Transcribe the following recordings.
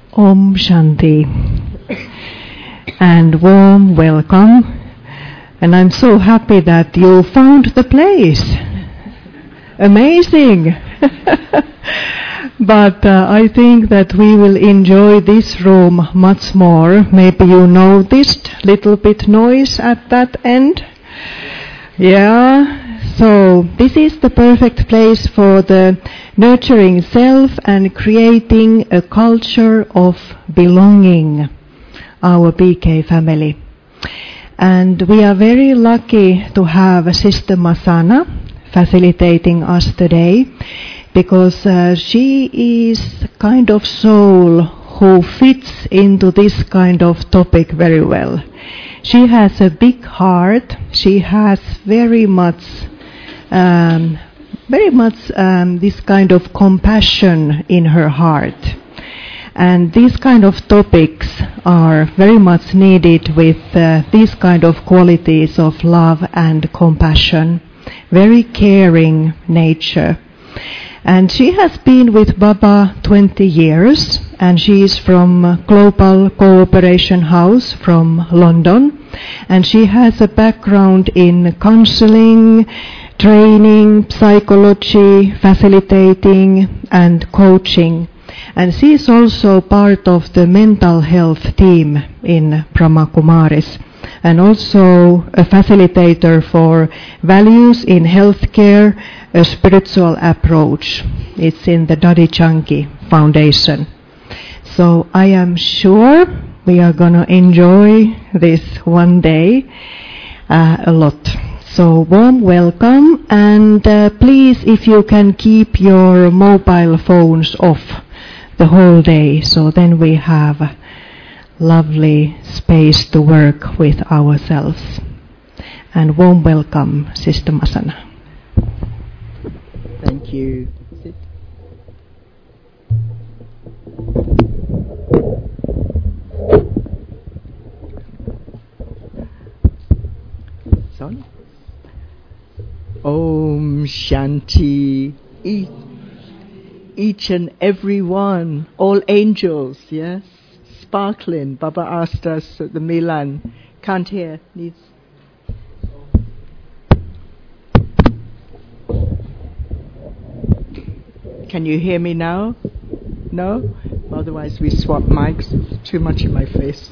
Om Shanti and warm welcome, and I'm so happy that you found the place. Amazing! But I think that we will enjoy this room much more. Maybe you noticed little bit noise at that end. Yeah. So this is the perfect place for the nurturing self and creating a culture of belonging, our BK family. And we are very lucky to have Sister Masana facilitating us today, because she is kind of soul who fits into this kind of topic very well. She has a big heart. She has very much this kind of compassion in her heart. And these kind of topics are very much needed with these kind of qualities of love and compassion, very caring nature. And she has been with Baba 20 years, and she is from Global Cooperation House from London, and she has a background in counseling, training, psychology, facilitating and coaching. And she is also part of the mental health team in Brahma Kumaris, and also a facilitator for values in healthcare, a spiritual approach. It's in the Dadi Chanki Foundation. So I am sure we are going to enjoy this one day a lot. So warm welcome, and please, if you can keep your mobile phones off the whole day, so then we have a lovely space to work with ourselves. And warm welcome, Sister Masana. Thank you. Sit. Son? Om Shanti. Each and every one, all angels, yes? Sparkling. Baba asked us at the Milan. Can't hear. Needs. Can you hear me now? No? Otherwise we swap mics. It's too much in my face.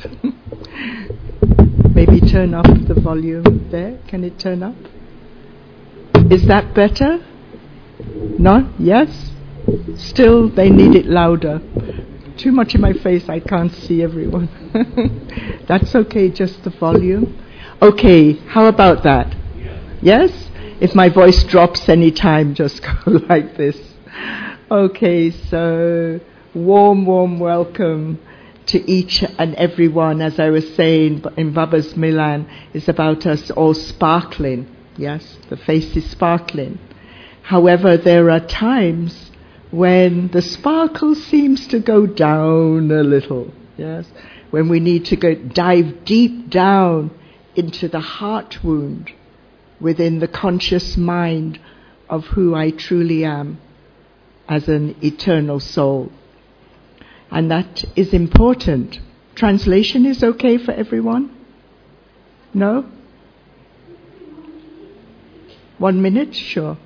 Maybe turn up the volume there. Can it turn up? Is that better? No? Yes? Still, they need it louder. Too much in my face, I can't see everyone. That's okay, just the volume. Okay, how about that? Yes? If my voice drops any time, just go like this. Okay, so warm welcome to each and every one. As I was saying in Baba's Milan, it's about us all sparkling. Yes, the face is sparkling. However, there are times when the sparkle seems to go down a little. Yes, when we need to dive deep down into the heart wound within the conscious mind of who I truly am as an eternal soul. And that is important. Translation is okay for everyone? No? 1 minute? Sure.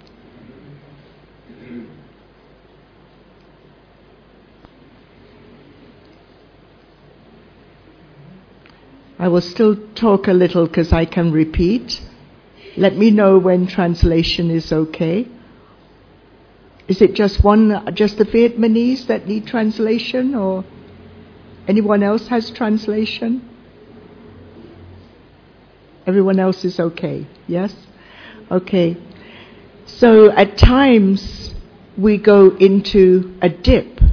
I will still talk a little because I can repeat. Let me know when translation is okay. Is it just the Vietnamese that need translation, or anyone else has translation? Everyone else is okay, yes? Okay. So at times we go into a dip.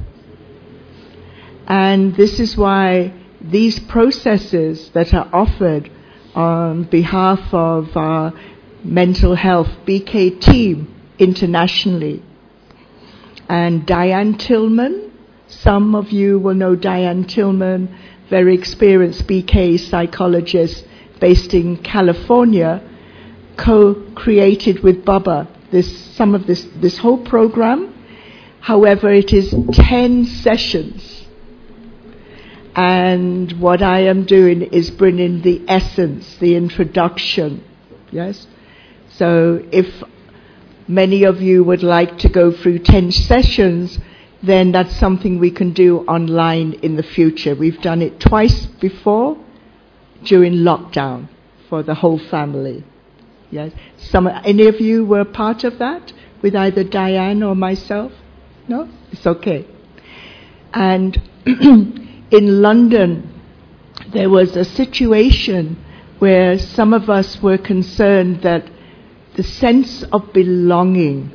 And this is why these processes that are offered on behalf of our mental health BK team internationally. And Diane Tillman, some of you will know Diane Tillman, very experienced BK psychologist based in California, co-created with Baba this whole program. However, it is 10 sessions. And what I am doing is bringing the essence, the introduction. Yes? So if many of you would like to go through 10 sessions, then that's something we can do online in the future. We've done it twice before during lockdown for the whole family. Yes. Any of you were part of that with either Diane or myself? No? It's okay. And in London, there was a situation where some of us were concerned that the sense of belonging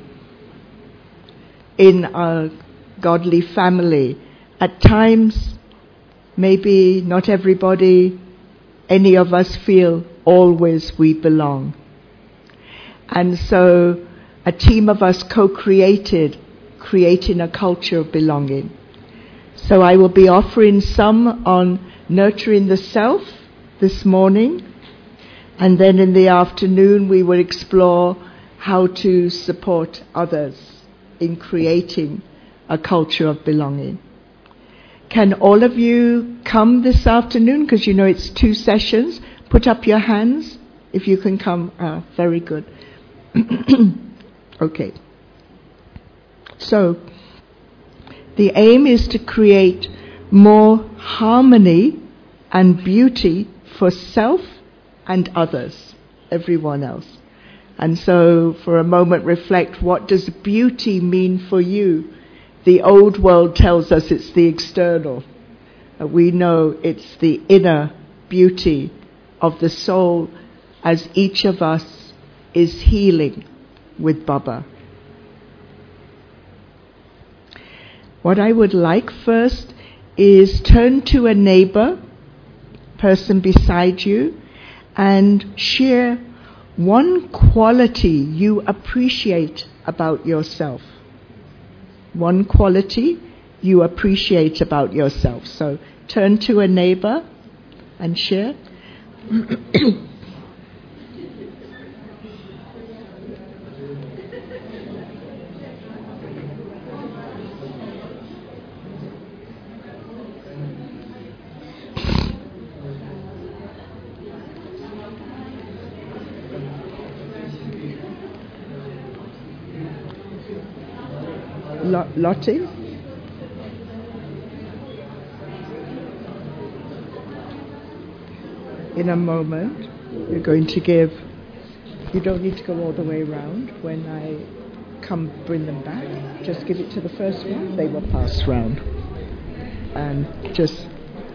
in our godly family, at times, maybe not everybody, any of us feel always we belong. And so a team of us co-created, creating a culture of belonging. So I will be offering some on nurturing the self this morning, and then in the afternoon we will explore how to support others in creating a culture of belonging. Can all of you come this afternoon? Because you know it's 2 sessions. Put up your hands if you can come. Very good. Okay. So, the aim is to create more harmony and beauty for self and others, everyone else. And so, for a moment, reflect, what does beauty mean for you? The old world tells us it's the external. We know it's the inner beauty of the soul as each of us is healing with Baba. What I would like first is turn to a neighbor, person beside you, and share one quality you appreciate about yourself. One quality you appreciate about yourself. So turn to a neighbor and share. Lottie? In a moment, you're going to give, you don't need to go all the way around. When I come bring them back, just give it to the first one, they will pass round. And just,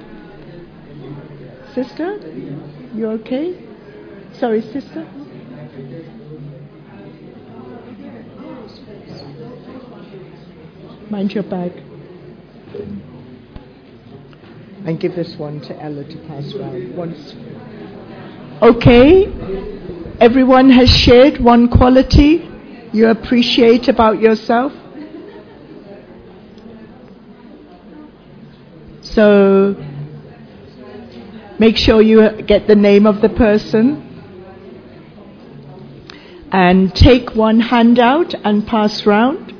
sister, you okay? Sorry, sister? Mind your bag. And give this one to Ella to pass around. Once. Okay. Everyone has shared one quality you appreciate about yourself. So make sure you get the name of the person. And take one hand out and pass round.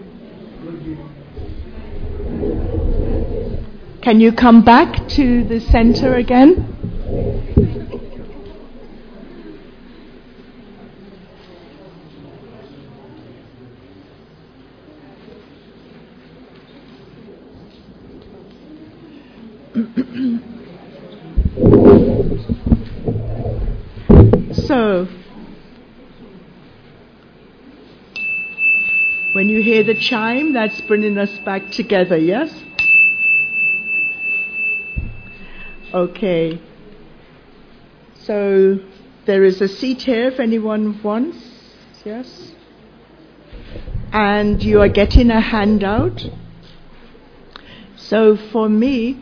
Can you come back to the center again? So, when you hear the chime, that's bringing us back together, yes? Okay. So, there is a seat here if anyone wants, yes? And you are getting a handout. So for me,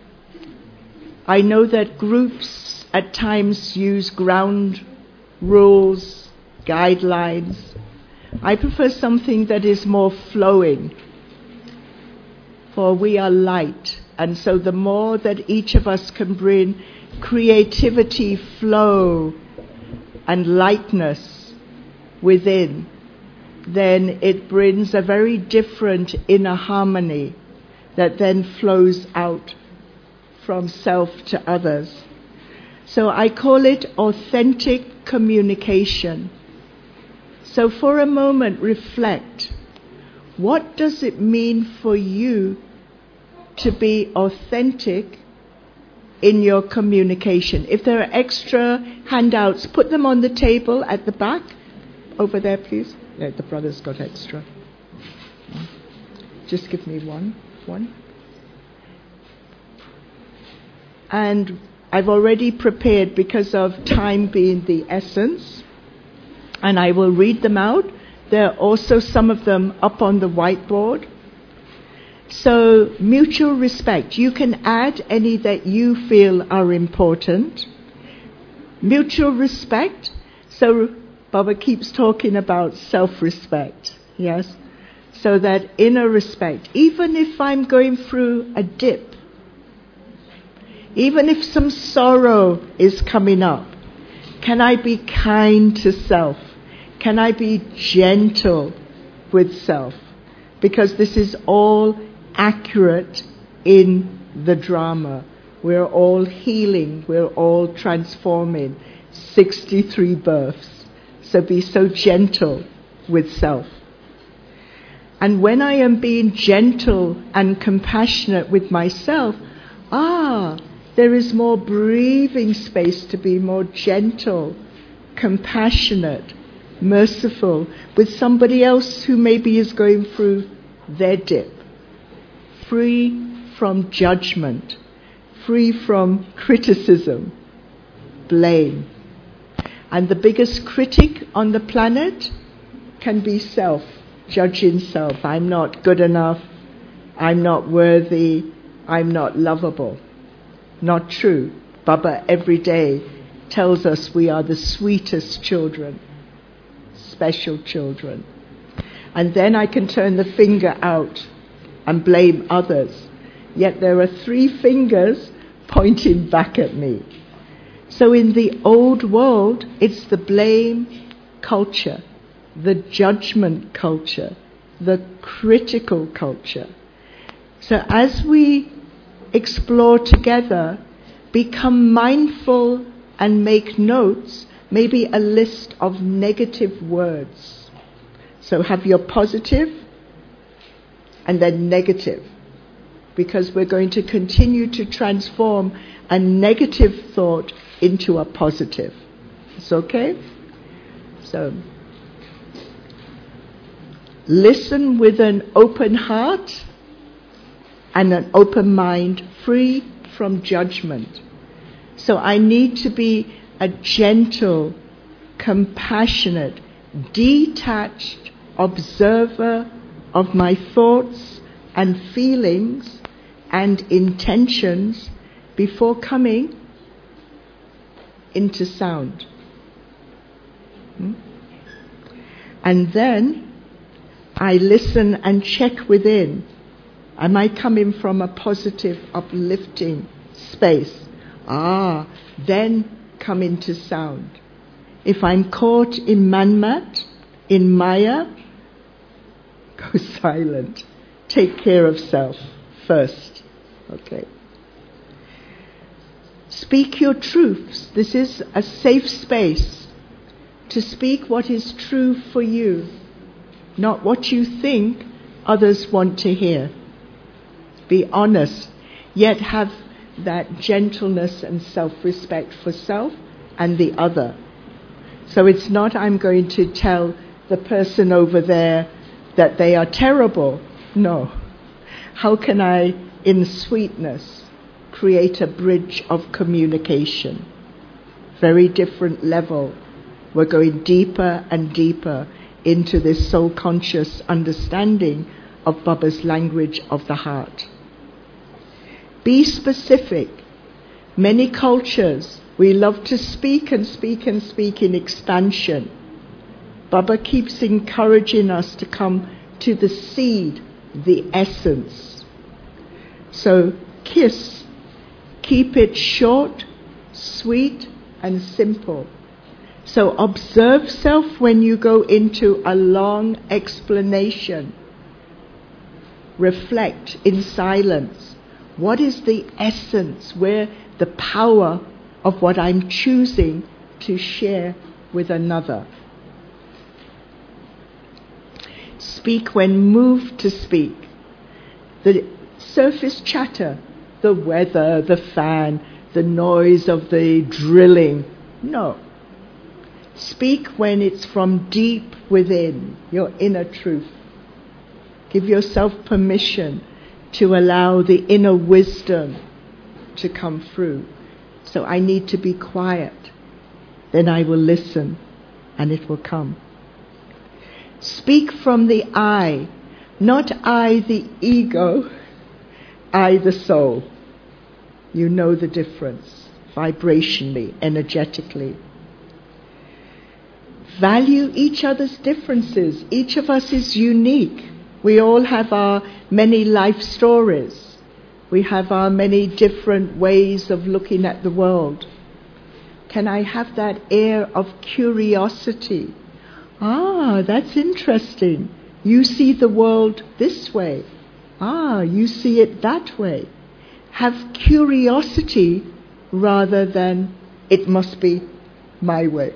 I know that groups at times use ground rules, guidelines. I prefer something that is more flowing, for we are light, and so the more that each of us can bring creativity, flow, and lightness within, then it brings a very different inner harmony that then flows out from self to others. So I call it authentic communication. So for a moment, reflect. What does it mean for you to be authentic in your communication? If there are extra handouts, put them on the table at the back. Over there, please. Yeah, the brother's got extra. Just give me one. And I've already prepared, because of time being the essence, and I will read them out. There are also some of them up on the whiteboard. So, mutual respect. You can add any that you feel are important. Mutual respect. So, Baba keeps talking about self-respect. Yes? So that inner respect. Even if I'm going through a dip, even if some sorrow is coming up, can I be kind to self? Can I be gentle with self? Because this is all accurate in the drama. We're all healing. We're all transforming. 63 births. So be so gentle with self. And when I am being gentle and compassionate with myself, there is more breathing space to be more gentle, compassionate, merciful with somebody else who maybe is going through their dip. Free from judgment, free from criticism, blame. And the biggest critic on the planet can be self, judging self. I'm not good enough, I'm not worthy, I'm not lovable. Not true. Baba every day tells us we are the sweetest children, special children. And then I can turn the finger out and blame others. Yet there are 3 fingers pointing back at me. So in the old world, it's the blame culture, the judgment culture, the critical culture. So as we explore together, become mindful and make notes, maybe a list of negative words. So have your positive and then negative, because we're going to continue to transform a negative thought into a positive. It's okay? So, listen with an open heart and an open mind, free from judgment. So I need to be a gentle, compassionate, detached observer of my thoughts and feelings and intentions before coming into sound. And then I listen and check within. Am I coming from a positive, uplifting space? Then come into sound. If I'm caught in manmat, in maya, go silent. Take care of self first. Okay. Speak your truths. This is a safe space to speak what is true for you, not what you think others want to hear. Be honest, yet have that gentleness and self-respect for self and the other. So it's not I'm going to tell the person over there that they are terrible. No. How can I, in sweetness, create a bridge of communication? Very different level. We're going deeper and deeper into this soul-conscious understanding of Baba's language of the heart. Be specific. Many cultures, we love to speak and speak and speak in expansion. Baba keeps encouraging us to come to the seed, the essence. So, kiss. Keep it short, sweet, and simple. So observe self when you go into a long explanation. Reflect in silence. What is the essence, where the power of what I'm choosing to share with another? Speak when moved to speak. The surface chatter, the weather, the fan, the noise of the drilling. No. Speak when it's from deep within, your inner truth. Give yourself permission to allow the inner wisdom to come through. So I need to be quiet. Then I will listen and it will come. Speak from the I, not I the ego, I the soul. You know the difference, vibrationally, energetically. Value each other's differences. Each of us is unique. We all have our many life stories. We have our many different ways of looking at the world. Can I have that air of curiosity? Ah, that's interesting. You see the world this way. Ah, you see it that way. Have curiosity rather than it must be my way.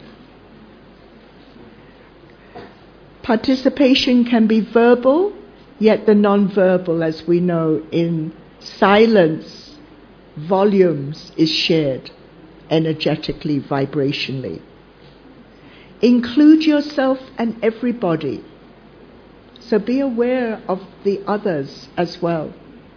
Participation can be verbal, yet the non-verbal, as we know, in silence, volumes is shared energetically, vibrationally. Include yourself and everybody. So be aware of the others as well.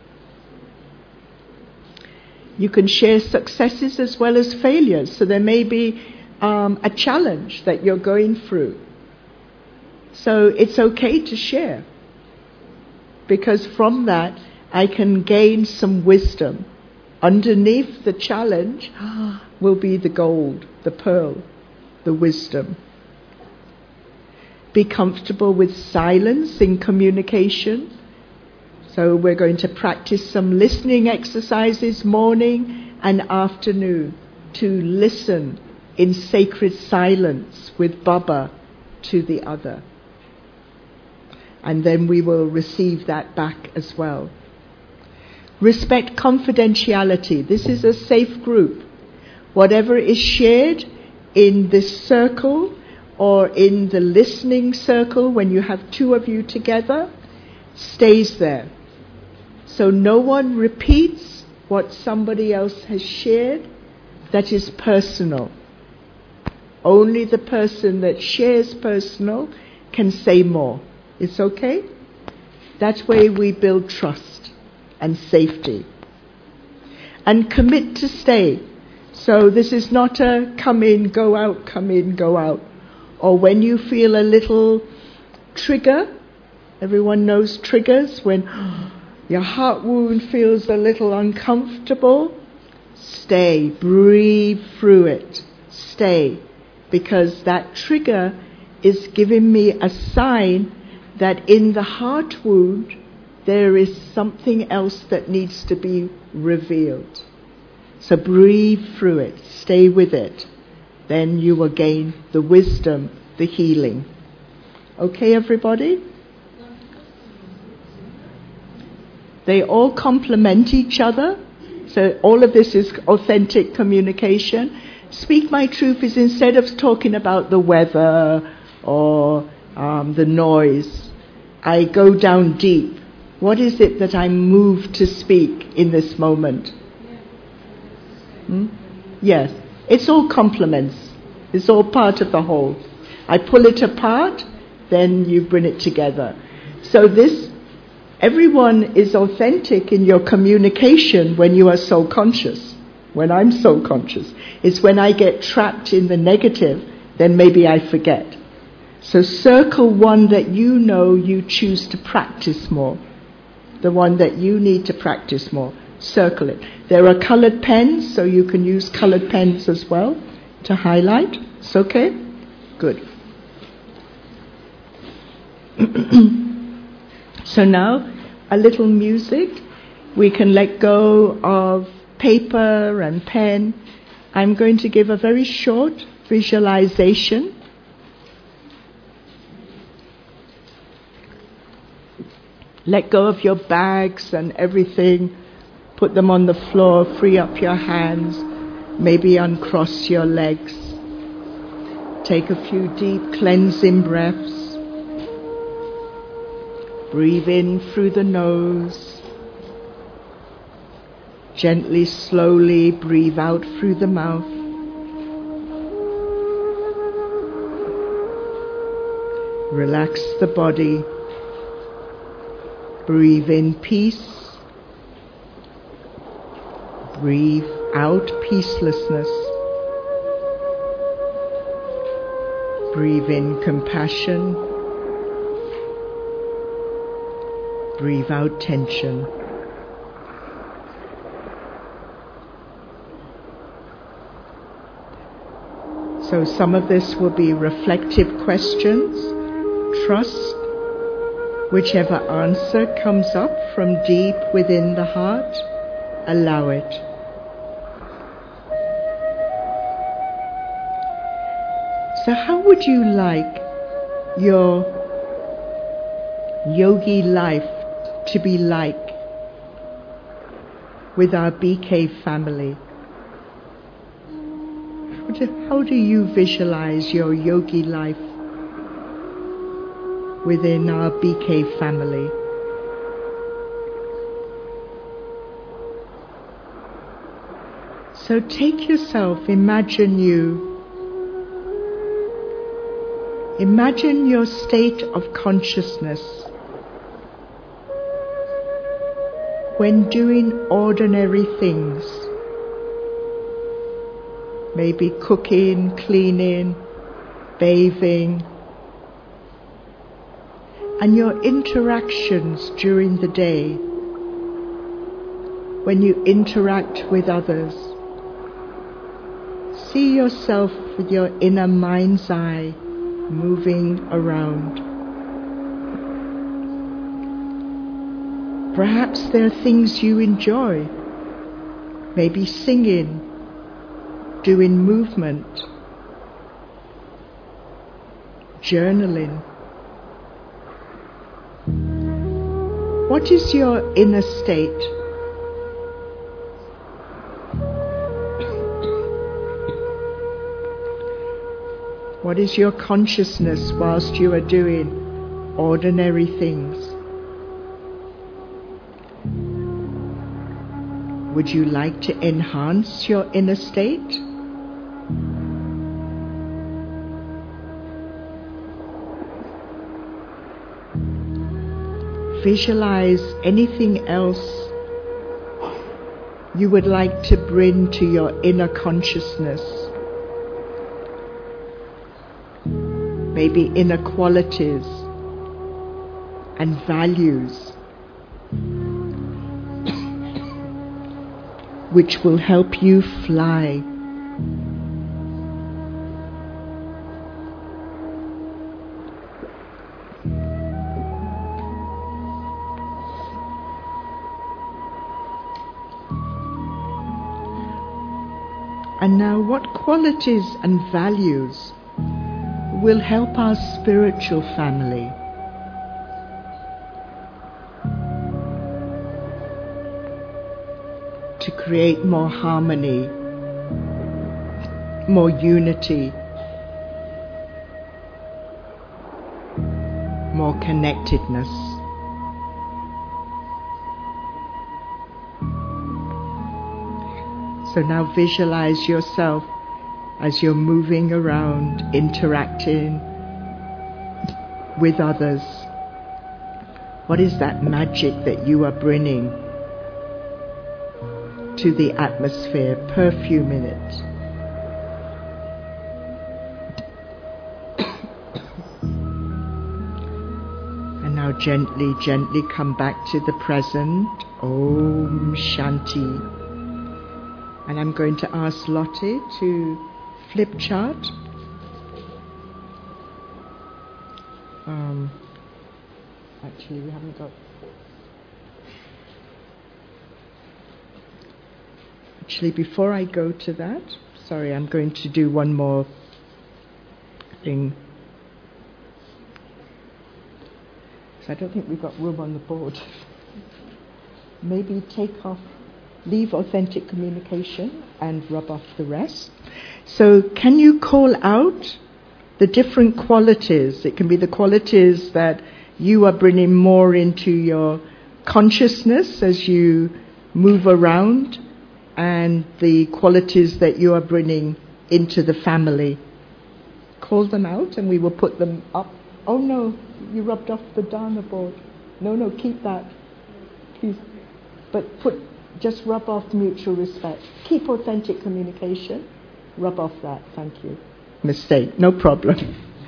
You can share successes as well as failures. So there may be a challenge that you're going through. So it's okay to share, because from that I can gain some wisdom. Underneath the challenge will be the gold, the pearl, the wisdom. Be comfortable with silence in communication. So we're going to practice some listening exercises morning and afternoon to listen in sacred silence with Baba to the other. And then we will receive that back as well. Respect confidentiality. This is a safe group. Whatever is shared in this circle or in the listening circle, when you have two of you together, stays there. So no one repeats what somebody else has shared that is personal. Only the person that shares personal can say more. It's okay? That way we build trust and safety. And commit to stay. So this is not a come in, go out, come in, go out. Or when you feel a little trigger, everyone knows triggers, when your heart wound feels a little uncomfortable, stay, breathe through it, stay. Because that trigger is giving me a sign that in the heart wound there is something else that needs to be revealed. So breathe through it, stay with it. Then you will gain the wisdom, the healing. Okay, everybody? They all complement each other. So all of this is authentic communication. Speak My Truth is, instead of talking about the weather or the noise, I go down deep. What is it that I'm moved to speak in this moment? Yes, it's all complements. It's all part of the whole. I pull it apart, then you bring it together. So everyone is authentic in your communication when you are soul conscious. When I'm soul conscious. It's when I get trapped in the negative, then maybe I forget. So circle one that you know you choose to practice more. The one that you need to practice more. Circle it. There are coloured pens, so you can use coloured pens as well to highlight. It's okay? Good. So now, a little music. We can let go of paper and pen. I'm going to give a very short visualization. Let go of your bags and everything. Put them on the floor, free up your hands, maybe uncross your legs. Take a few deep cleansing breaths. Breathe in through the nose. Gently, slowly breathe out through the mouth. Relax the body. Breathe in peace. Breathe out peacelessness. Breathe in compassion. Breathe out tension. So some of this will be reflective questions. Trust whichever answer comes up from deep within the heart. Allow it. So how would you like your yogi life to be like with our BK family? How do you visualize your yogi life within our BK family? So take yourself, imagine your state of consciousness when doing ordinary things. Maybe cooking, cleaning, bathing, and your interactions during the day when you interact with others. See yourself with your inner mind's eye moving around. Perhaps there are things you enjoy, maybe singing, doing movement, journaling. What is your inner state? What is your consciousness whilst you are doing ordinary things? Would you like to enhance your inner state? Visualize anything else you would like to bring to your inner consciousness. Maybe inner qualities and values which will help you fly. And now, what qualities and values will help our spiritual family? To create more harmony, more unity, more connectedness. So now visualize yourself as you're moving around, interacting with others. What is that magic that you are bringing to the atmosphere, perfuming it? And now gently, gently come back to the present. Om Shanti. And I'm going to ask Lotte to flip chart. Actually, we haven't got... Actually, before I go to that, sorry, I'm going to do one more thing. So I don't think we've got room on the board. Maybe take off leave authentic communication and rub off the rest. So can you call out the different qualities? It can be the qualities that you are bringing more into your consciousness as you move around, and the qualities that you are bringing into the family. Call them out and we will put them up. Oh no, you rubbed off the Dharna board. No, keep that. Please. But just rub off mutual respect. Keep authentic communication. Rub off that. Thank you. Mistake. No problem.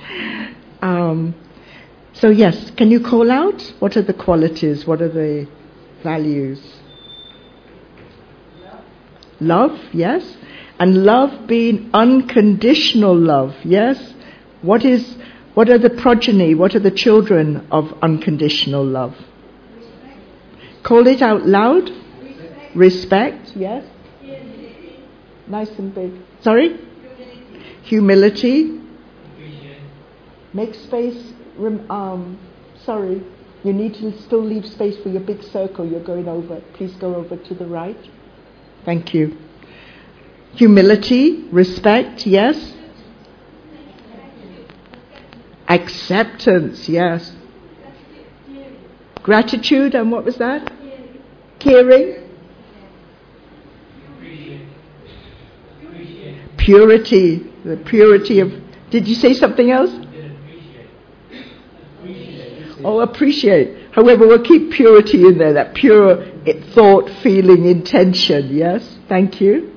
So yes, can you call out? What are the qualities? What are the values? Love, yes. And love being unconditional love, yes. What are the progeny? What are the children of unconditional love? Call it out loud. Respect, yes. Nice and big. Sorry? Humility. Make space. Sorry, you need to still leave space for your big circle you're going over. Please go over to the right. Thank you. Humility, respect, yes. Acceptance, yes. Gratitude, and what was that? Caring. Purity, the purity of... Did you say something else? Oh, appreciate. However, we'll keep purity in there, that pure thought, feeling, intention, yes? Thank you.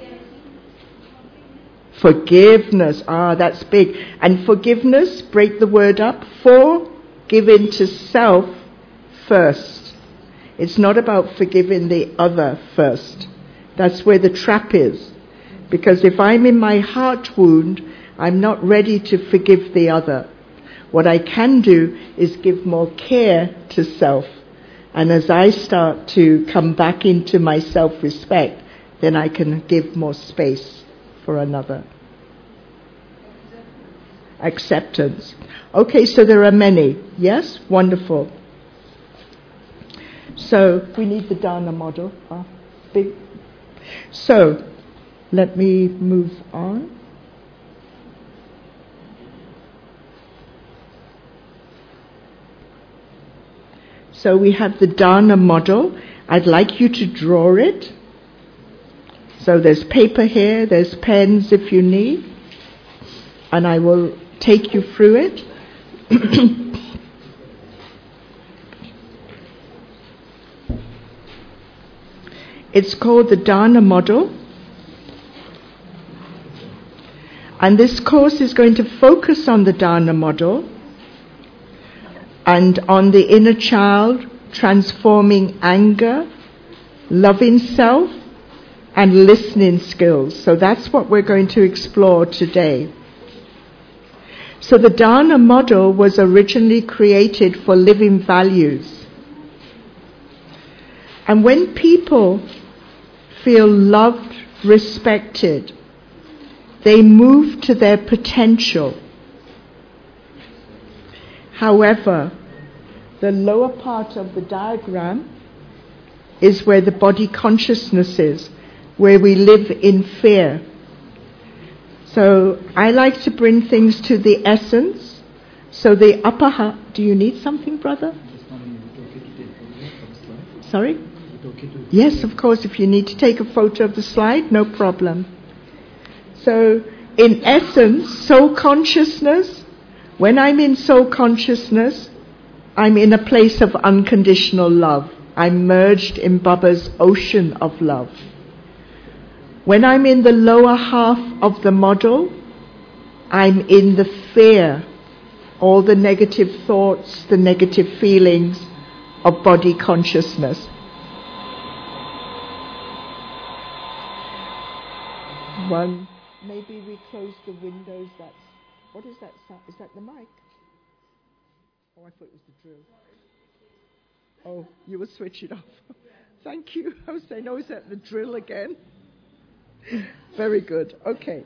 Forgiveness, that's big. And forgiveness, break the word up, given to self first. It's not about forgiving the other first. That's where the trap is. Because if I'm in my heart wound, I'm not ready to forgive the other. What I can do is give more care to self. And as I start to come back into my self-respect, then I can give more space for another. Acceptance. Okay, so there are many. Yes? Wonderful. So we need the Dharna model. Big. So let me move on. So we have the Dharna model. I'd like you to draw it. So there's paper here, there's pens if you need, and I will take you through it. It's called the Dharna model. And this course is going to focus on the Dharna model and on the inner child transforming anger, loving self, and listening skills. So that's what we're going to explore today. So the Dharna model was originally created for living values. And when people feel loved, respected, they move to their potential. However, the lower part of the diagram is where the body consciousness is, where we live in fear. So I like to bring things to the essence. So the upper half... Do you need something, brother? Sorry? Yes, of course, if you need to take a photo of the slide, no problem. So in essence, soul consciousness, when I'm in soul consciousness, I'm in a place of unconditional love. I'm merged in Baba's ocean of love. When I'm in the lower half of the model, I'm in the fear, all the negative thoughts, the negative feelings of body consciousness. One, maybe we close the windows. What is that sound? Is that the mic? Oh, I thought it was the drill. Oh, you will switch it off. Thank you. I was saying, is that the drill again? Very good. Okay.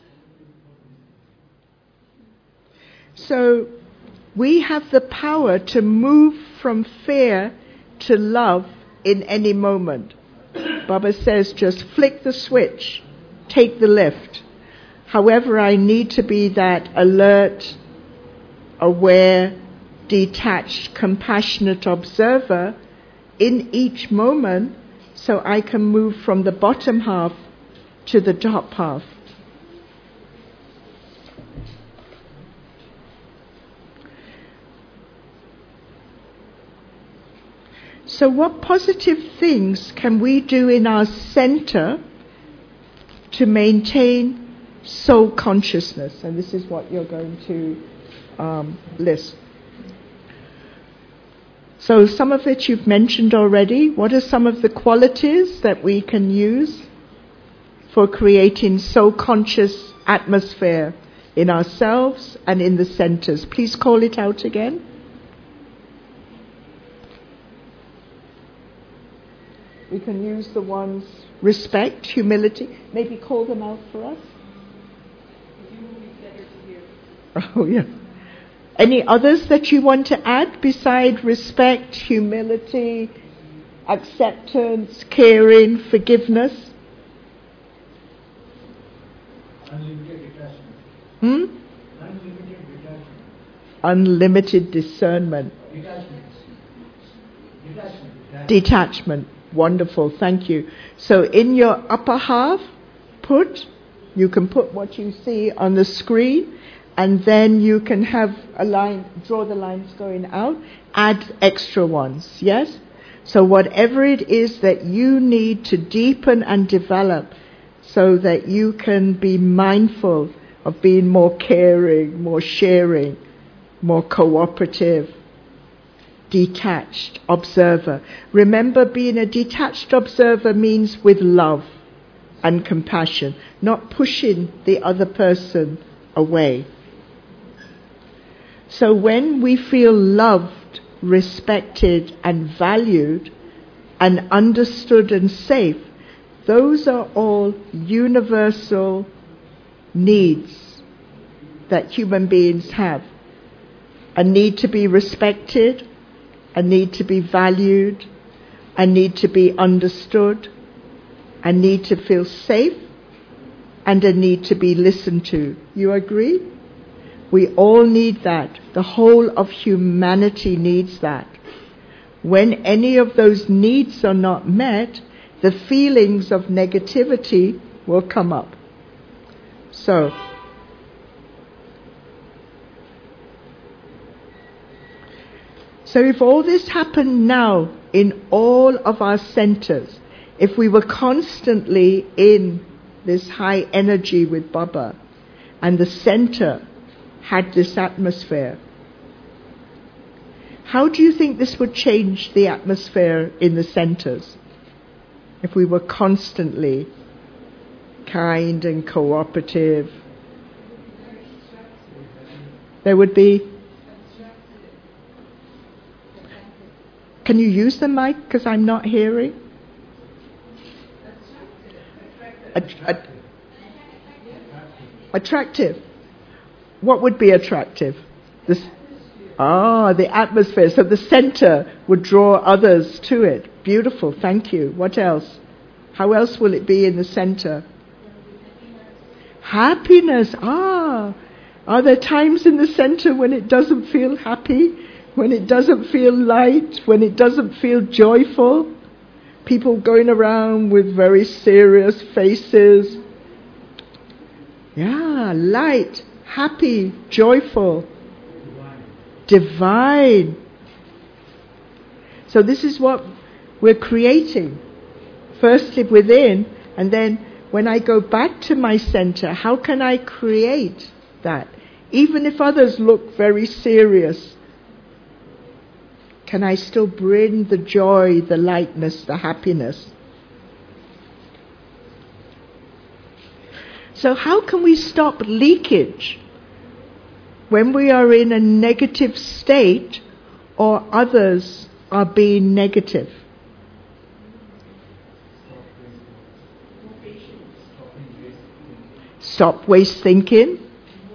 So we have the power to move from fear to love in any moment. Baba says, just flick the switch, take the lift. However, I need to be that alert, aware, detached, compassionate observer in each moment, so I can move from the bottom half to the top half. So what positive things can we do in our center to maintain soul consciousness? And this is what you're going to list. So some of it you've mentioned already. What are some of the qualities that we can use for creating soul conscious atmosphere in ourselves and in the centers? Please call it out again. We can use the ones respect, humility. Maybe call them out for us. Oh, yeah. Any others that you want to add beside respect, humility, acceptance, caring, forgiveness? Unlimited detachment. Unlimited detachment. Unlimited discernment. Detachment. Wonderful, thank you. So in your upper half, you can put what you see on the screen, and then you can have a line, draw the lines going out, add extra ones, yes? So whatever it is that you need to deepen and develop so that you can be mindful of being more caring, more sharing, more cooperative, detached observer. Remember, being a detached observer means with love and compassion, not pushing the other person away. So when we feel loved, respected and valued and understood and safe, those are all universal needs that human beings have. A need to be respected, a need to be valued, a need to be understood, a need to feel safe, and a need to be listened to. You agree? We all need that. The whole of humanity needs that. When any of those needs are not met, the feelings of negativity will come up. So if all this happened now in all of our centers, if we were constantly in this high energy with Baba, and the center had this atmosphere, how do you think this would change the atmosphere in the centers? If we were constantly kind and cooperative, there would be... Can you use the mic, because I'm not hearing? Attractive. What would be attractive? The atmosphere. So the center would draw others to it. Beautiful, thank you. What else? How else will it be in the center? Happiness. Are there times in the center when it doesn't feel happy? When it doesn't feel light, when it doesn't feel joyful? People going around with very serious faces. Yeah, light, happy, joyful, divine. So this is what we're creating. Firstly within, and then when I go back to my center, how can I create that? Even if others look very serious, can I still bring the joy, the lightness, the happiness? So how can we stop leakage when we are in a negative state or others are being negative? Stop waste thinking.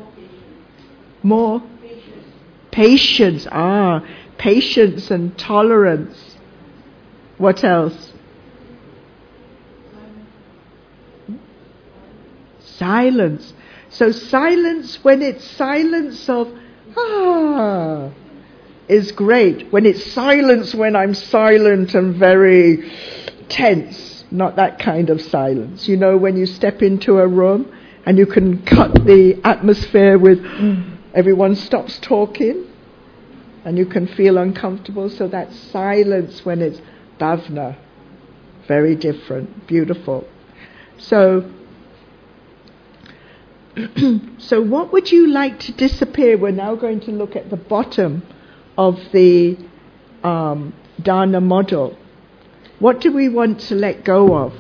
More patience. Patience and tolerance. What else? Silence. So silence, when it's silence of is great. When it's silence, when I'm silent and very tense, not that kind of silence. You know, when you step into a room and you can cut the atmosphere with everyone stops talking and you can feel uncomfortable. So that silence when it's bhavna, very different, beautiful. So so what would you like to disappear? We're now going to look at the bottom of the dana model. What do we want to let go of?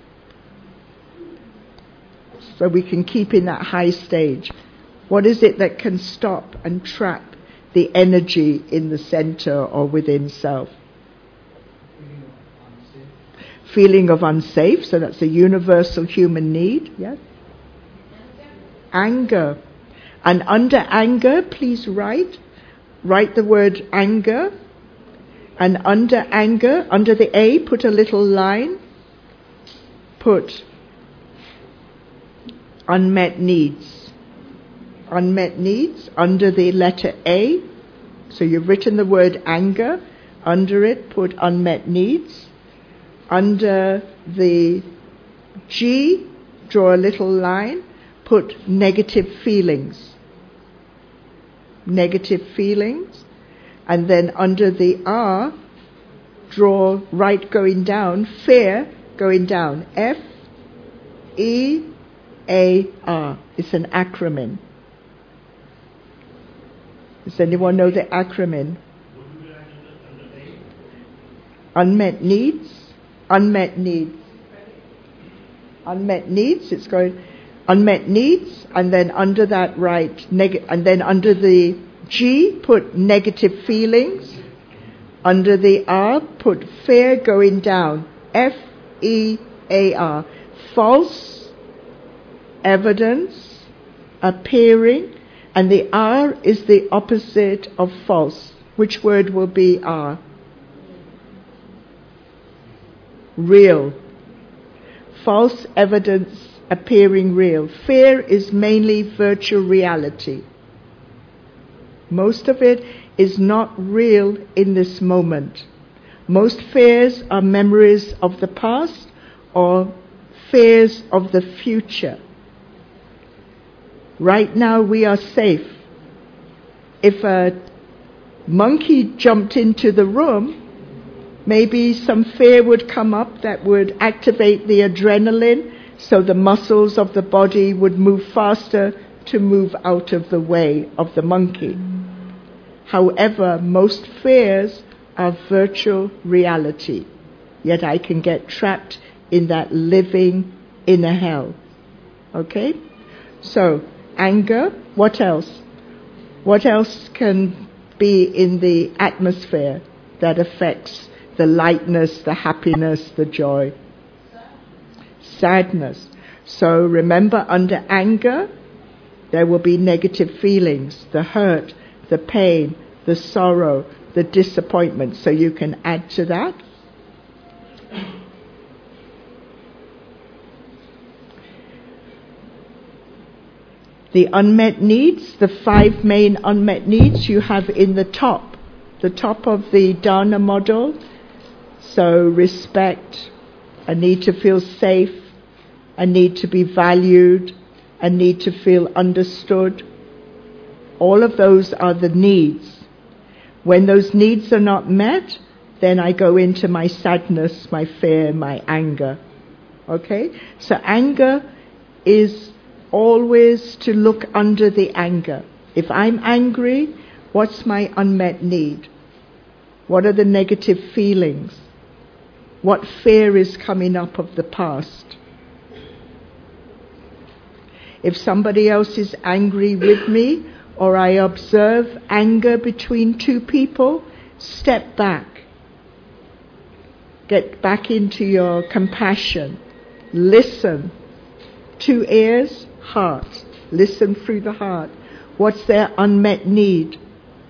So we can keep in that high stage. What is it that can stop and trap the energy in the center or within self? Feeling of unsafe. So that's a universal human need. Yes? Anger. And under anger, please write the word anger. And under anger, under the A, put a little line. Put unmet needs. Unmet needs under the letter A. So you've written the word anger. Under it, put unmet needs. Under the G, draw a little line. Put negative feelings. Negative feelings. And then under the R, draw right going down, fear going down. F-E-A-R. It's an acronym. Does anyone know the acronym? Unmet needs. Unmet needs. Unmet needs. It's going unmet needs, and then under that and then under the G, put negative feelings. Under the R, put fear going down. F-E-A-R. False evidence appearing, and the R is the opposite of false. Which word will be R? Real. False evidence appearing real. Fear is mainly virtual reality. Most of it is not real in this moment. Most fears are memories of the past or fears of the future. Right now we are safe. If a monkey jumped into the room, maybe some fear would come up that would activate the adrenaline, so the muscles of the body would move faster to move out of the way of the monkey. However, most fears are virtual reality. Yet I can get trapped in that living inner hell. Okay? So, anger, what else? What else can be in the atmosphere that affects the lightness, the happiness, the joy? Sadness. So remember, under anger, there will be negative feelings, the hurt, the pain, the sorrow, the disappointment. So you can add to that. The unmet needs, the 5 main unmet needs you have in the top of the dana model. So respect, a need to feel safe, a need to be valued, a need to feel understood. All of those are the needs. When those needs are not met, then I go into my sadness, my fear, my anger. Okay? So anger is always to look under the anger. If I'm angry, what's my unmet need? What are the negative feelings? What fear is coming up of the past? If somebody else is angry with me, or I observe anger between two people, step back. Get back into your compassion. Listen. 2 ears, heart. Listen through the heart. What's their unmet need?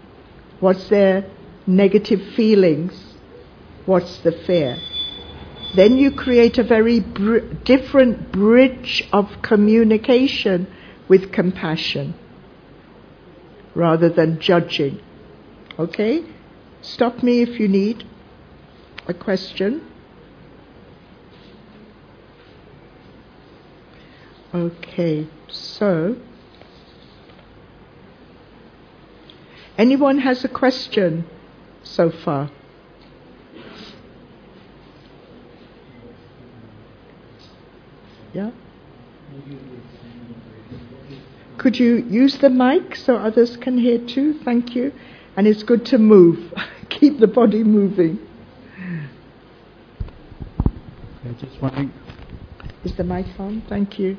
What's their negative feelings? What's the fear? then you create a very different bridge of communication with compassion rather than judging. Okay? Stop me if you need a question. Okay, so anyone has a question so far? Yeah? Could you use the mic so others can hear too? Thank you. And it's good to move. Keep the body moving. Just wondering. Is the mic on? Thank you.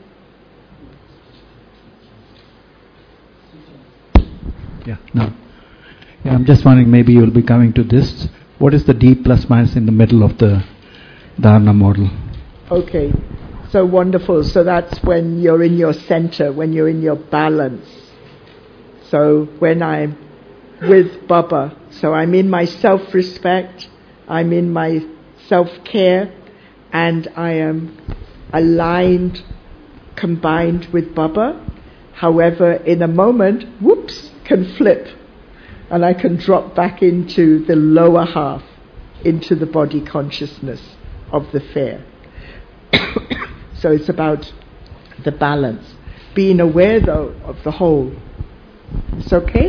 Yeah, no. Yeah, I'm just wondering, maybe you'll be coming to this. What is the D plus minus in the middle of the Dharana model? Okay. So wonderful. So that's when you're in your center, when you're in your balance. So when I'm with Baba, so I'm in my self-respect, I'm in my self-care, and I am aligned, combined with Baba. However, in a moment, whoops, can flip, and I can drop back into the lower half, into the body consciousness of the fair. So it's about the balance. Being aware, though, of the whole. It's okay?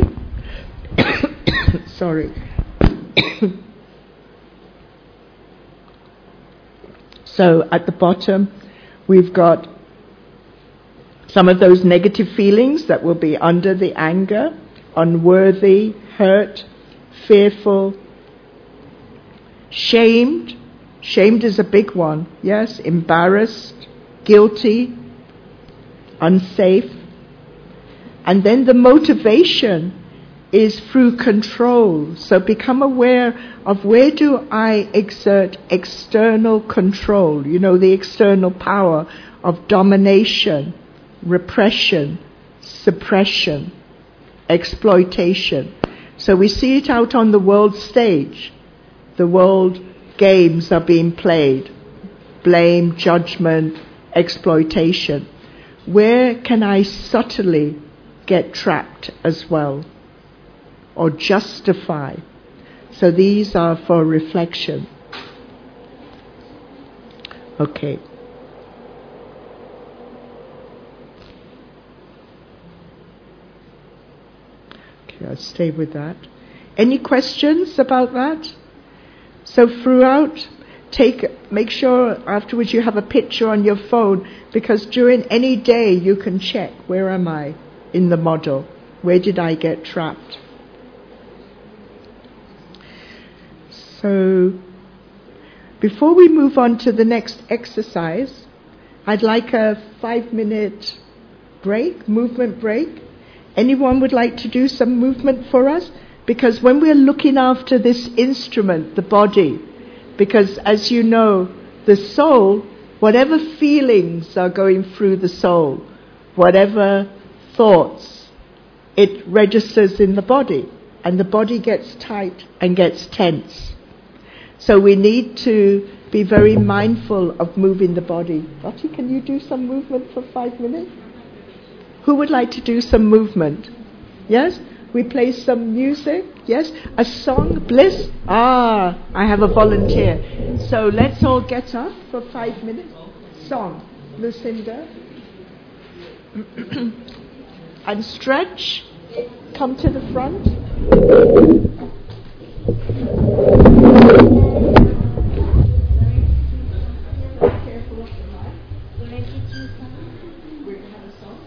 Sorry. So at the bottom, we've got some of those negative feelings that will be under the anger, unworthy, hurt, fearful, shamed. Shamed is a big one, yes, embarrassed, guilty, unsafe. And then the motivation is through control. So become aware of where do I exert external control, you know, the external power of domination, repression, suppression, exploitation. So we see it out on the world stage. The world games are being played. Blame, judgment, exploitation. Where can I subtly get trapped as well? Or justify? So these are for reflection. Okay. Okay, I'll stay with that. Any questions about that? So throughout, make sure afterwards you have a picture on your phone, because during any day you can check, where am I in the model? Where did I get trapped? So before we move on to the next exercise, I'd like a 5-minute break, movement break. Anyone would like to do some movement for us? Because when we're looking after this instrument, the body, because as you know, the soul, whatever feelings are going through the soul, whatever thoughts, it registers in the body, and the body gets tight and gets tense. So we need to be very mindful of moving the body. Lottie, can you do some movement for 5 minutes? Who would like to do some movement? Yes? We play some music, yes? A song, Bliss? Ah, I have a volunteer. So let's all get up for 5 minutes. Song, Lucinda. And stretch. Come to the front. Careful of the mic. We're going to have a song.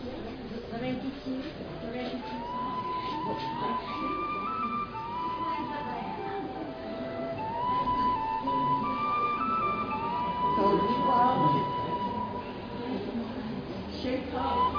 Shake up.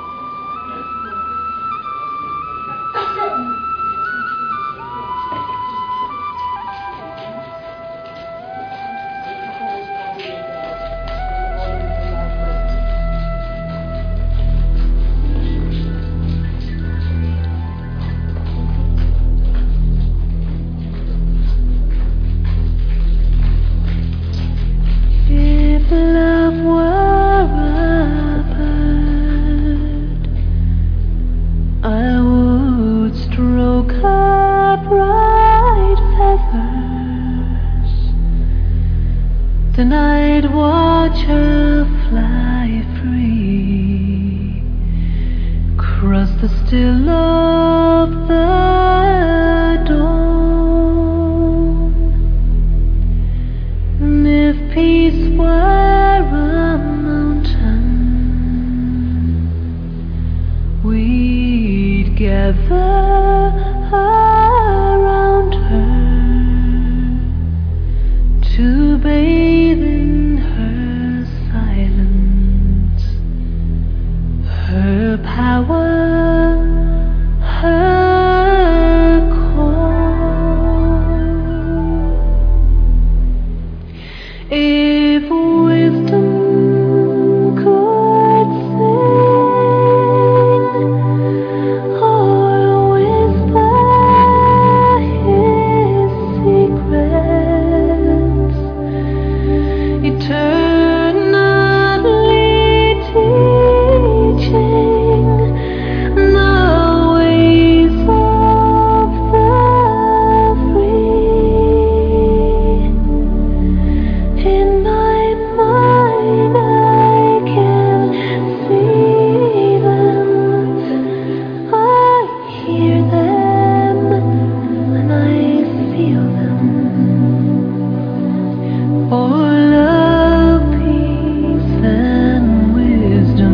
still of the dawn. And if peace were a mountain, we'd gather around her to bathe in her silence, her power, her call. If wisdom could sing or whisper his secrets, eternally teaching the ways of the free. In my mind I can see them, I hear them, and I feel them. For love, peace, and wisdom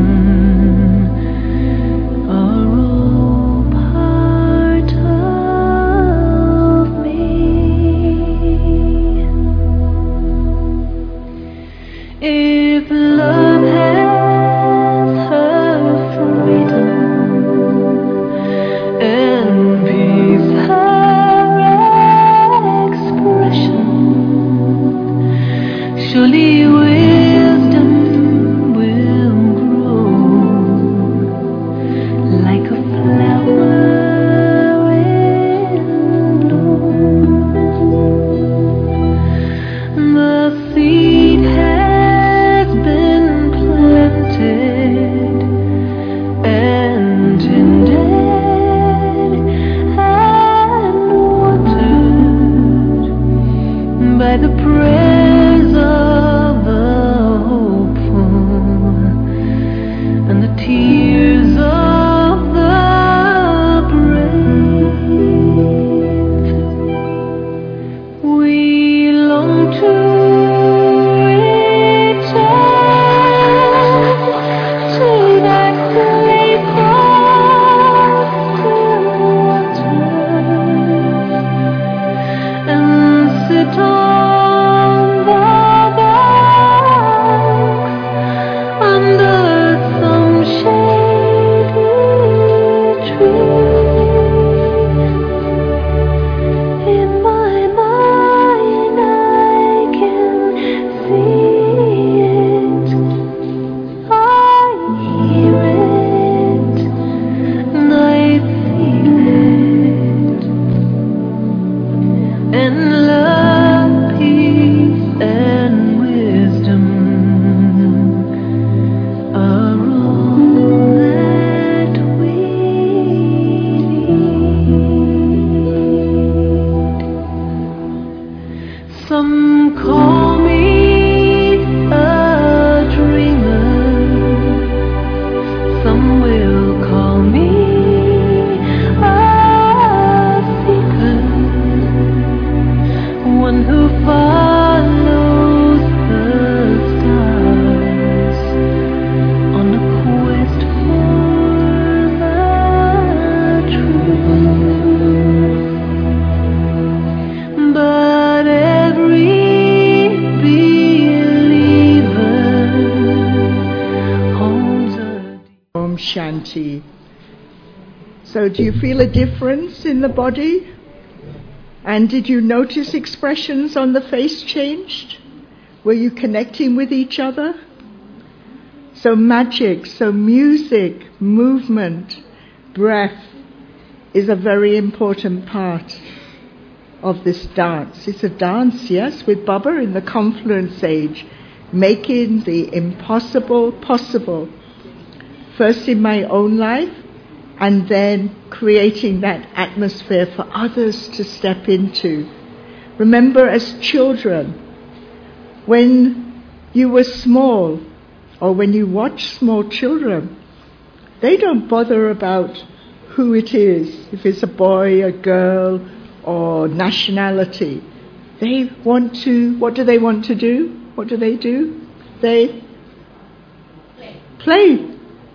are all part of me. If love has her freedom and peace her expression, surely wisdom will grow like a flower in bloom. The seed has been planted and tended and watered by the prayers of the hopeful and the tears of the brave. We long to return to that great cross to water and sit on the banks under some shady tree. In my mind I can see it, I hear it, and I feel it. And love, peace, and wisdom are all that we need. Some call me a dreamer, some will call me a seeker, one who follows the stars on a quest for the truth. But every believer holds a Om Shanti. So do you feel a difference in the body? And did you notice expressions on the face changed? Were you connecting with each other? So magic, so music, movement, breath is a very important part of this dance. It's a dance, yes, with Baba in the Confluence Age, making the impossible possible. First in my own life, and then creating that atmosphere for others to step into. Remember, as children, when you were small, or when you watch small children, they don't bother about who it is, if it's a boy, a girl, or nationality. They want to, what do they want to do? What do? They play.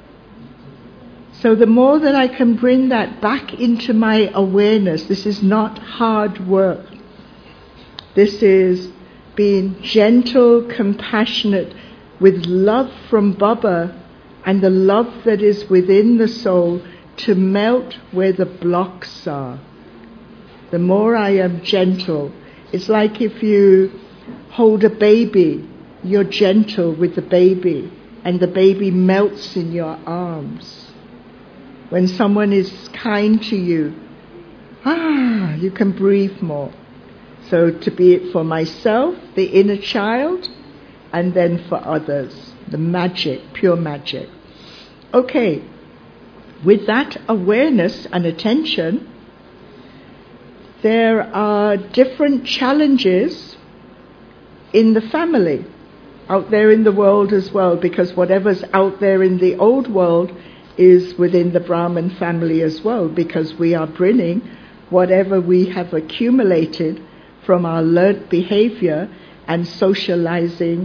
So the more that I can bring that back into my awareness, this is not hard work. This is being gentle, compassionate, with love from Baba and the love that is within the soul to melt where the blocks are. The more I am gentle, it's like if you hold a baby, you're gentle with the baby and the baby melts in your arms. When someone is kind to you, you can breathe more. So to be it for myself, the inner child, and then for others, the magic, pure magic. Okay, with that awareness and attention, there are different challenges in the family, out there in the world as well, because whatever's out there in the old world is within the Brahman family as well, because we are bringing whatever we have accumulated from our learnt behavior and socialization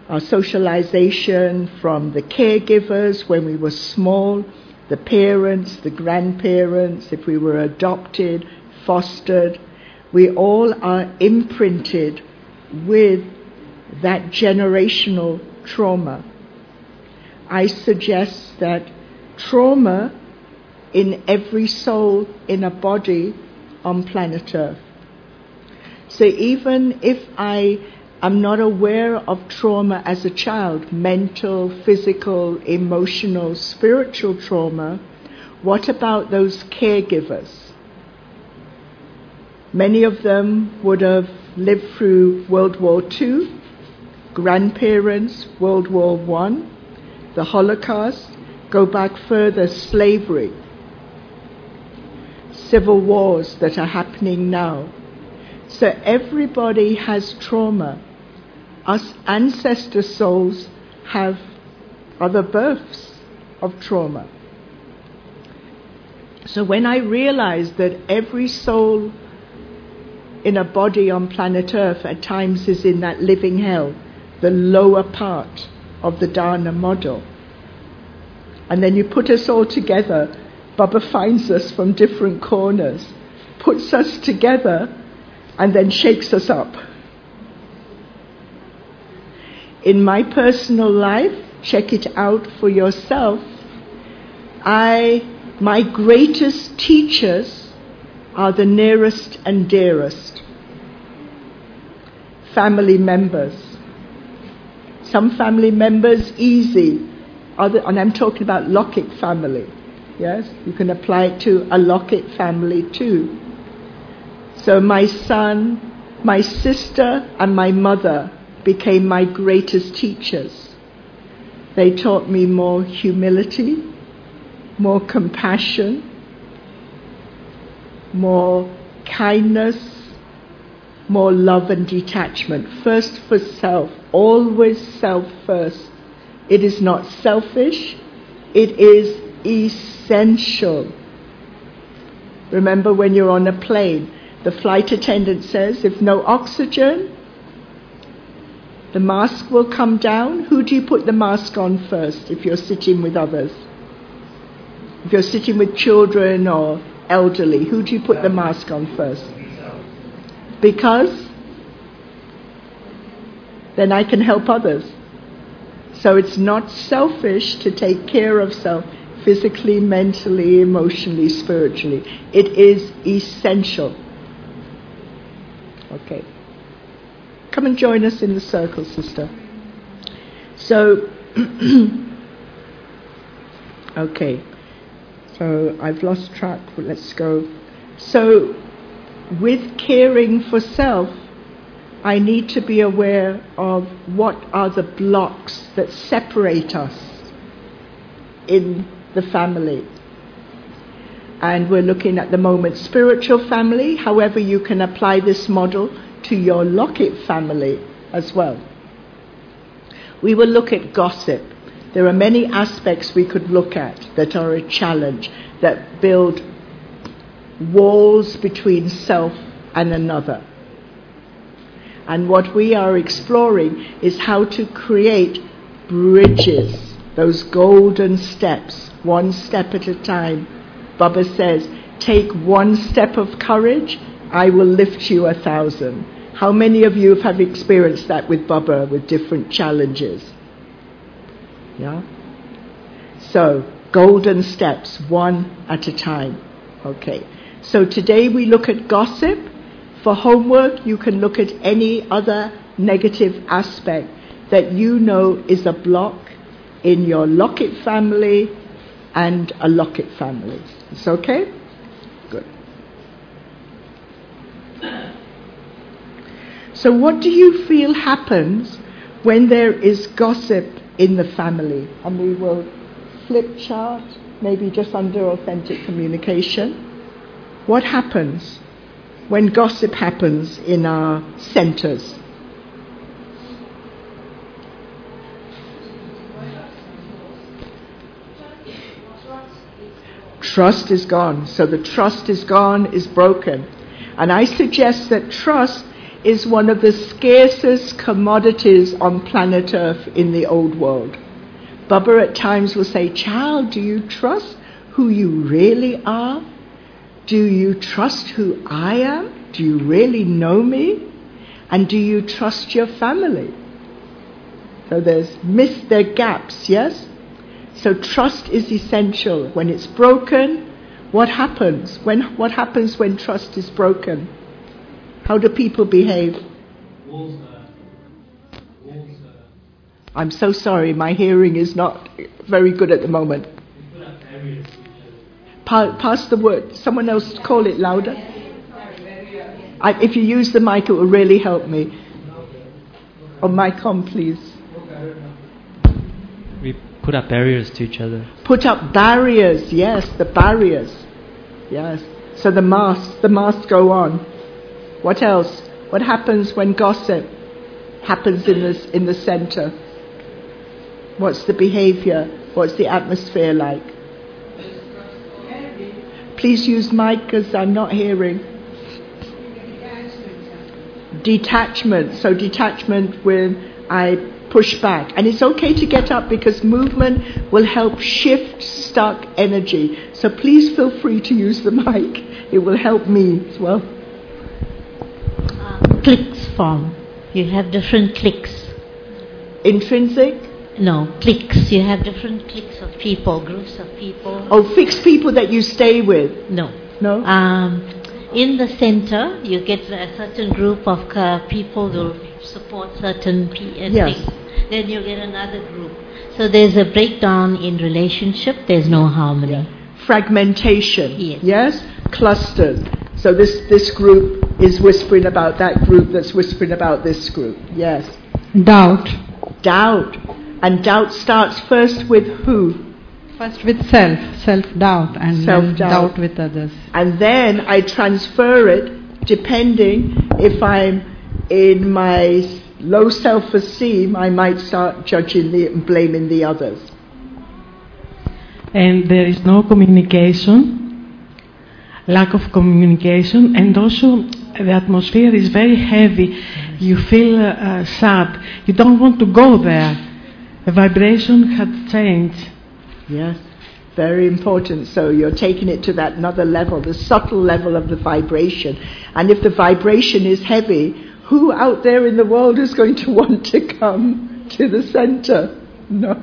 from the caregivers when we were small, the parents, the grandparents, if we were adopted, fostered. We all are imprinted with that generational trauma. I suggest that trauma in every soul in a body on planet Earth. So even if I am not aware of trauma as a child, mental, physical, emotional, spiritual trauma, what about those caregivers? Many of them would have lived through World War II, grandparents, World War I, the Holocaust, go back further, slavery, civil wars that are happening now. So everybody has trauma. Us ancestor souls have other births of trauma. So when I realized that every soul in a body on planet Earth at times is in that living hell, the lower part of the Dharna model, and then you put us all together, Baba finds us from different corners, puts us together, and then shakes us up. In my personal life, check it out for yourself, my greatest teachers are the nearest and dearest. Family members. Some family members, easy. And I'm talking about Lockett family. Yes, you can apply it to a Lockett family too. So my son, my sister, and my mother became my greatest teachers. They taught me more humility, more compassion, more kindness, more love and detachment. First for self, always self first. It is not selfish, it is essential. Remember when you're on a plane, the flight attendant says, if no oxygen, the mask will come down. Who do you put the mask on first if you're sitting with others? If you're sitting with children or elderly, who do you put the mask on first? Because then I can help others. So it's not selfish to take care of self, physically, mentally, emotionally, spiritually. It is essential. Okay. Come and join us in the circle, sister. So, okay. So I've lost track. Let's go. So, with caring for self, I need to be aware of what are the blocks that separate us in the family. And we're looking at the moment spiritual family. However, you can apply this model to your Lockett family as well. We will look at gossip. There are many aspects we could look at that are a challenge, that build walls between self and another. And what we are exploring is how to create bridges, those golden steps, one step at a time. Baba says, take one step of courage, I will lift you 1,000. How many of you have experienced that with Baba, with different challenges? Yeah? So, golden steps, one at a time. Okay. So today we look at gossip. For homework, you can look at any other negative aspect that you know is a block in your Lockett family and a Lockett family. It's okay? Good. So what do you feel happens when there is gossip in the family? And we will flip chart, maybe just under authentic communication. What happens when gossip happens in our centers? Trust is gone. So the trust is gone, is broken. And I suggest that trust is one of the scarcest commodities on planet Earth in the old world. Baba at times will say, child, do you trust who you really are? Do you trust who I am? Do you really know me? And do you trust your family? So there are gaps, yes? So trust is essential. When it's broken, what happens? What happens when trust is broken? How do people behave? I'm so sorry, my hearing is not very good at the moment. Pass the word. Someone else call it louder. If you use the mic, it will really help me. Oh, mic on, please. We put up barriers to each other. Put up barriers, yes, the barriers. Yes. So the masks go on. What else? What happens when gossip happens in the center? What's the behavior? What's the atmosphere like? Please use mic because I'm not hearing. Detachment. So detachment when I push back. And it's okay to get up because movement will help shift stuck energy. So please feel free to use the mic. It will help me as well. Cliques form. You have different cliques. Intrinsic? No, cliques. You have different cliques of people, groups of people. Oh, fixed people that you stay with? No. No? In the center, you get a certain group of people who support certain things. Then you get another group. So there's a breakdown in relationship. There's no harmony. Yeah. Fragmentation. Yes. Yes? Clusters. So this group is whispering about that group that's whispering about this group. Yes. Doubt. Doubt. And doubt starts first with who? First with self-doubt, and then doubt with others. And then I transfer it depending if I'm in my low self-esteem, I might start judging and blaming the others. And there is no communication, lack of communication, and also the atmosphere is very heavy. You feel sad. You don't want to go there. The vibration had changed. Yes, very important. So you're taking it to that another level, the subtle level of the vibration. And if the vibration is heavy, who out there in the world is going to want to come to the center? No.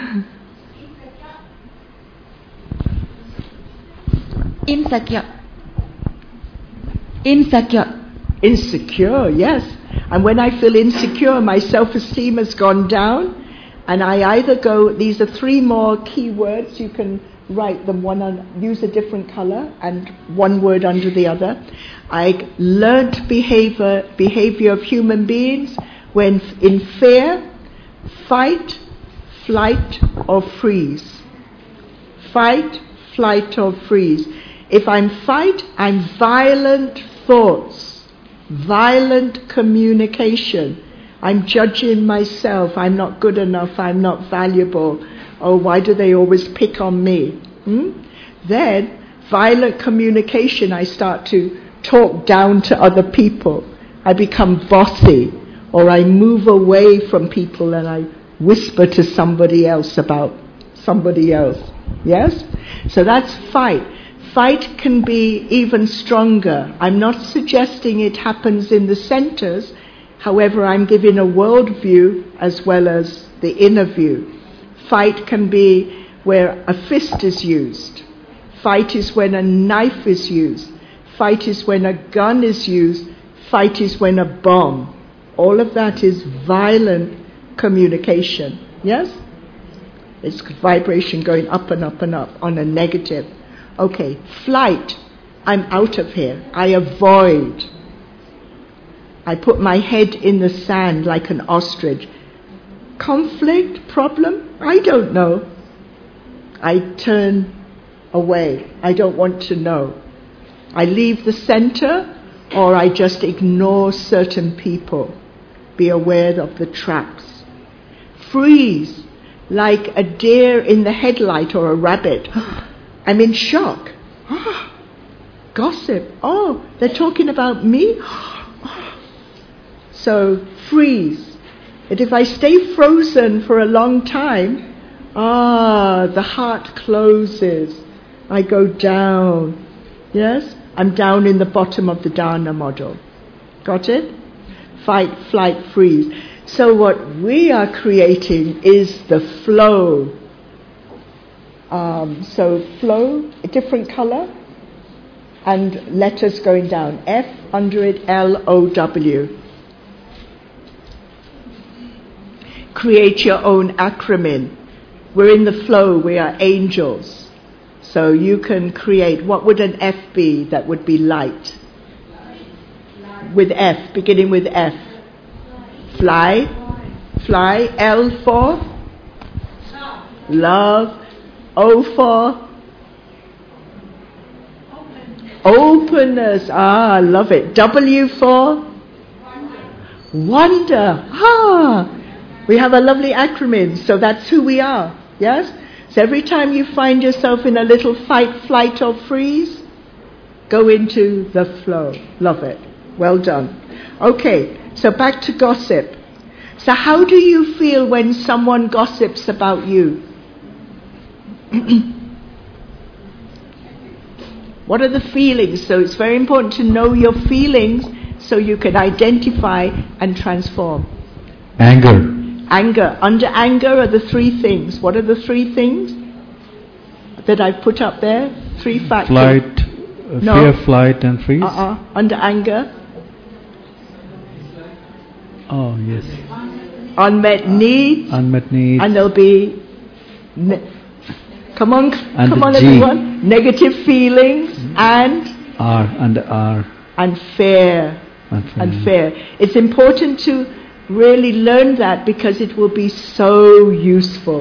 Insecure, yes. And when I feel insecure, my self-esteem has gone down. And I either go, these are 3 more key words, you can write them use a different color and one word under the other. I learnt behavior of human beings when in fear, fight, flight or freeze. Fight, flight or freeze. If I'm fight, I'm violent thoughts, violent communication. I'm judging myself. I'm not good enough. I'm not valuable. Oh, why do they always pick on me? Then, violent communication, I start to talk down to other people. I become bossy, or I move away from people and I whisper to somebody else about somebody else. Yes? So that's fight. Fight can be even stronger. I'm not suggesting it happens in the centers. However, I'm giving a world view as well as the inner view. Fight can be where a fist is used. Fight is when a knife is used. Fight is when a gun is used. Fight is when a bomb. All of that is violent communication. Yes? It's vibration going up and up and up on a negative. Okay, flight. I'm out of here. I avoid. I put my head in the sand like an ostrich. Conflict? Problem? I don't know. I turn away. I don't want to know. I leave the center, or I just ignore certain people. Be aware of the traps. Freeze, like a deer in the headlight or a rabbit. I'm in shock. Gossip. Oh, they're talking about me? So, freeze. And if I stay frozen for a long time, the heart closes. I go down. Yes? I'm down in the bottom of the Dharna model. Got it? Fight, flight, freeze. So what we are creating is the flow. So flow, a different color, and letters going down. F, under it, L, O, W. Create your own acronym. We're in the flow, we are angels. So you can create, what would an F be that would be light? With F, beginning with F. Fly. Fly. L for? Love. O for? Openness. I love it. W for? Wonder. We have a lovely acronym, so that's who we are. Yes? So every time you find yourself in a little fight, flight or freeze, go into the flow. Love it. Well done. Okay, so back to gossip. So how do you feel when someone gossips about you? What are the feelings? So it's very important to know your feelings so you can identify and transform. Anger. Anger. Under anger are the three things. What are the three things that I've put up there? Three factors. Flight, fear, flight and freeze. Under anger. Oh, yes. Unmet needs. Unmet needs. And there'll be... come on everyone. Negative feelings and... R, under R. And fear. And fear. It's important to really learn that because it will be so useful.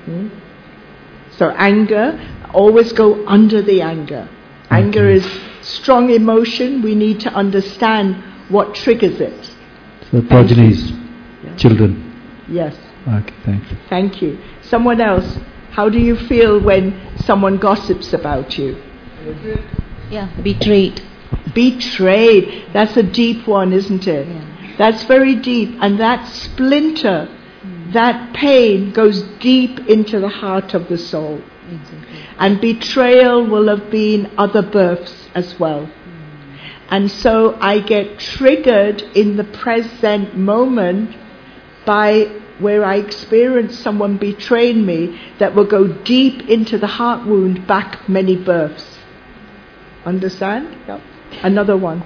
So anger, always go under the anger. Anger is strong emotion. We need to understand what triggers it. So progenies, children. Yes. Okay, thanks. Thank you. Someone else, how do you feel when someone gossips about you? Yeah, betrayed. Betrayed. That's a deep one, isn't it? Yeah. That's very deep, and that splinter, that pain goes deep into the heart of the soul. Exactly. And betrayal will have been other births as well. And so I get triggered in the present moment by where I experience someone betraying me that will go deep into the heart wound back many births. Understand? Yep. Another one.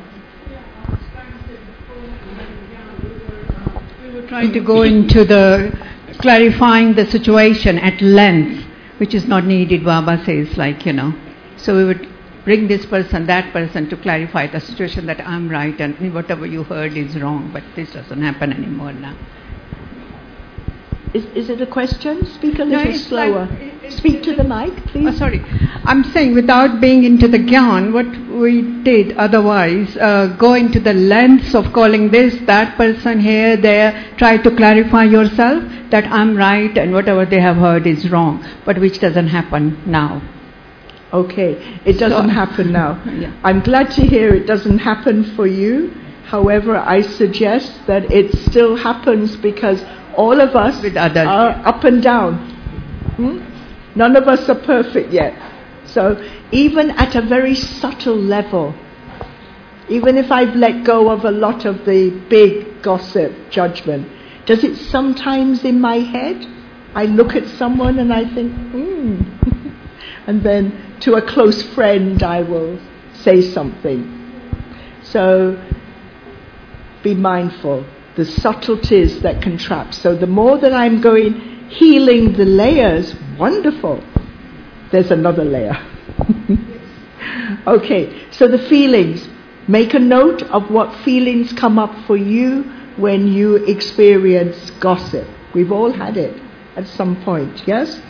Trying to go into the clarifying the situation at length, which is not needed, Baba says, So we would bring this person, that person to clarify the situation that I'm right and whatever you heard is wrong, but this doesn't happen anymore now. Is it a question? Speak a little slower. Speak to the mic, please. Sorry, I'm saying without being into the gyan, what we did otherwise, go into the lens of calling this, that person here, there, try to clarify yourself that I'm right and whatever they have heard is wrong, but which doesn't happen now. Okay, it doesn't happen now. Yeah. I'm glad to hear it doesn't happen for you. However, I suggest that it still happens because all of us With others, are yeah. up and down. None of us are perfect yet. So even at a very subtle level, even if I've let go of a lot of the big gossip judgment, does it sometimes in my head, I look at someone and I think, and then to a close friend I will say something. So be mindful, the subtleties that can trap. So the more that I'm going healing the layers, wonderful. There's another layer. Okay, so the feelings. Make a note of what feelings come up for you when you experience gossip. We've all had it at some point, yes?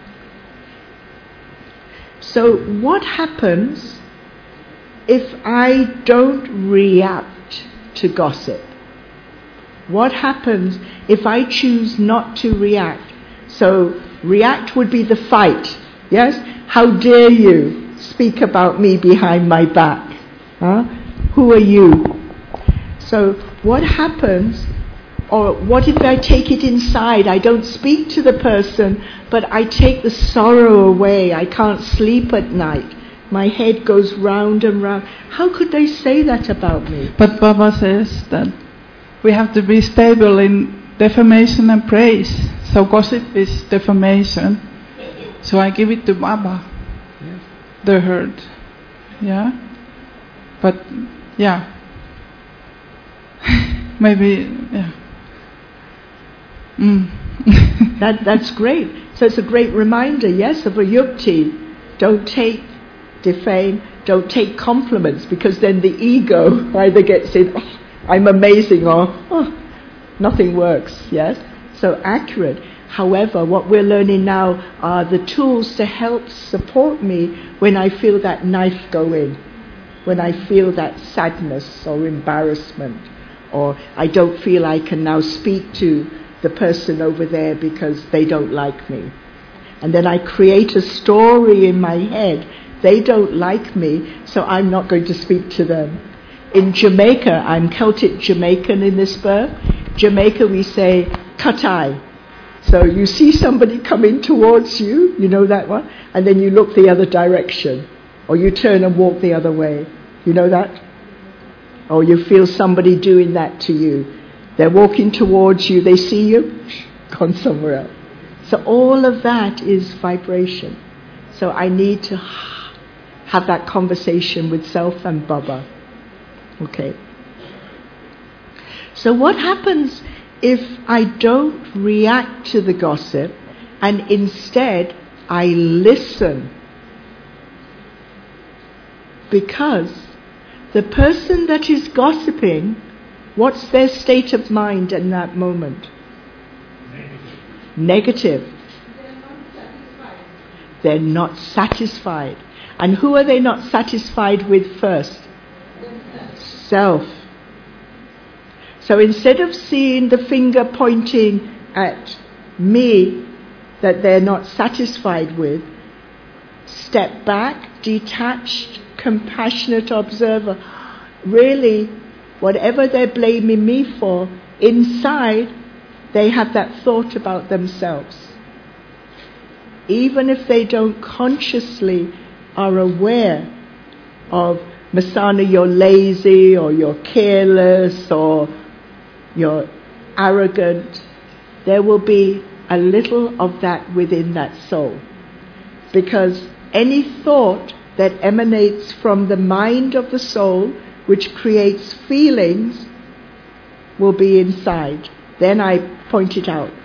So what happens if I don't react to gossip? What happens if I choose not to react? So react would be the fight, yes? How dare you speak about me behind my back? Huh? Who are you? So what happens, or what if I take it inside? I don't speak to the person, but I take the sorrow away. I can't sleep at night. My head goes round and round. How could they say that about me? But Baba says that we have to be stable in defamation and praise. So gossip is defamation. So I give it to Baba. Yes. The hurt. Yeah. But yeah. Maybe yeah. That's great. So it's a great reminder, yes, of a yukti. Don't defame, don't take compliments, because then the ego either gets in, oh, I'm amazing, or oh, nothing works, yes? So accurate. However, what we're learning now are the tools to help support me when I feel that knife go in, when I feel that sadness or embarrassment, or I don't feel I can now speak to the person over there because they don't like me. And then I create a story in my head. They don't like me, so I'm not going to speak to them. In Jamaica, I'm Celtic Jamaican in this birth. Jamaica, we say, katai. So you see somebody coming towards you, you know that one, and then you look the other direction, or you turn and walk the other way. You know that? Or you feel somebody doing that to you. They're walking towards you, they see you, gone somewhere else. So all of that is vibration. So I need to have that conversation with self and Baba. Okay. So what happens if I don't react to the gossip and instead I listen? Because the person that is gossiping, what's their state of mind in that moment? Negative. They're not satisfied. And who are they not satisfied with first? Self. So instead of seeing the finger pointing at me that they're not satisfied with, step back, detached, compassionate observer. Really, whatever they're blaming me for, inside they have that thought about themselves. Even if they don't consciously are aware of, Masana, you're lazy, or you're careless, or you're arrogant, there will be a little of that within that soul. Because any thought that emanates from the mind of the soul, which creates feelings, will be inside. Then I point it out.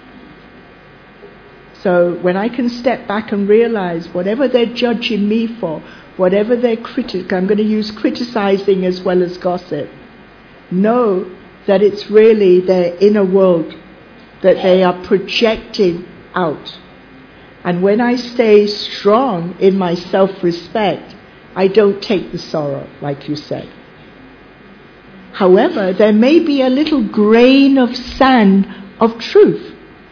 So when I can step back and realize whatever they're judging me for, whatever they're I'm going to use criticizing as well as gossip, know that it's really their inner world that they are projecting out. And when I stay strong in my self-respect, I don't take the sorrow, like you said. However, there may be a little grain of sand of truth.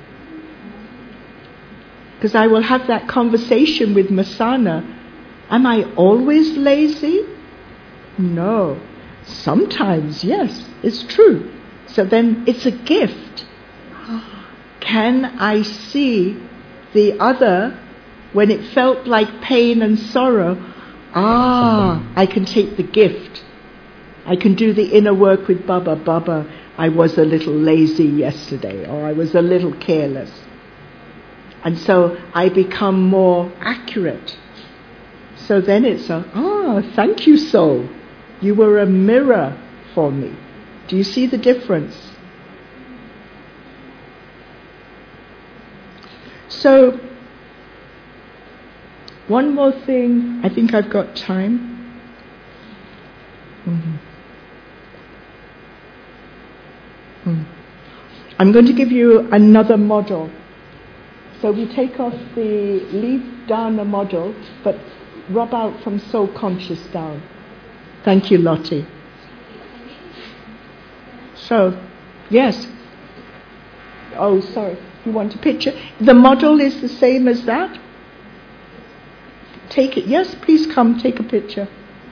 Because I will have that conversation with Masana. Am I always lazy? No. Sometimes, yes, it's true. So then it's a gift. Can I see the other when it felt like pain and sorrow? I can take the gift. I can do the inner work with Baba. Baba, I was a little lazy yesterday, or I was a little careless. And so I become more accurate. So then it's thank you, soul. You were a mirror for me. Do you see the difference? So, one more thing. I think I've got time. I'm going to give you another model. So we take off leave down a model, but rub out from soul conscious down. Thank you, Lottie. So, yes. Oh, sorry. You want a picture? The model is the same as that? Take it. Yes, please come take a picture.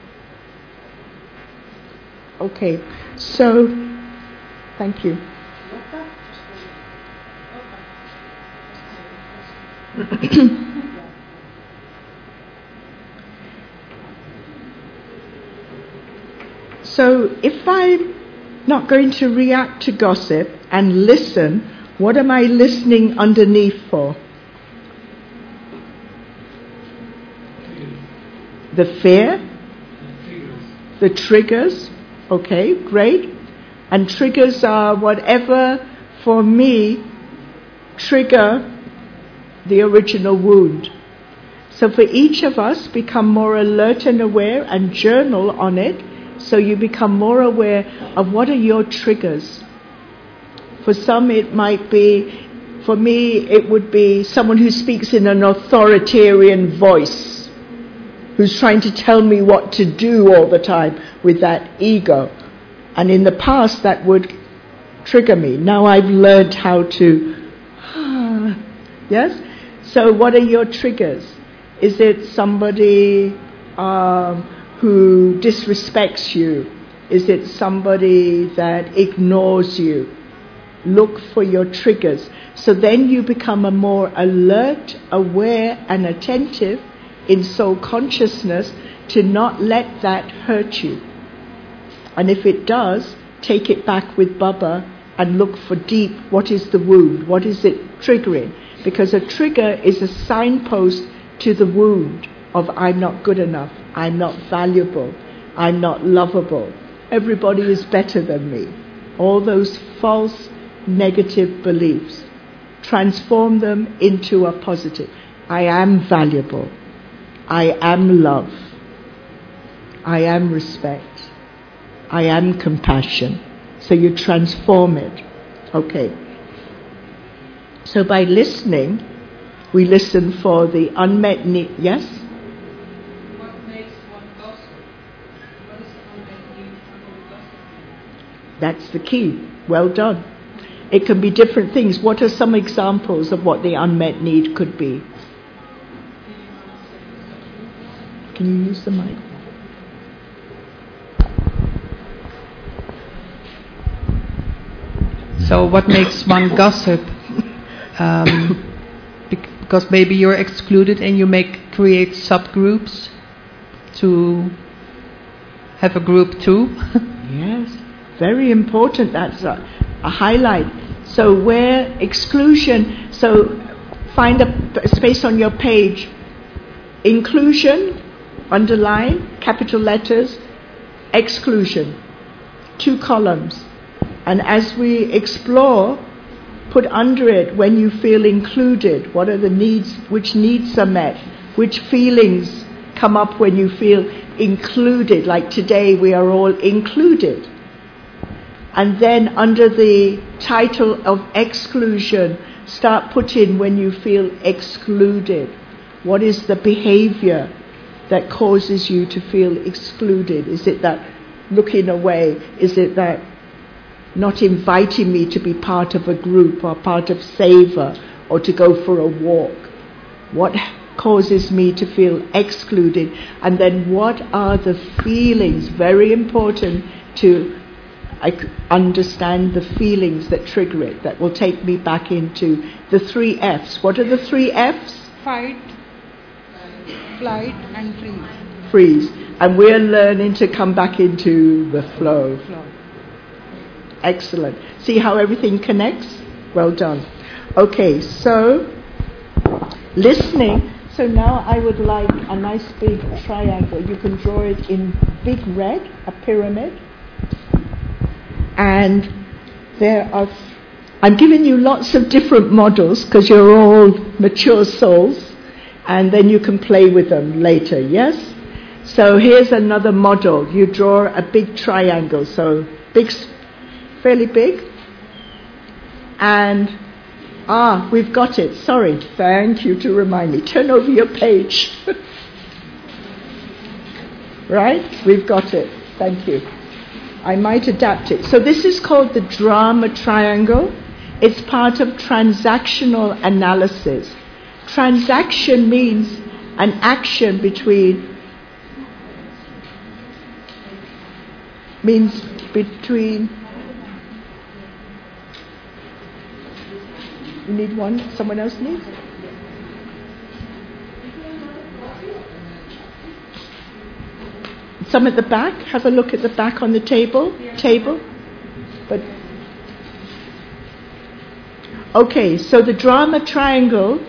Okay. So, thank you. So if I'm not going to react to gossip and listen, what am I listening underneath for? The fear? The triggers? Okay, great. And triggers are whatever, for me, trigger the original wound. So for each of us, become more alert and aware and journal on it, so you become more aware of what are your triggers. For some it might be, for me it would be someone who speaks in an authoritarian voice, who's trying to tell me what to do all the time with that ego. And in the past that would trigger me. Now I've learned how to, yes? So what are your triggers? Is it somebody who disrespects you? Is it somebody that ignores you? Look for your triggers. So then you become a more alert, aware and attentive in soul consciousness to not let that hurt you. And if it does, take it back with Baba and look for deep, what is the wound? What is it triggering? Because a trigger is a signpost to the wound of I'm not good enough, I'm not valuable, I'm not lovable, everybody is better than me. All those false negative beliefs. Transform them into a positive. I am valuable. I am love. I am respect. I am compassion. So you transform it. Okay. So by listening, we listen for the unmet need. Yes? What makes one gossip? What is the unmet need for gossip? That's the key. Well done. It can be different things. What are some examples of what the unmet need could be? Can you use the mic? So what makes one gossip? Because maybe you're excluded and you create subgroups to have a group too. Yes, very important. That's a highlight. So where exclusion, so find a space on your page. Inclusion, underline, capital letters, exclusion, 2 columns. And as we explore, put under it when you feel included, what are the needs, which needs are met, which feelings come up when you feel included, like today we are all included. And then under the title of exclusion, Start putting when you feel excluded. What is the behavior that causes you to feel excluded? Is it that looking away? Is it that not inviting me to be part of a group or part of Seva or to go for a walk? What causes me to feel excluded? And then what are the feelings? Very important to understand the feelings that trigger it, that will take me back into the 3 Fs. What are the 3 Fs? Fight, flight, and freeze. Freeze. And we're learning to come back into the flow. Excellent. See how everything connects? Well done. Okay, so listening. So now I would like a nice big triangle. You can draw it in big red, a pyramid. And I'm giving you lots of different models because you're all mature souls, and then you can play with them later, yes? So here's another model. You draw a big triangle, so big, fairly big. And, we've got it. Sorry. Thank you to remind me. Turn over your page. Right? We've got it. Thank you. I might adapt it. So this is called the drama triangle. It's part of transactional analysis. Transaction means an action between you need one? Someone else needs? Some at the back? Have a look at the back on the table. But okay, so the drama triangle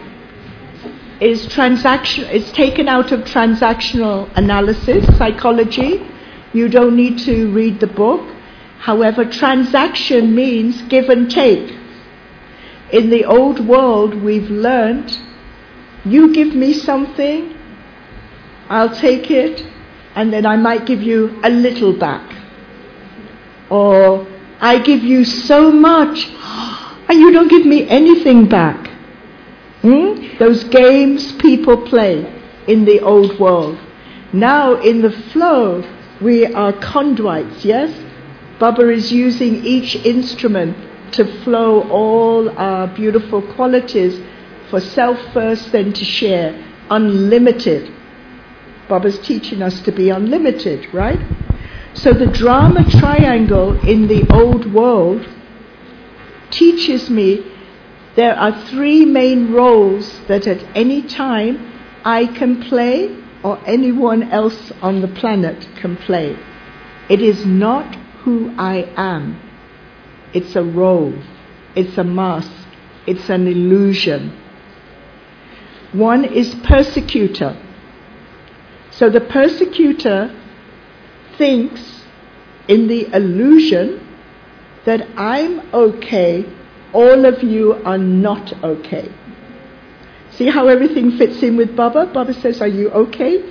is it's taken out of transactional analysis, psychology. You don't need to read the book. However, transaction means give and take. In the old world, we've learnt, you give me something, I'll take it, and then I might give you a little back. Or I give you so much, and you don't give me anything back. Those games people play in the old world. Now in the flow, we are conduits, yes? Baba is using each instrument to flow all our beautiful qualities for self first, then to share. Unlimited. Baba's teaching us to be unlimited, right? So the drama triangle in the old world teaches me there are 3 main roles that at any time I can play or anyone else on the planet can play. It is not who I am. It's a role. It's a mask. It's an illusion. One is persecutor. So the persecutor thinks in the illusion that I'm okay, all of you are not okay. See how everything fits in with Baba? Baba says, are you okay?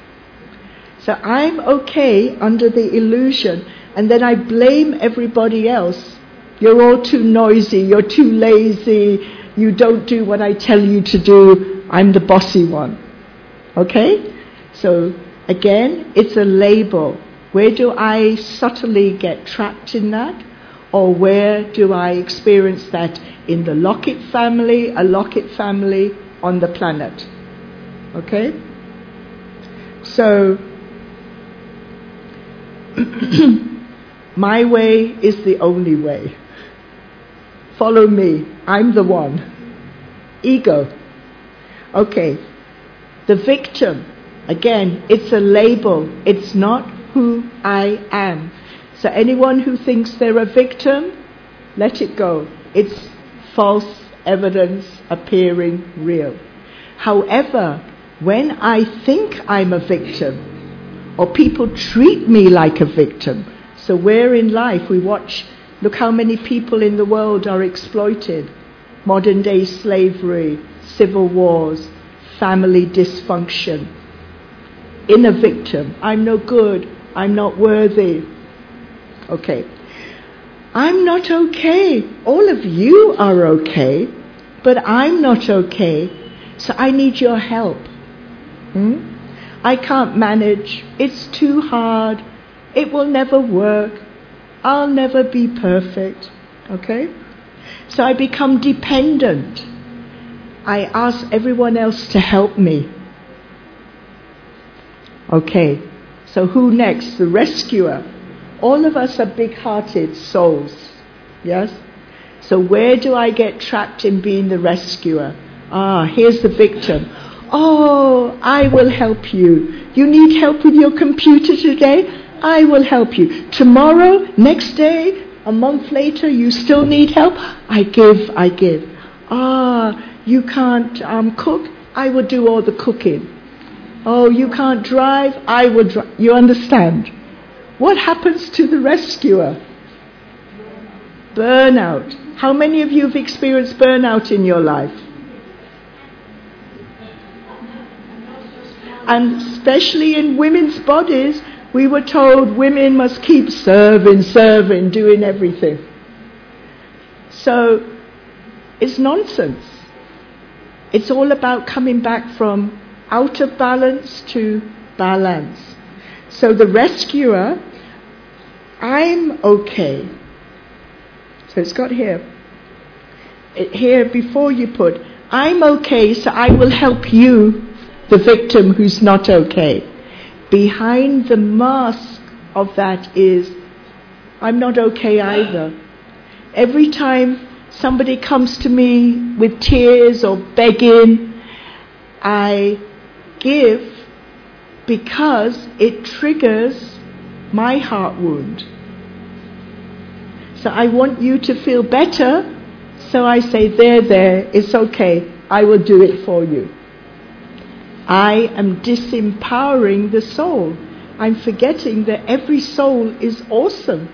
So I'm okay under the illusion, and then I blame everybody else. You're all too noisy, you're too lazy, you don't do what I tell you to do, I'm the bossy one. Okay? So again, it's a label. Where do I subtly get trapped in that? Or where do I experience that in the Lockett family, a Lockett family on the planet? Okay? So, my way is the only way. Follow me. I'm the one. Ego. Okay. The victim. Again, it's a label. It's not who I am. So anyone who thinks they're a victim, let it go. It's false evidence appearing real. However, when I think I'm a victim, or people treat me like a victim, so where in life we watch, look how many people in the world are exploited. Modern day slavery, civil wars, family dysfunction. In a victim, I'm no good, I'm not worthy. Okay. I'm not okay. All of you are okay. but I'm not okay, so I need your help. I can't manage, it's too hard, it will never work, I'll never be perfect. Okay? So I become dependent. I ask everyone else to help me. Okay, so who next? The rescuer. All of us are big-hearted souls. Yes? So where do I get trapped in being the rescuer? Here's the victim. Oh, I will help you. You need help with your computer today? I will help you. Tomorrow, next day, a month later, you still need help? I give. You can't cook? I will do all the cooking. Oh, you can't drive? I will drive. You understand? What happens to the rescuer? Burnout. How many of you have experienced burnout in your life? And especially in women's bodies, we were told women must keep serving, doing everything. So, it's nonsense. It's all about coming back from out of balance to balance. So the rescuer, I'm okay. So it's got here. Here before you put, I'm okay, so I will help you, the victim who's not okay. Behind the mask of that is, I'm not okay either. Every time somebody comes to me with tears or begging, I give because it triggers my heart wound. So I want you to feel better, so I say, there, it's okay, I will do it for you. I am disempowering the soul. I'm forgetting that every soul is awesome.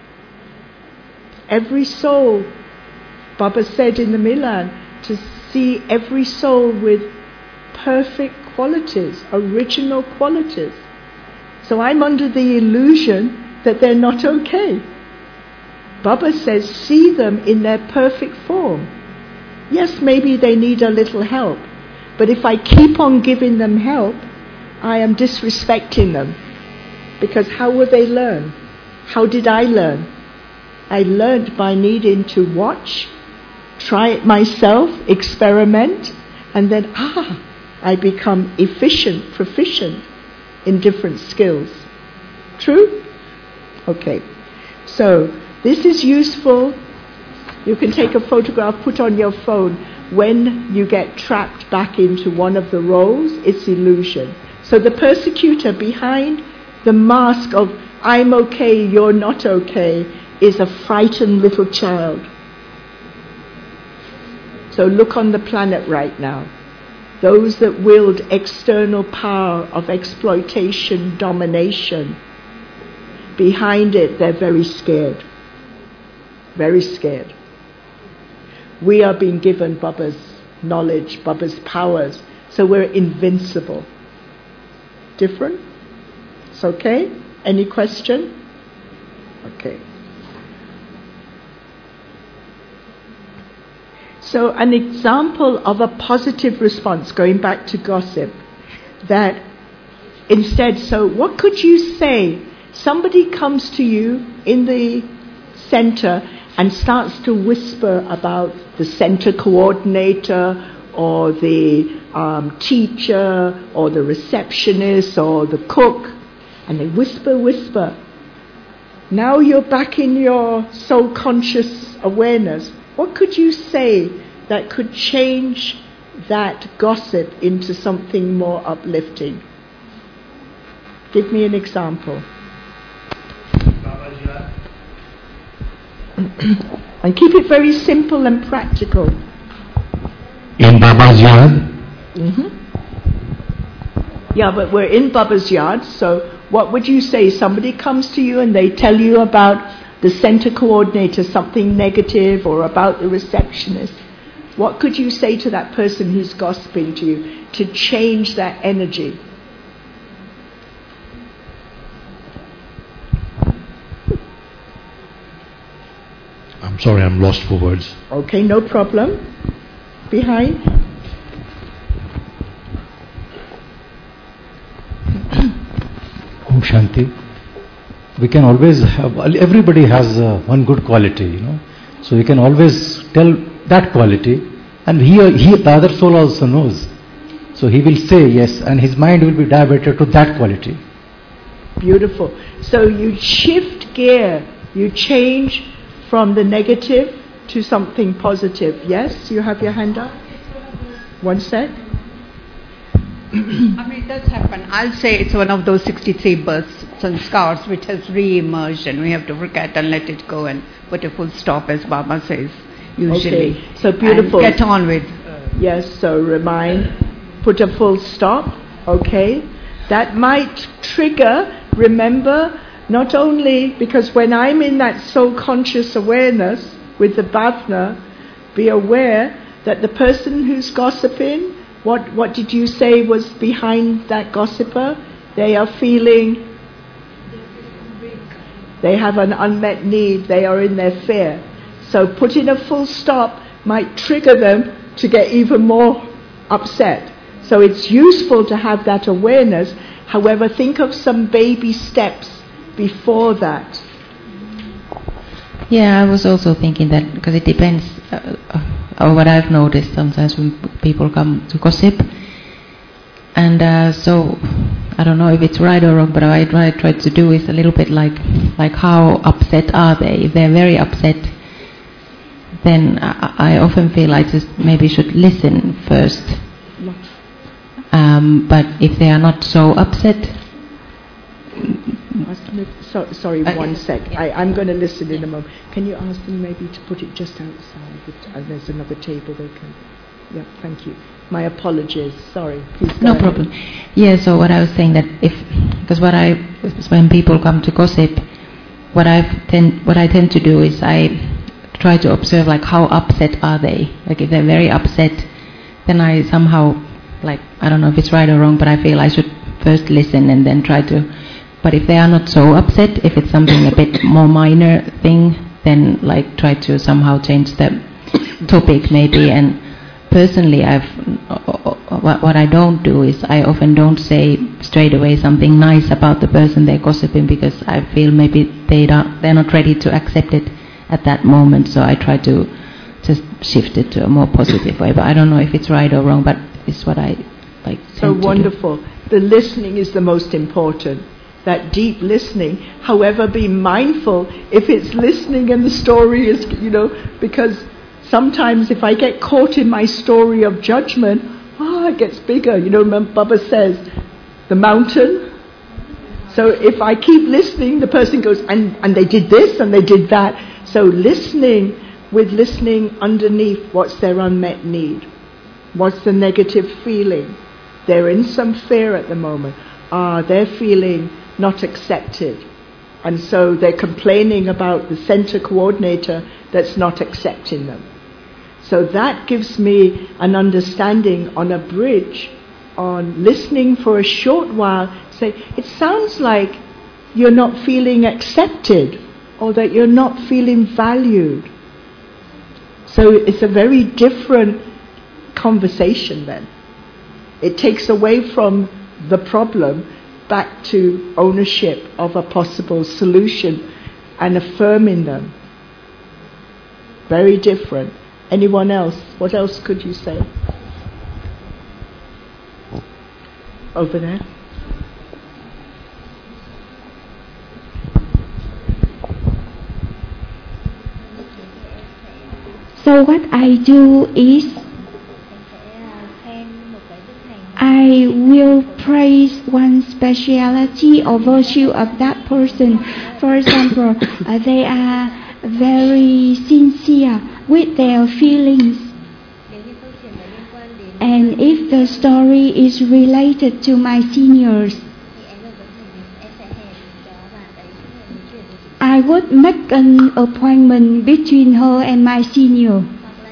Every soul, Baba said in the Milan, to see every soul with perfect qualities, original qualities. So I'm under the illusion that they're not okay. Baba says, see them in their perfect form. Yes, maybe they need a little help, but if I keep on giving them help, I am disrespecting them. Because how will they learn? How did I learn? I learned by needing to watch, try it myself, experiment, and then, I become proficient in different skills. True? Okay. So, this is useful. You can take a photograph, put on your phone. When you get trapped back into one of the roles, it's illusion. So the persecutor behind the mask of I'm okay, you're not okay, is a frightened little child. So look on the planet right now. Those that wield external power of exploitation, domination, behind it they're very scared. Very scared. We are being given Baba's knowledge, Baba's powers, so we're invincible. Different? It's okay? Any question? Okay. So an example of a positive response, going back to gossip, that instead, so what could you say? Somebody comes to you in the center and starts to whisper about the center coordinator or the teacher or the receptionist or the cook, and they whisper. Now you're back in your soul conscious awareness. What could you say that could change that gossip into something more uplifting? Give me an example. And keep it very simple and practical. In Baba's yard? Yeah, but we're in Baba's yard, so what would you say? Somebody comes to you and they tell you about the center coordinator, something negative, or about the receptionist. What could you say to that person who's gossiping to you to change that energy? I'm sorry, I'm lost for words. Okay, no problem. behind. Om Shanti. We can always have, everybody has one good quality, you know. So we can always tell that quality, and the other soul also knows. So he will say yes, and his mind will be diverted to that quality. Beautiful. So you shift gear, you change from the negative to something positive. Yes, you have your hand up? One sec. I mean, it does happen. I'll say it's one of those 63 births and scars which has re-emerged, and we have to forget and let it go and put a full stop, as Baba says, usually. Okay, so beautiful. And get on with. Yes, so remind, put a full stop, okay. That might trigger, remember, not only because when I'm in that soul conscious awareness with the bhavna, be aware that the person who's gossiping, what did you say was behind that gossiper? They are feeling, they have an unmet need, they are in their fear. So putting a full stop might trigger them to get even more upset. So it's useful to have that awareness. However, think of some baby steps before that. Yeah, I was also thinking that, because it depends on what I've noticed sometimes when people come to gossip. And so, I don't know if it's right or wrong, but what I try to do is a little bit like how upset are they? If they're very upset, then I often feel I just maybe should listen first. But if they are not so upset... Sorry, one sec. I'm going to listen in a moment. Can you ask them maybe to put it just outside? And there's another table they can... Yeah, thank you. My apologies. Sorry. Please go ahead. problem. Yeah, so what I was saying that because when people come to gossip, what I tend to do is I try to observe like how upset are they. Like if they're very upset, then I somehow, like, I don't know if it's right or wrong, but I feel I should first listen and then try to... But if they are not so upset, if it's something a bit more minor thing, then like try to somehow change the topic maybe. And personally, what I don't do is I often don't say straight away something nice about the person they're gossiping, because I feel maybe they're not ready to accept it at that moment. So I try to just shift it to a more positive way. But I don't know if it's right or wrong, but it's what I like. So wonderful. The listening is the most important. That deep listening. However, be mindful if it's listening and the story is, because sometimes if I get caught in my story of judgment, it gets bigger. Baba says, the mountain. So if I keep listening, the person goes, and they did this and they did that. So listening underneath, what's their unmet need? What's the negative feeling? They're in some fear at the moment. They're feeling not accepted. And so they're complaining about the center coordinator that's not accepting them. So that gives me an understanding on a bridge, on listening for a short while, say, it sounds like you're not feeling accepted or that you're not feeling valued. So it's a very different conversation then. It takes away from the problem back to ownership of a possible solution and affirming them. Very different. Anyone else? What else could you say? Over there. So what I do is I will praise one speciality or virtue of that person. For example, they are very sincere with their feelings. And if the story is related to my seniors, I would make an appointment between her and my senior.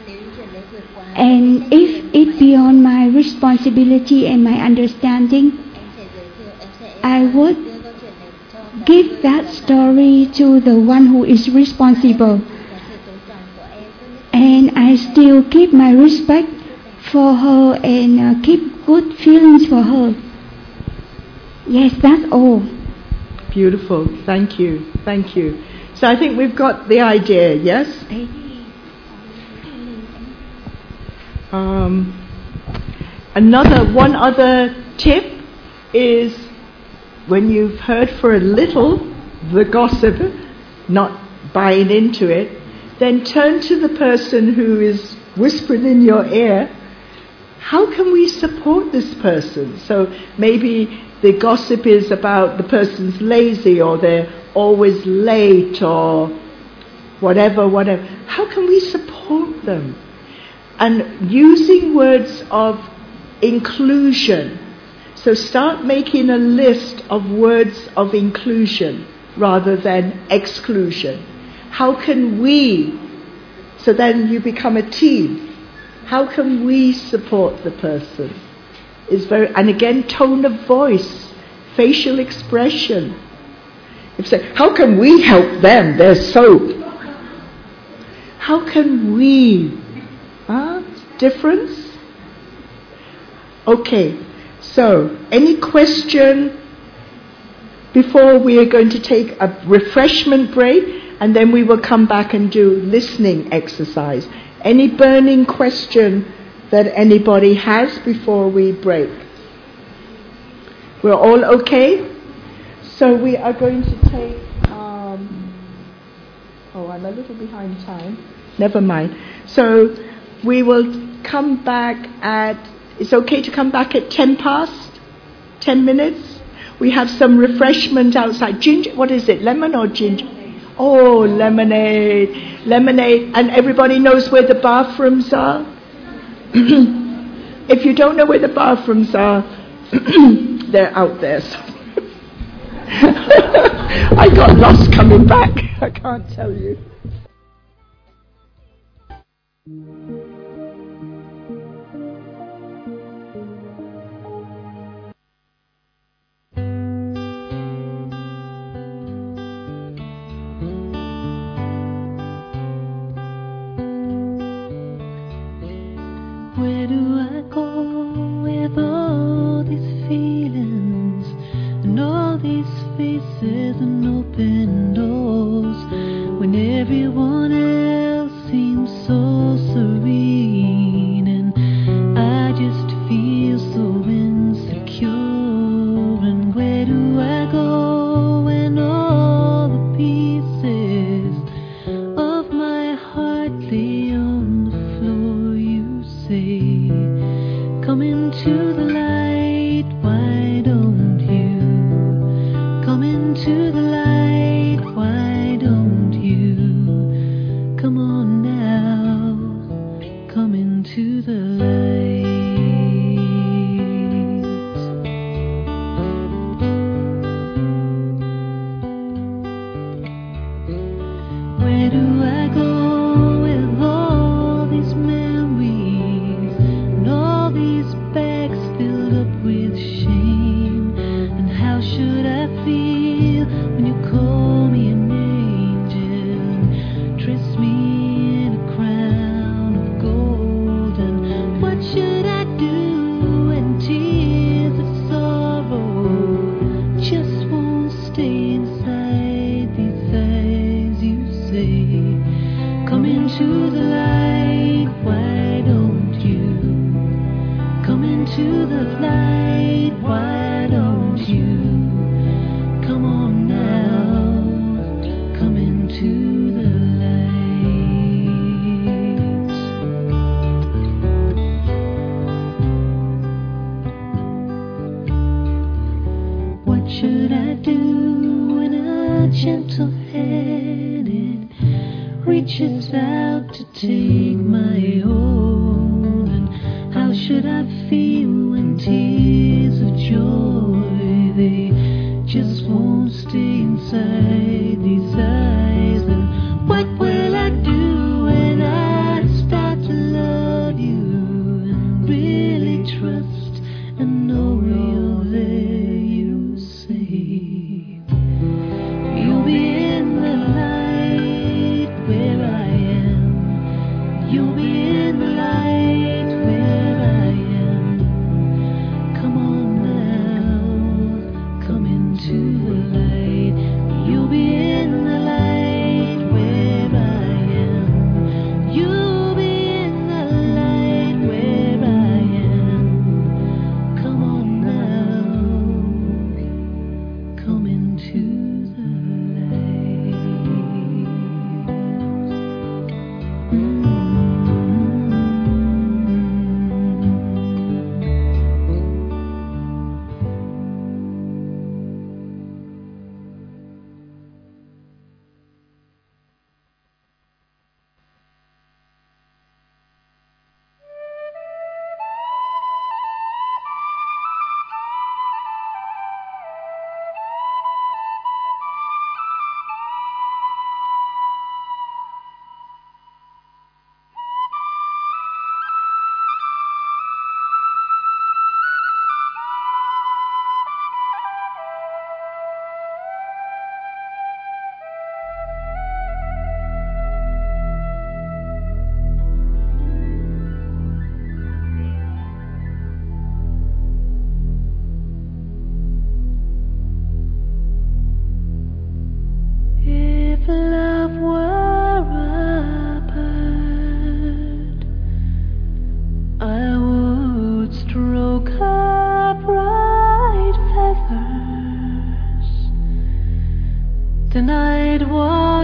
And if it's beyond my responsibility and my understanding, I would give that story to the one who is responsible. And I still keep my respect for her and keep good feelings for her. Yes, that's all. Beautiful. Thank you. Thank you. So I think we've got the idea, yes? One other tip is when you've heard for a little the gossip, not buying into it, then turn to the person who is whispering in your ear, how can we support this person? So maybe the gossip is about the person's lazy or they're always late or whatever. How can we support them? And using words of inclusion. So start making a list of words of inclusion rather than exclusion. How can we? So then you become a team. How can we support the person? And again, tone of voice, facial expression. If say, how can we help them? They're so. How can we? Difference? Okay. So, any question before we are going to take a refreshment break, and then we will come back and do listening exercise. Any burning question that anybody has before we break? We're all okay? So we are going to take, I'm a little behind time. Never mind. So we will come back it's okay to come back at 10 past? 10 minutes? We have some refreshment outside. Ginger, what is it, lemon or ginger? Oh, lemonade. Lemonade. And everybody knows where the bathrooms are? If you don't know where the bathrooms are, they're out there. So. I got lost coming back. I can't tell you. Where do I go with all these feelings and all these faces and open doors when everyone else seems so serene and I just feel so insecure? And where do I go when all the pieces of my heart lay on the floor? You say, come into the light, why don't you? Come into the light, why don't you? Come on now, come into the light. Where do I go with all these memories and all these bags filled up with shame? And how should I feel when you call me an angel and dress me in a crown of gold? And what should I do when tears of sorrow just won't stay inside these eyes? You say, come into the light, why don't you? Come into the light, why don't you? Come on now, come into the light. What should I do when a gentle-headed reaches out to take my own? And how should I feel when tears of joy, they just won't stay inside these eyes? And what will I do when I start to love you and really trust and know you're there? You say, you'll be in the light where I am. You'll be in the light where I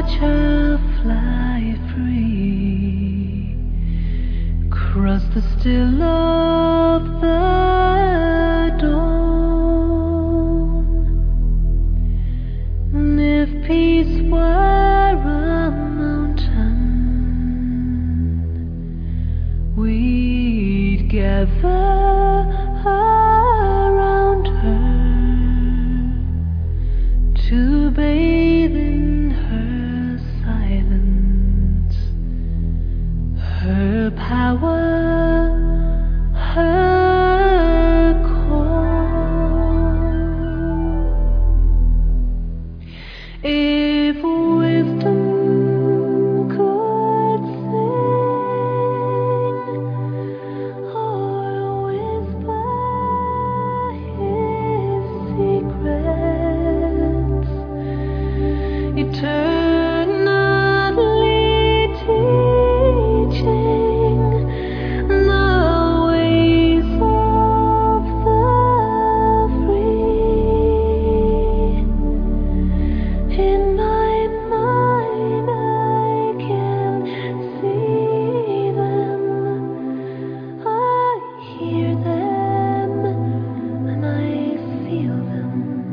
watch her fly free, cross the still of the dawn. And if peace were a mountain, we'd gather around her to bathe in her silence, her power, her call. If wisdom could sing or whisper his secrets, eternally teaching the ways of the free. In my mind I can see them, I hear them, and I feel them.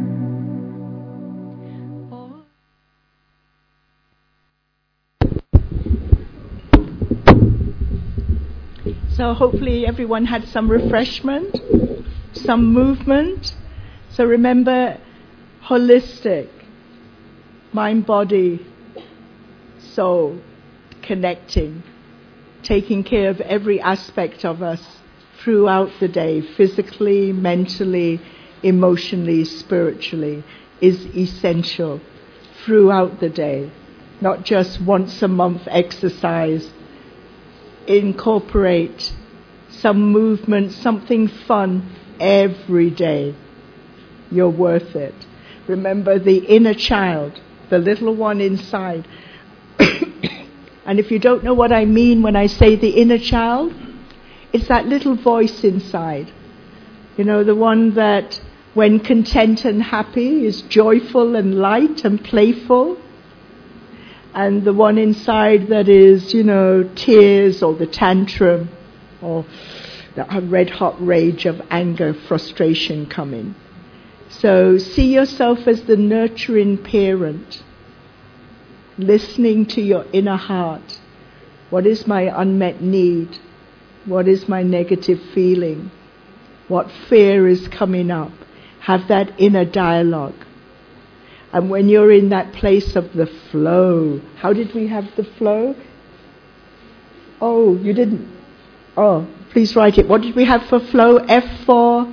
So hopefully everyone had some refreshment, some movement. So remember, holistic, mind, body, soul, connecting, taking care of every aspect of us throughout the day, physically, mentally, emotionally, spiritually, is essential throughout the day, not just once a month exercise. Incorporate some movement, something fun every day. You're worth it. Remember the inner child, the little one inside. And if you don't know what I mean when I say the inner child, it's that little voice inside. You know, the one that when content and happy is joyful and light and playful. And the one inside that is, you know, tears or the tantrum or the red hot rage of anger, frustration coming. So see yourself as the nurturing parent, listening to your inner heart. What is my unmet need? What is my negative feeling? What fear is coming up? Have that inner dialogue. And when you're in that place of the flow, how did we have the flow? Oh, you didn't. Oh, please write it. What did we have for flow? F for?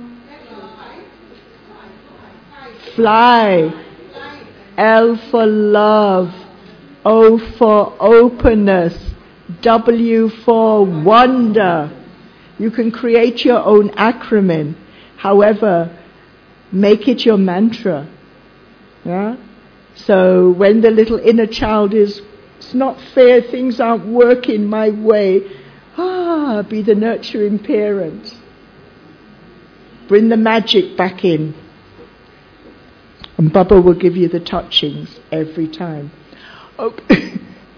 Fly. L for love. O for openness. W for wonder. You can create your own acronym. However, make it your mantra. Yeah? So when the little inner child is, it's not fair, things aren't working my way, be the nurturing parent. Bring the magic back in. And Baba will give you the touchings every time. Okay.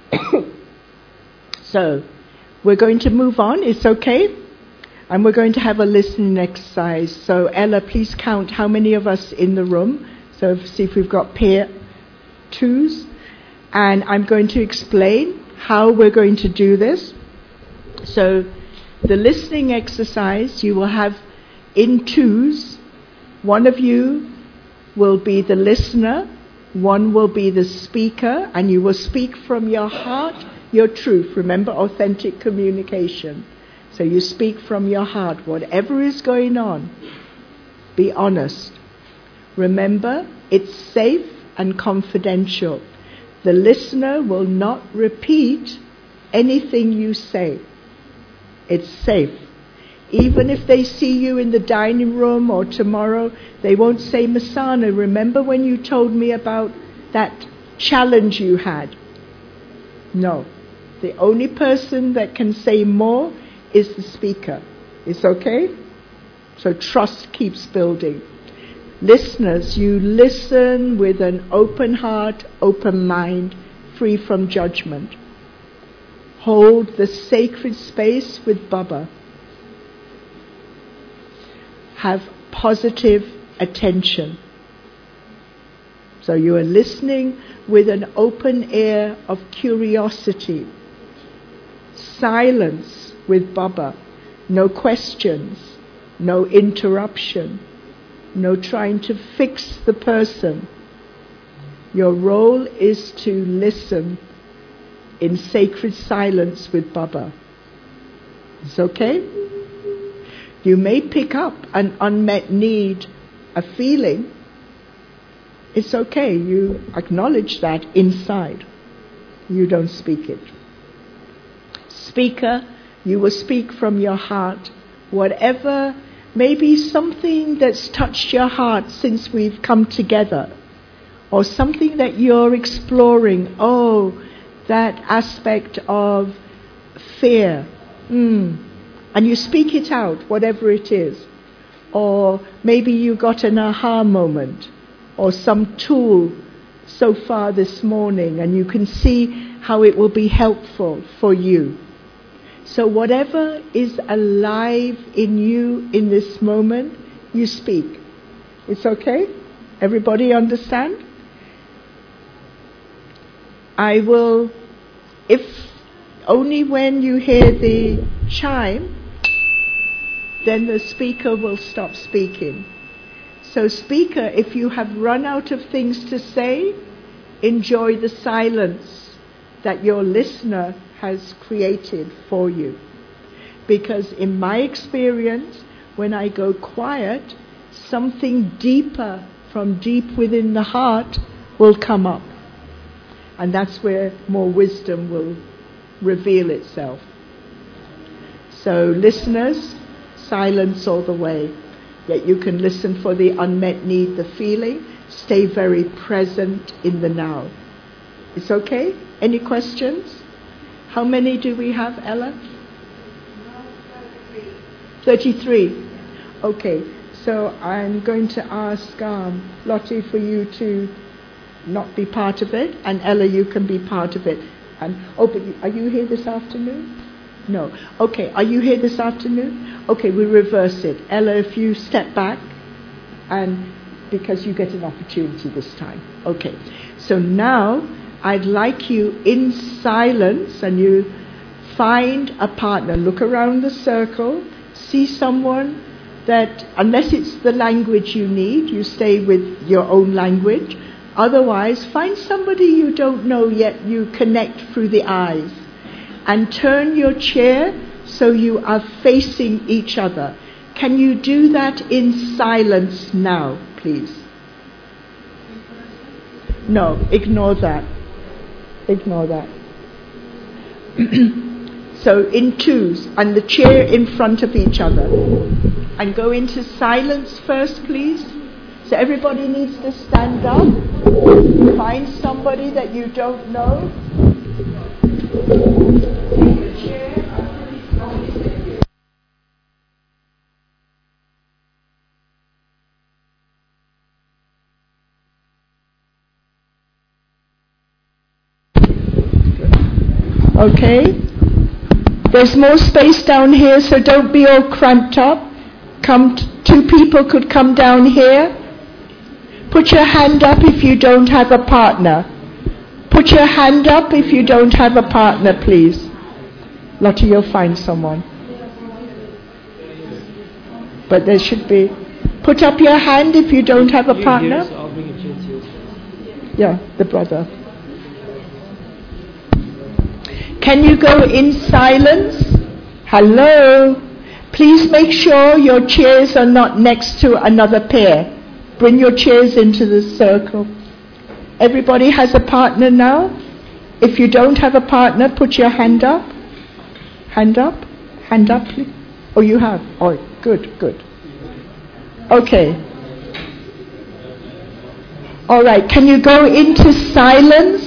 So, we're going to move on, it's okay? And we're going to have a listening exercise. So Ella, please count how many of us in the room. So see if we've got pair twos. And I'm going to explain how we're going to do this. So the listening exercise you will have in twos. One of you will be the listener, one will be the speaker, and you will speak from your heart, your truth. Remember, authentic communication. So you speak from your heart. Whatever is going on, be honest. Remember, it's safe and confidential. The listener will not repeat anything you say. It's safe. Even if they see you in the dining room or tomorrow, they won't say, Masana, remember when you told me about that challenge you had? No. The only person that can say more is the speaker. It's okay? So trust keeps building. Listeners, you listen with an open heart, open mind, free from judgment. Hold the sacred space with Baba. Have positive attention. So you are listening with an open air of curiosity. Silence with Baba. No questions, no interruption, no trying to fix the person. Your role is to listen in sacred silence with Baba. It's okay? You may pick up an unmet need, a feeling. It's okay, you acknowledge that inside. You don't speak it. Speaker, you will speak from your heart. Whatever, maybe something that's touched your heart since we've come together, or something that you're exploring. Oh, that aspect of fear. And you speak it out, whatever it is. Or maybe you got an aha moment, or some tool so far this morning, and you can see how it will be helpful for you. So whatever is alive in you in this moment, you speak. It's okay? Everybody understand? I will, if only when you hear the chime, then the speaker will stop speaking. So speaker, if you have run out of things to say, enjoy the silence that your listener has created for you. Because in my experience, when I go quiet, something deeper from deep within the heart will come up. And that's where more wisdom will reveal itself. So listeners, silence all the way. That you can listen for the unmet need, the feeling. Stay very present in the now. It's okay? Any questions? How many do we have, Ella? 33. Okay, so I'm going to ask Lottie for you to not be part of it, and Ella, you can be part of it. And but are you here this afternoon? No. Okay, are you here this afternoon? Okay, we reverse it. Ella, if you step back, and because you get an opportunity this time. Okay, so now I'd like you in silence, and you find a partner. Look around the circle, see someone that, unless it's the language you need, you stay with your own language. Otherwise, find somebody you don't know yet, you connect through the eyes. And turn your chair so you are facing each other. Can you do that in silence now, please? No, ignore that. Ignore that. So in twos, and the chair in front of each other. And go into silence first, please. So everybody needs to stand up. Find somebody that you don't know. Okay, there's more space down here, so don't be all cramped up. Two people could come down here. Put your hand up if you don't have a partner. Put your hand up if you don't have a partner, please. Lottie, you'll find someone. But there should be. Put up your hand if you don't have a partner. Yeah, the brother. Can you go in silence? Hello? Please make sure your chairs are not next to another pair. Bring your chairs into the circle. Everybody has a partner now? If you don't have a partner, put your hand up. Hand up. Hand up, please. Oh, you have? Oh, good, good. Okay. All right, can you go into silence?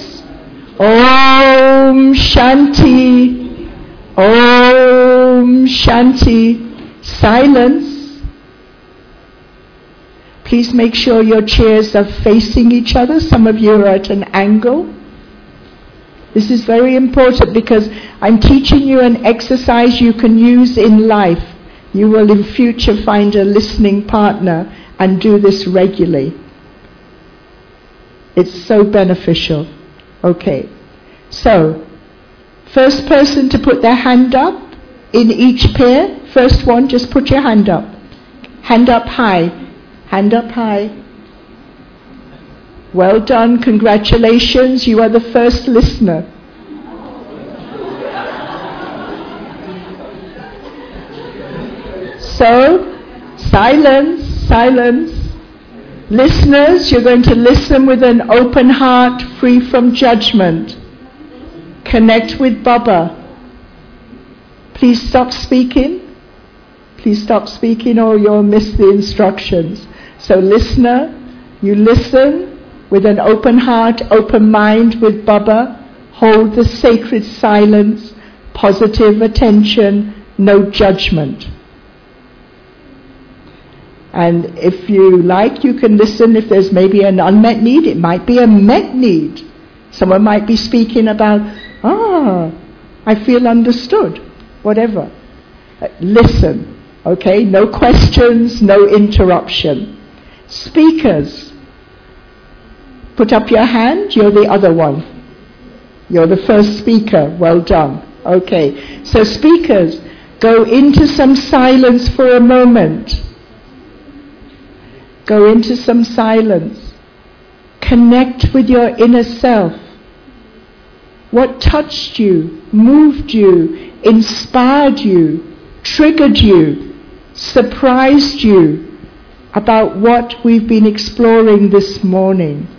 Om Shanti. Om Shanti. Silence. Please make sure your chairs are facing each other. Some of you are at an angle. This is very important because I'm teaching you an exercise you can use in life. You will in future find a listening partner and do this regularly. It's so beneficial. Okay. So, first person to put their hand up in each pair. First one, just put your hand up. Hand up high. Hand up high. Well done, congratulations, you are the first listener. So, silence. Listeners, you're going to listen with an open heart, free from judgment. Connect with Baba. Please stop speaking. Please stop speaking or you'll miss the instructions. So listener, you listen with an open heart, open mind with Baba. Hold the sacred silence, positive attention, no judgment. And if you like, you can listen if there's maybe an unmet need. It might be a met need. Someone might be speaking about, I feel understood. Whatever. Listen. Okay? No questions, no interruption. Speakers. Put up your hand. You're the other one. You're the first speaker. Well done. Okay. So speakers, go into some silence for a moment. Go into some silence. Connect with your inner self. What touched you, moved you, inspired you, triggered you, surprised you about what we've been exploring this morning?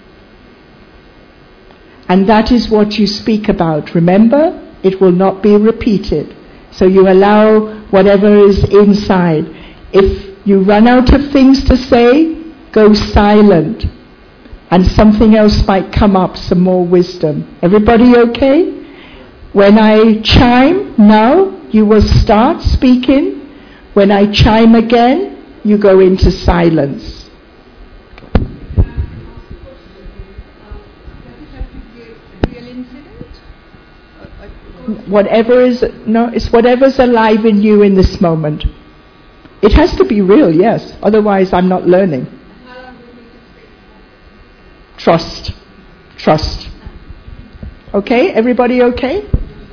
And that is what you speak about. Remember, it will not be repeated. So you allow whatever is inside. If you run out of things to say, go silent. And something else might come up, some more wisdom. Everybody okay? When I chime now, you will start speaking. When I chime again, you go into silence. It's whatever's alive in you in this moment. It has to be real, yes. Otherwise, I'm not learning. Trust. Okay, everybody okay?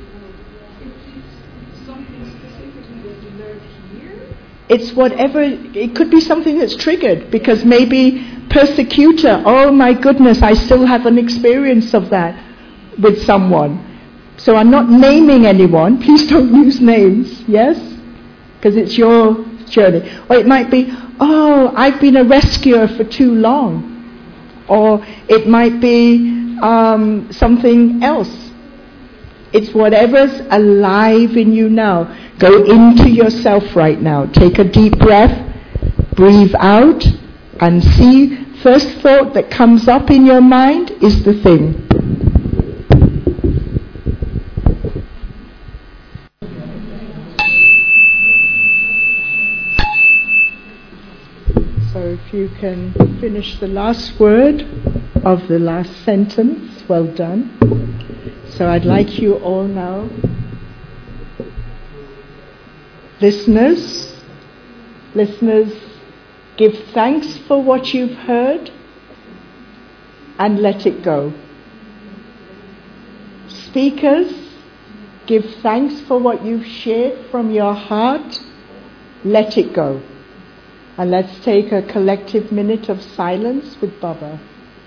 It's whatever, it could be something that's triggered, because maybe persecutor, oh my goodness, I still have an experience of that with someone. So I'm not naming anyone, please don't use names, yes? Because it's your journey. Or it might be, oh, I've been a rescuer for too long. Or it might be something else. It's whatever's alive in you now. Go into yourself right now. Take a deep breath, breathe out, and see, first thought that comes up in your mind is the thing. So if you can finish the last word of the last sentence, well done. So I'd like you all now, listeners, give thanks for what you've heard and let it go. Speakers, give thanks for what you've shared from your heart, let it go. And let's take a collective minute of silence with Baba.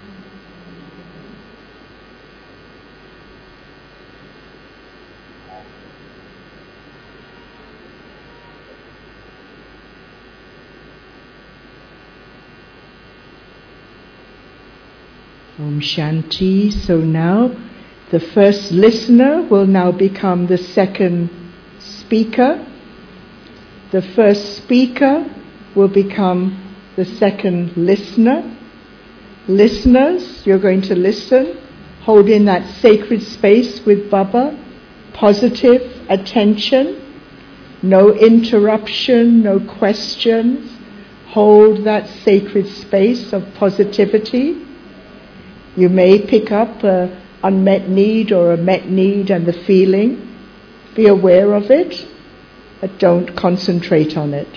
Om Shanti. So now the first listener will now become the second speaker. The first speaker will become the second listener. Listeners, you're going to listen, hold in that sacred space with Baba, positive attention, no interruption, no questions. Hold that sacred space of positivity. You may pick up a unmet need or a met need and the feeling. Be aware of it, but don't concentrate on it.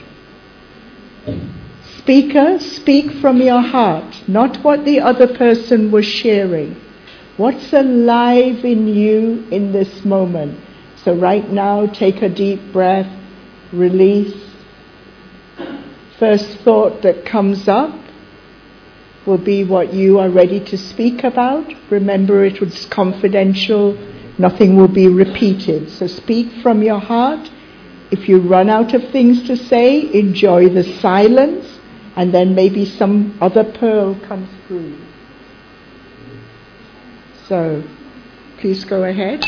Speaker, speak from your heart, not what the other person was sharing. What's alive in you in this moment? So right now, take a deep breath, release. First thought that comes up will be what you are ready to speak about. Remember, it was confidential. Nothing will be repeated. So speak from your heart. If you run out of things to say, enjoy the silence, and then maybe some other pearl comes through. So, please go ahead.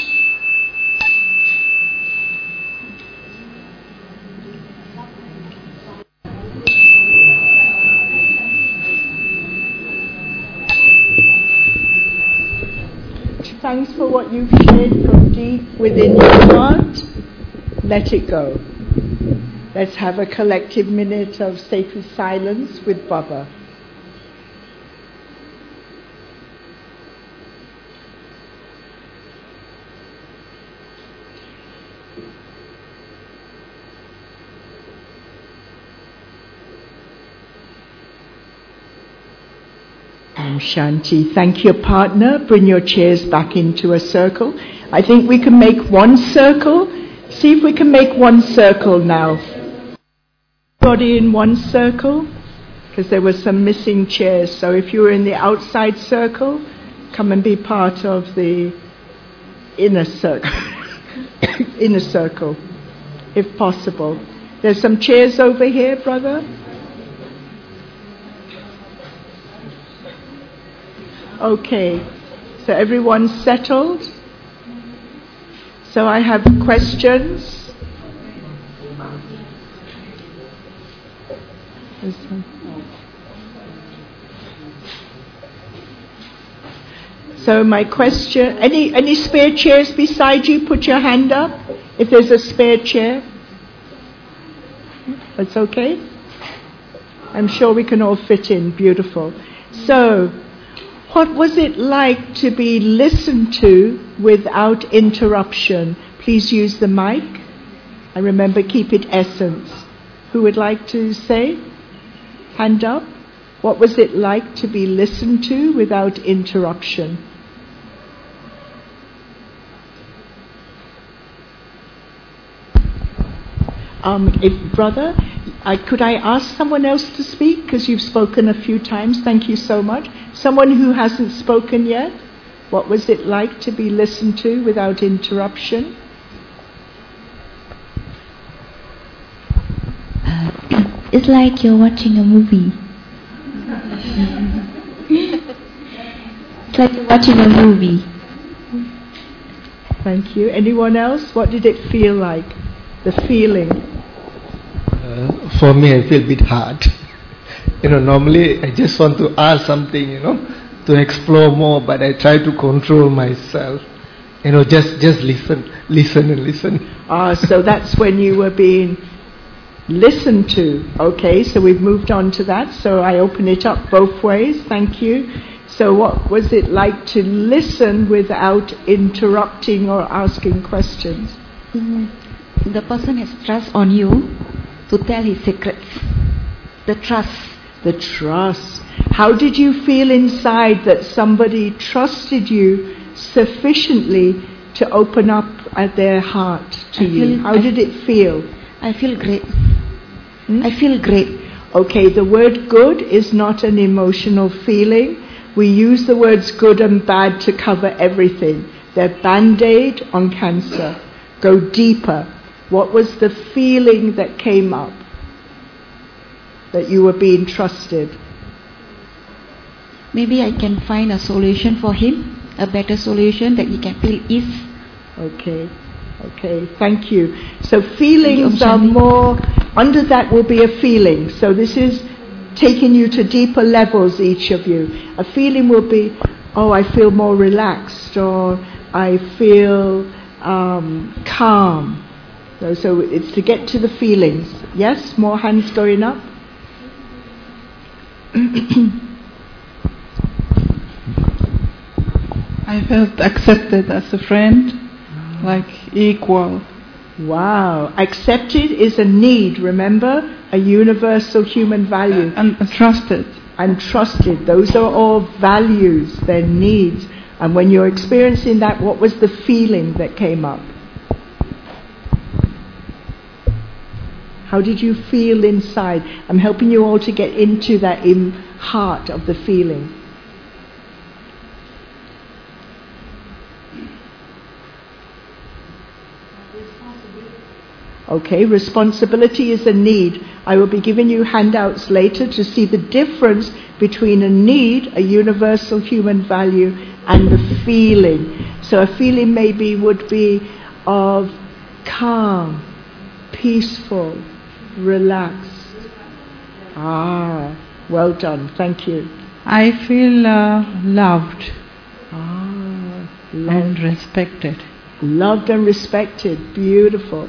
Thanks for what you've shared from deep within your heart. Let it go. Let's have a collective minute of sacred silence with Baba. Om Shanti. Thank your partner. Bring your chairs back into a circle. I think we can make one circle. See if we can make one circle now. Everybody in one circle, because there were some missing chairs. So if you were in the outside circle, come and be part of the inner circle. Inner circle, if possible. There's some chairs over here, brother. Okay, so everyone's settled. So I have questions. So my question, any spare chairs beside you? Put your hand up if there's a spare chair. That's okay? I'm sure we can all fit in. Beautiful. So, what was it like to be listened to without interruption? Please use the mic. I remember, keep it essence. Who would like to say? Hand up. What was it like to be listened to without interruption? Brother, could I ask someone else to speak? Because you've spoken a few times. Thank you so much. Someone who hasn't spoken yet. What was it like to be listened to without interruption? It's like you're watching a movie. It's like you're watching a movie. Thank you. Anyone else? What did it feel like? The feeling? For me, I feel a bit hard. Normally I just want to ask something, to explore more, but I try to control myself. Just listen and listen. So that's when you were being listened to. Okay, so we've moved on to that. So I open it up both ways. Thank you. So what was it like to listen without interrupting or asking questions? The person has trust on you to tell his secrets. The trust. The trust. How did you feel inside that somebody trusted you sufficiently to open up at their heart to you? How did it feel? I feel great. I feel great. Okay, the word good is not an emotional feeling. We use the words good and bad to cover everything. They're band-aid on cancer. Go deeper. What was the feeling that came up? That you were being trusted? Maybe I can find a solution for him, a better solution that he can feel ease. Okay, thank you. So feelings are more, under that will be a feeling. So this is taking you to deeper levels, each of you. A feeling will be, oh, I feel more relaxed, or I feel calm. So it's to get to the feelings. Yes? More hands going up? I felt accepted as a friend, like equal. Wow. Accepted is a need, remember? A universal human value. And trusted. And trusted. Those are all values, they're needs. And when you're experiencing that, what was the feeling that came up? How did you feel inside? I'm helping you all to get into that heart of the feeling. Okay, responsibility is a need. I will be giving you handouts later to see the difference between a need, a universal human value, and the feeling. So a feeling maybe would be of calm, peaceful, relaxed. Ah, well done, thank you. I feel loved. Loved. And respected. Loved and respected, beautiful.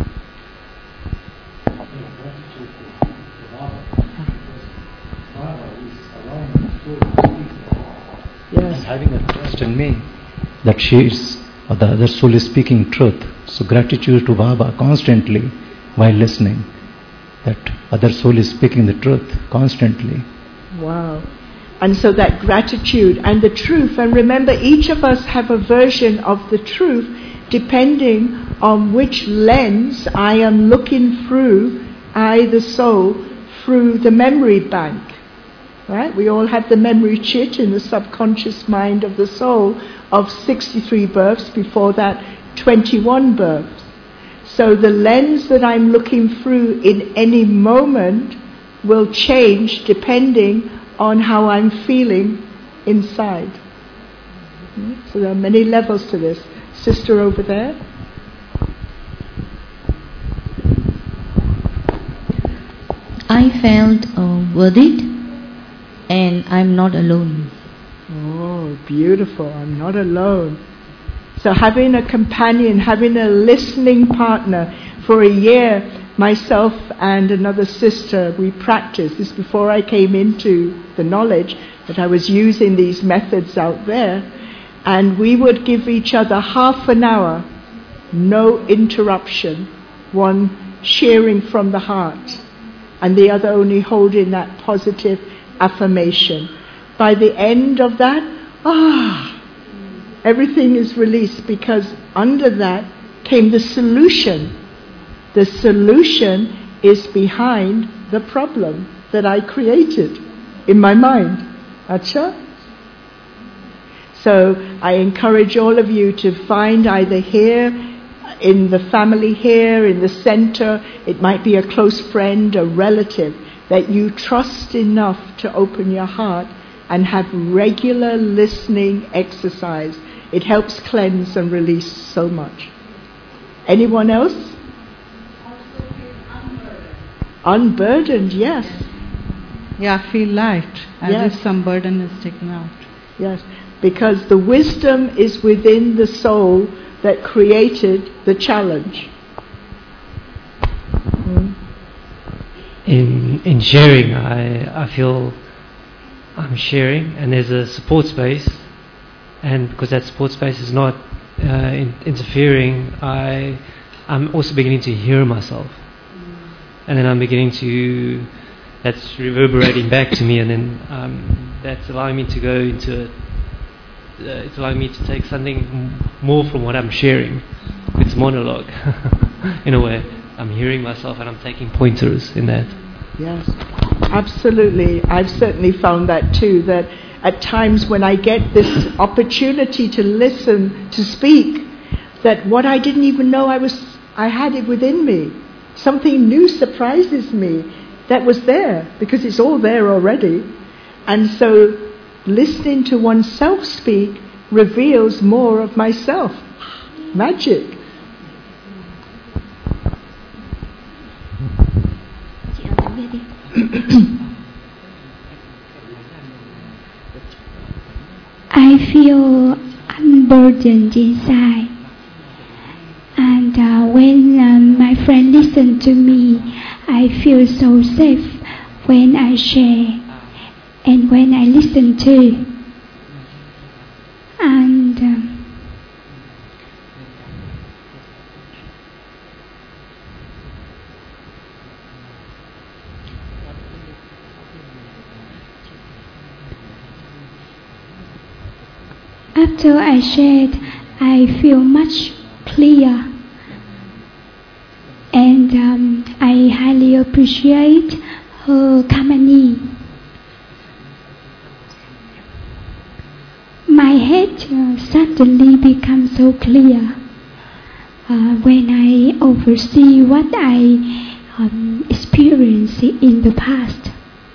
Yes. Having a trust in me that she is, or the other soul is speaking truth. So gratitude to Baba constantly while listening, that other soul is speaking the truth constantly. Wow. And so that gratitude and the truth, and remember each of us have a version of the truth depending on which lens I am looking through, I the soul, through the memory bank. Right? We all have the memory chit in the subconscious mind of the soul of 63 births, before that 21 births. So the lens that I'm looking through in any moment will change depending on how I'm feeling inside. So there are many levels to this. Sister over there. I felt worthy, and I'm not alone. Oh, beautiful. I'm not alone. So having a companion, having a listening partner. For a year, myself and another sister, we practiced this before I came into the knowledge that I was using these methods out there. And we would give each other half an hour, no interruption, one sharing from the heart, and the other only holding that positive affirmation. By the end of that, everything is released, because under that came the solution. The solution is behind the problem that I created in my mind. Acha? So I encourage all of you to find either here, in the family here, in the center, it might be a close friend, a relative, that you trust enough to open your heart and have regular listening exercise. It helps cleanse and release so much. Anyone else? Unburdened, yes. Yeah, I feel light, as if some burden is taken out. Yes, because the wisdom is within the soul that created the challenge. In sharing, I feel I'm sharing, and there's a support space, and because that support space is not interfering, I'm also beginning to hear myself, and then I'm beginning to, that's reverberating back to me, and then that's allowing me to go into it. It's allowing me to take something more from what I'm sharing. It's monologue in a way. I'm hearing myself and I'm taking pointers in that. Yes, absolutely. I've certainly found that too, that at times when I get this opportunity to listen, to speak, that what I didn't even know I had it within me. Something new surprises me that was there, because it's all there already. And so listening to oneself speak reveals more of myself. Magic. I feel unburdened inside. And when my friend listens to me, I feel so safe when I share and when I listen to. And after I shared, I feel much clear. And I highly appreciate her company. My head suddenly becomes so clear when I oversee what I experienced in the past.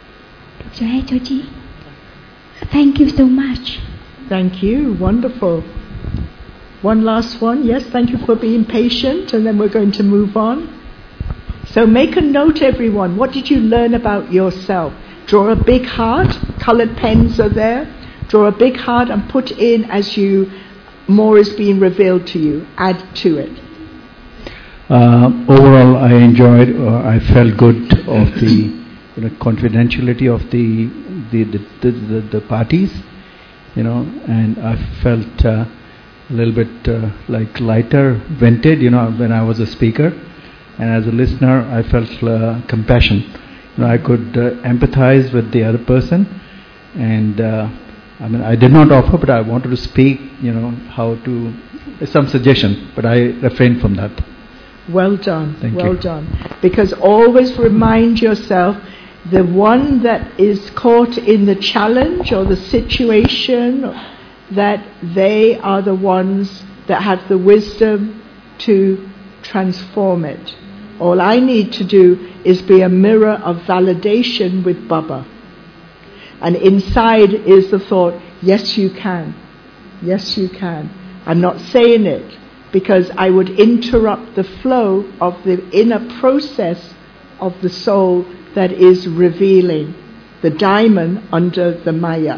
Thank you so much. Thank you. Wonderful. One last one. Yes, thank you for being patient, and then we're going to move on. So make a note, everyone. What did you learn about yourself? Draw a big heart. Colored pens are there. Draw a big heart and put in as more is being revealed to you. Add to it. Overall, I enjoyed. I felt good of the confidentiality of the parties, and I felt a little bit like lighter, vented, when I was a speaker, and as a listener, I felt compassion. I could empathize with the other person, and I did not offer, but I wanted to speak, how to, some suggestion, but I refrained from that. Well done. Thank well you. done. Because always remind yourself, the one that is caught in the challenge or the situation, that they are the ones that have the wisdom to transform it. All I need to do is be a mirror of validation with Baba. And inside is the thought, yes you can. Yes you can. I'm not saying it because I would interrupt the flow of the inner process of the soul that is revealing the diamond under the Maya.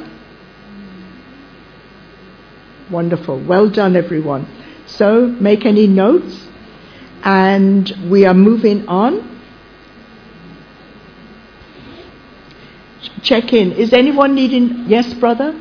Wonderful. Well done, everyone. So make any notes, and we are moving on. Check in. Is anyone needing? Yes, brother?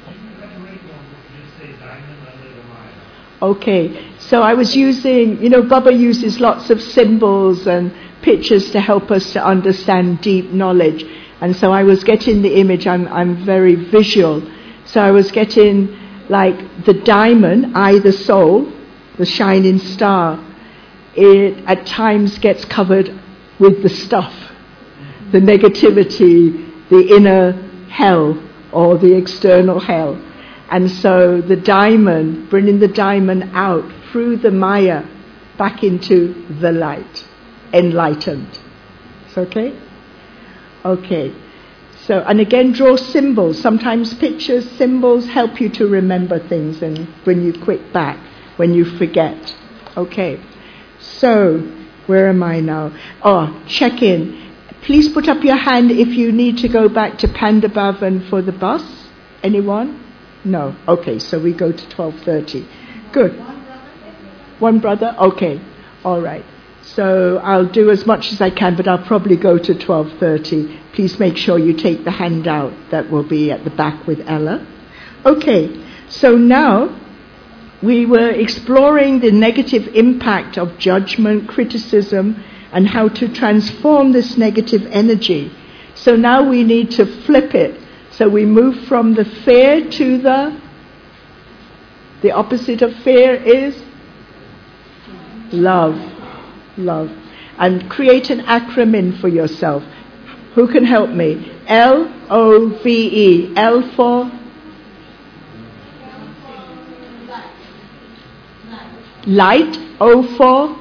Okay. So I was using, Baba uses lots of symbols and pictures to help us to understand deep knowledge. And so I was getting the image, I'm very visual. So I was getting like the diamond, I the soul, the shining star. It at times gets covered with the stuff, the negativity, the inner hell or the external hell. And so the diamond, bringing the diamond out through the Maya back into the light, enlightened. It's okay? Okay. So, and again, draw symbols. Sometimes pictures, symbols help you to remember things and bring you quick back when you forget. Okay. So, where am I now? Oh, check in. Please put up your hand if you need to go back to Pandabhavan for the bus. Anyone? No. Okay, so we go to 12:30. Good. One brother? Okay. All right. So I'll do as much as I can, but I'll probably go to 12:30. Please make sure you take the handout that will be at the back with Ella. Okay. So now we were exploring the negative impact of judgment, criticism, and how to transform this negative energy. So now we need to flip it. So we move from the fear to the opposite of fear is love. Love. And create an acronym for yourself. Who can help me? L-O-V-E. L for? Light. O for?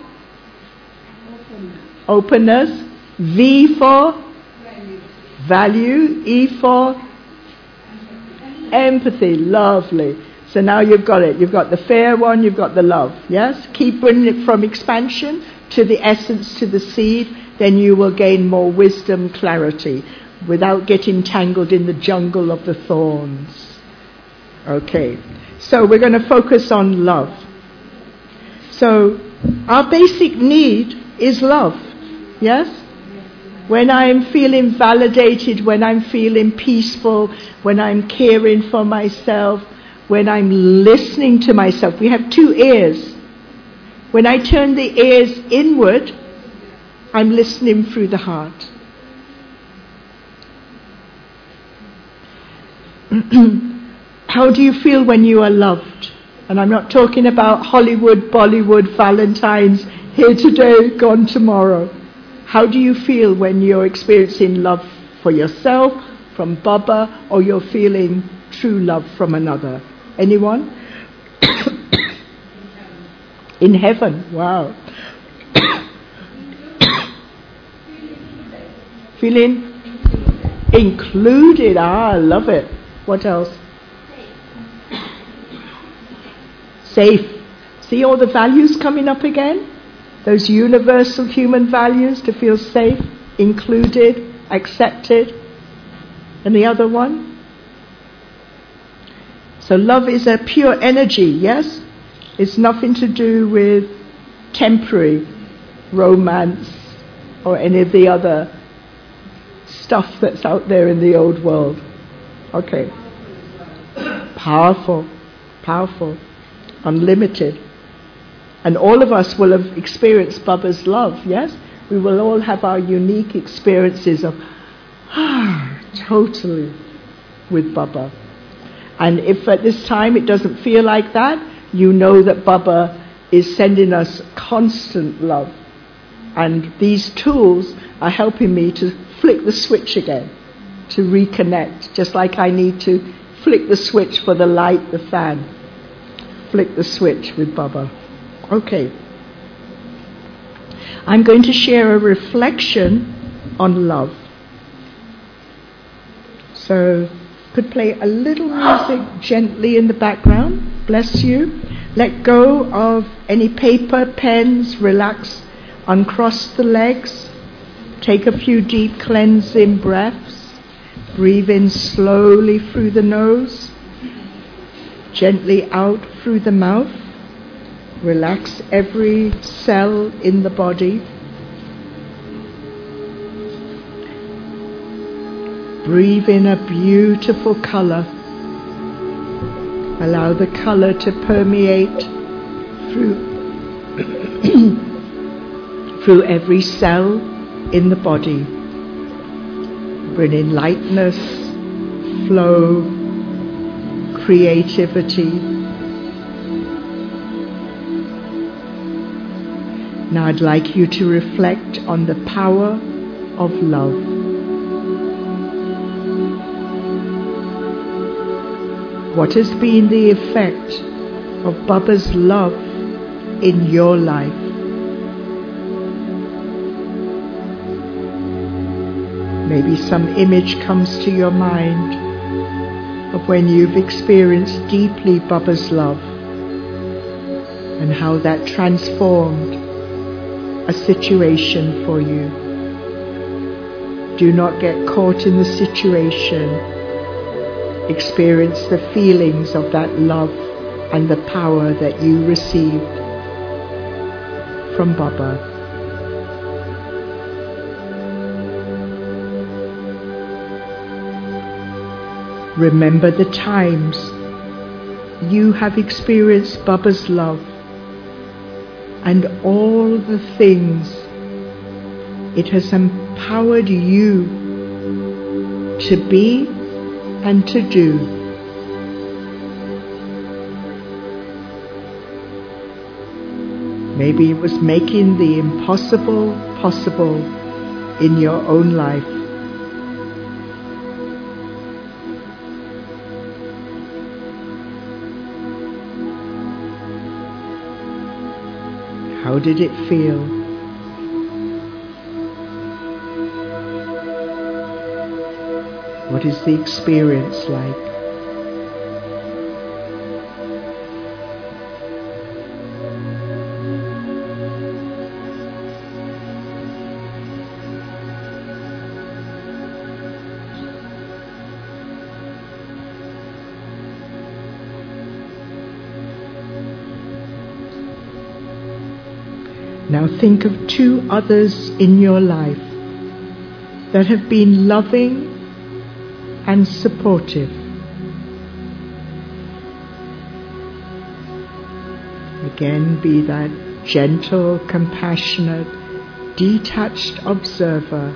Openness. V for? Value. E for? Empathy. Lovely. So now you've got it. You've got the fair one, you've got the love. Yes? Keep bringing it from expansion to the essence, to the seed. Then you will gain more wisdom, clarity, without getting tangled in the jungle of the thorns. Okay. So we're going to focus on love. So our basic need is love. Yes? When I'm feeling validated, when I'm feeling peaceful, when I'm caring for myself, when I'm listening to myself. We have two ears. When I turn the ears inward, I'm listening through the heart. How do you feel when you are loved? And I'm not talking about Hollywood, Bollywood, Valentine's, here today, gone tomorrow. How do you feel when you're experiencing love for yourself, from Baba, or you're feeling true love from another? Anyone? In heaven, wow. Feeling included, I love it. What else? Safe. See all the values coming up again? Those universal human values, to feel safe, included, accepted. And the other one? So love is a pure energy, yes? It's nothing to do with temporary romance or any of the other stuff that's out there in the old world. Okay. Powerful, powerful, unlimited. And all of us will have experienced Baba's love, yes? We will all have our unique experiences of, totally with Baba. And if at this time it doesn't feel like that, you know that Baba is sending us constant love. And these tools are helping me to flick the switch again, to reconnect, just like I need to flick the switch for the light, the fan. Flick the switch with Baba. Okay. I'm going to share a reflection on love. So, could play a little music gently in the background. Bless you. Let go of any paper, pens, relax, uncross the legs. Take a few deep cleansing breaths. Breathe in slowly through the nose. Gently out through the mouth. Relax every cell in the body. Breathe in a beautiful color. Allow the color to permeate through through every cell in the body. Bring in lightness, flow, creativity. Now I'd like you to reflect on the power of love. What has been the effect of Baba's love in your life? Maybe some image comes to your mind of when you've experienced deeply Baba's love and how that transformed a situation for you. Do not get caught in the situation. Experience the feelings of that love and the power that you received from Baba. Remember the times you have experienced Baba's love and all the things it has empowered you to be and to do. Maybe it was making the impossible possible in your own life. How did it feel? What is the experience like? Now think of 2 others in your life that have been loving and supportive. Again, be that gentle, compassionate, detached observer.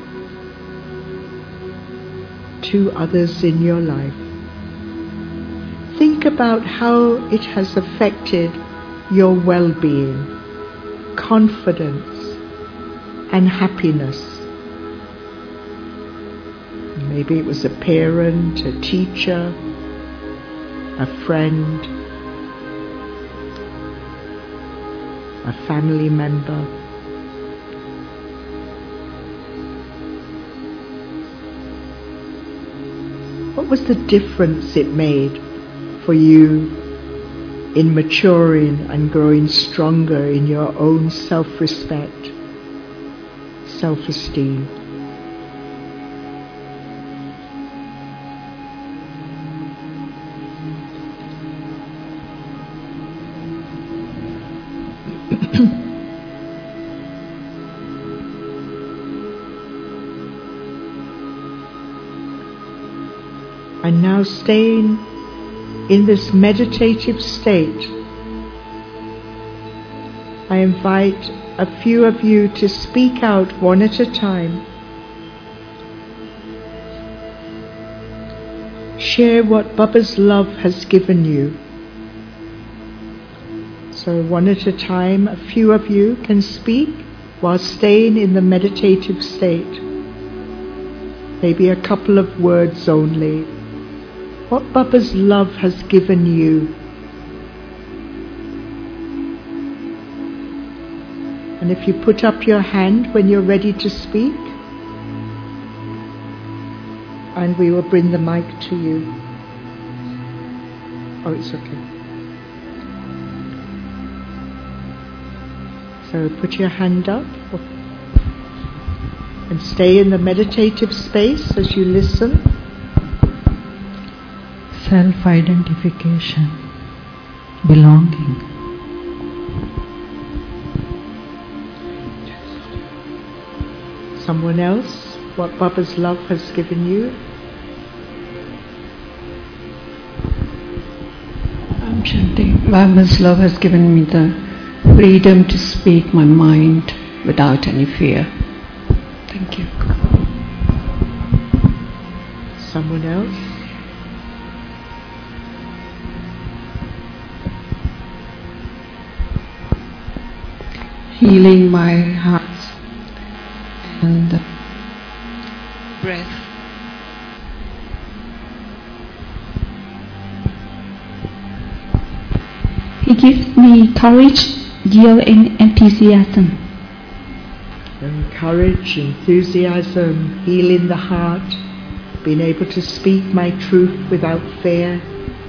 2 others in your life. Think about how it has affected your well-being, confidence, and happiness. Maybe it was a parent, a teacher, a friend, a family member. What was the difference it made for you in maturing and growing stronger in your own self-respect, self-esteem? And now staying in this meditative state, I invite a few of you to speak out one at a time. Share what Baba's love has given you. So one at a time, a few of you can speak while staying in the meditative state. Maybe a couple of words only. What Baba's love has given you. And if you put up your hand when you're ready to speak, and we will bring the mic to you. Oh, it's okay. So put your hand up and stay in the meditative space as you listen. Self-identification, belonging. Someone else, what Baba's love has given you. Shanti, Baba's love has given me the freedom to speak my mind without any fear. Thank you. Someone else? Healing my heart and the breath. He gives me courage, zeal, and enthusiasm. And courage, enthusiasm, healing the heart, being able to speak my truth without fear.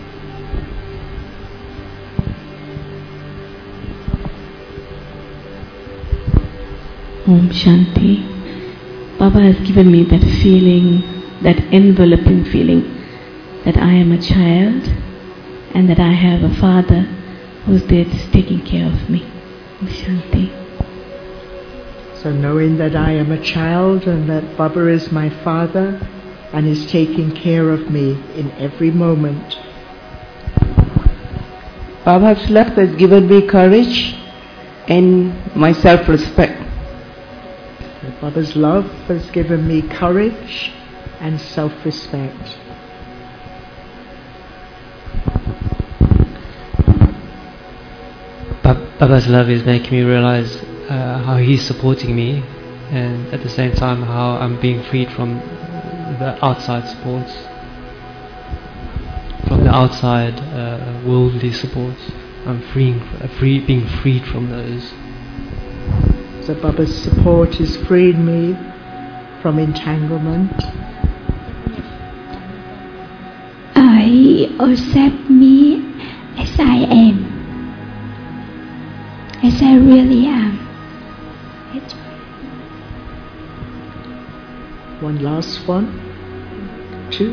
Om Shanti. Baba has given me that feeling, that enveloping feeling, that I am a child and that I have a father who's there taking care of me. Om Shanti. So knowing that I am a child and that Baba is my father and is taking care of me in every moment. Baba's love has given me courage and my self-respect. Baba's love has given me courage and self-respect. Baba's love is making me realize how he's supporting me, and at the same time how I'm being freed from the outside supports, from the outside worldly supports. I'm being freed from those. So Baba's support is freeing me from entanglement. I accept me as I am, as I really am. One last one. Two.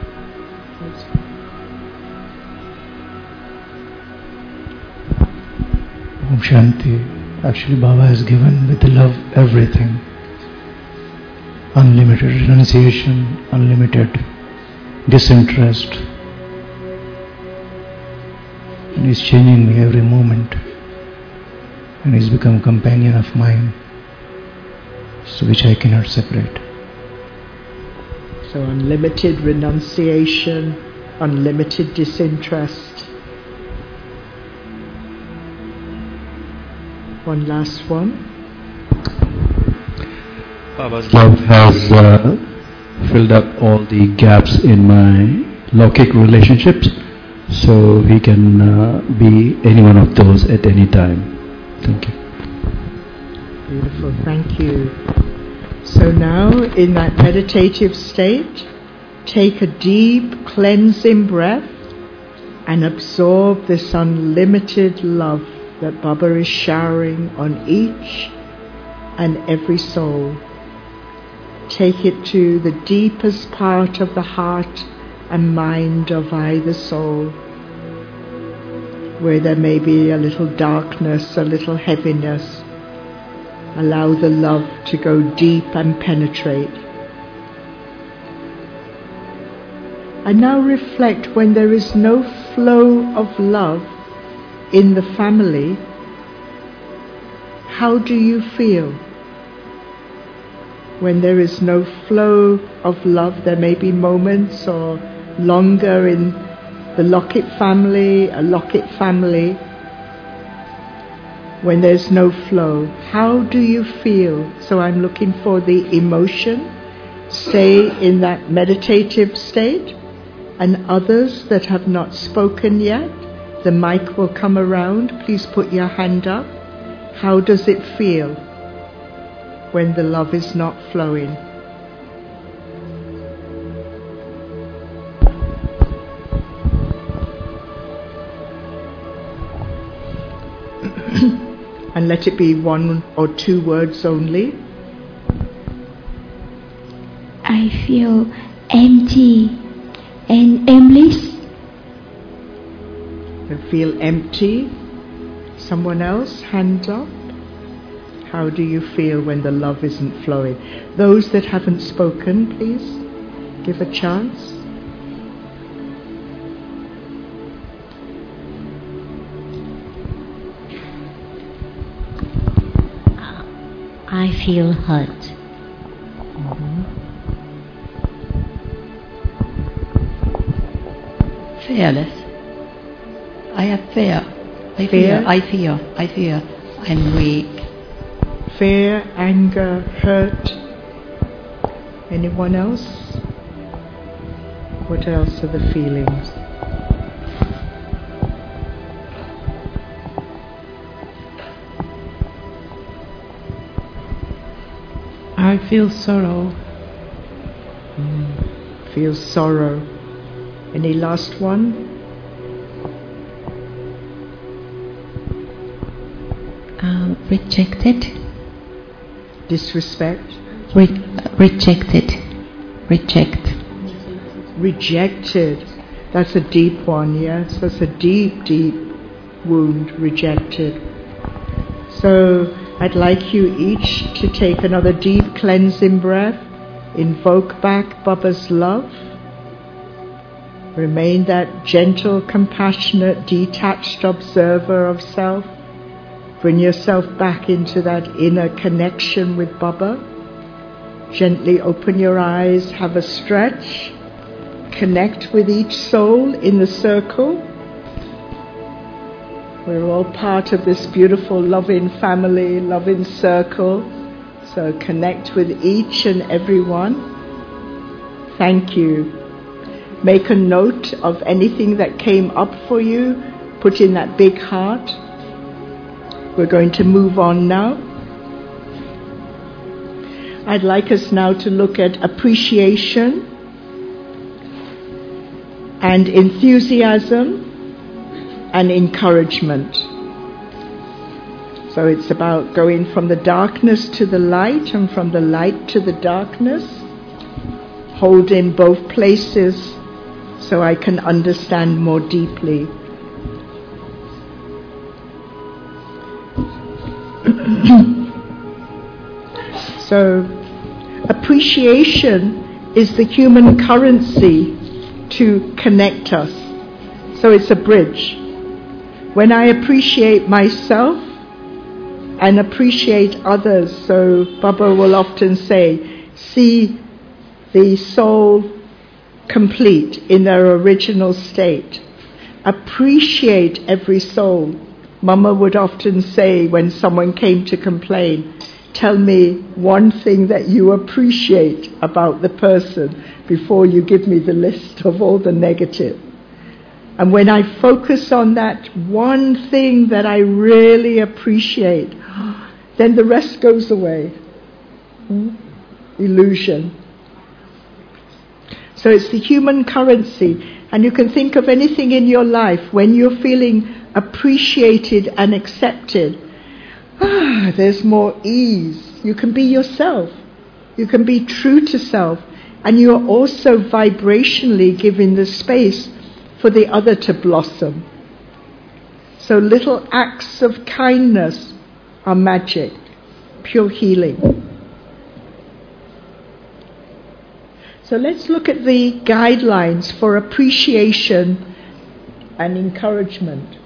Om Shanti. Actually, Baba has given with the love everything. Unlimited renunciation, unlimited disinterest. And he's changing me every moment. And he's become a companion of mine, so which I cannot separate. So unlimited renunciation, unlimited disinterest. One last one. Baba's love has filled up all the gaps in my Lokik relationships, so he can be any one of those at any time. Thank you. Beautiful, thank you. So now, in that meditative state, take a deep cleansing breath and absorb this unlimited love that Baba is showering on each and every soul. Take it to the deepest part of the heart and mind of either soul, where there may be a little darkness, a little heaviness. Allow the love to go deep and penetrate. And now reflect, when there is no flow of love in the family, how do you feel? When there is no flow of love, there may be moments or longer in the Lokit family, a Lokit family, when there's no flow. How do you feel? So I'm looking for the emotion. Stay in that meditative state. And others that have not spoken yet, the mic will come around. Please put your hand up. How does it feel when the love is not flowing? And let it be 1 or 2 words only. I feel empty and aimless. You feel empty. Someone else, hand up. How do you feel when the love isn't flowing? Those that haven't spoken, please give a chance. I feel hurt. Fearless. I have fear. I fear. I'm weak. Fear, anger, hurt. Anyone else? What else are the feelings? I feel sorrow. Feel sorrow. Any last one? Rejected. Disrespect. Rejected. Reject. Rejected. That's a deep one, yes? That's a deep, deep wound, rejected. So I'd like you each to take another deep cleansing breath. Invoke back Baba's love. Remain that gentle, compassionate, detached observer of self. Bring yourself back into that inner connection with Baba. Gently open your eyes, have a stretch. Connect with each soul in the circle. We're all part of this beautiful, loving family, loving circle. So connect with each and every one. Thank you. Make a note of anything that came up for you. Put in that big heart. We're going to move on now. I'd like us now to look at appreciation and enthusiasm and encouragement. So it's about going from the darkness to the light and from the light to the darkness. Hold in both places so I can understand more deeply. So, appreciation is the human currency to connect us. So it's a bridge. When I appreciate myself and appreciate others, so Baba will often say, see the soul complete in their original state. Appreciate every soul. Mama would often say when someone came to complain, tell me one thing that you appreciate about the person before you give me the list of all the negative. And when I focus on that one thing that I really appreciate, then the rest goes away. Illusion. So it's the human currency. And you can think of anything in your life when you're feeling appreciated and accepted. There's more ease. You can be yourself. You can be true to self. And you're also vibrationally giving the space for the other to blossom. So little acts of kindness are magic, pure healing. So let's look at the guidelines for appreciation and encouragement.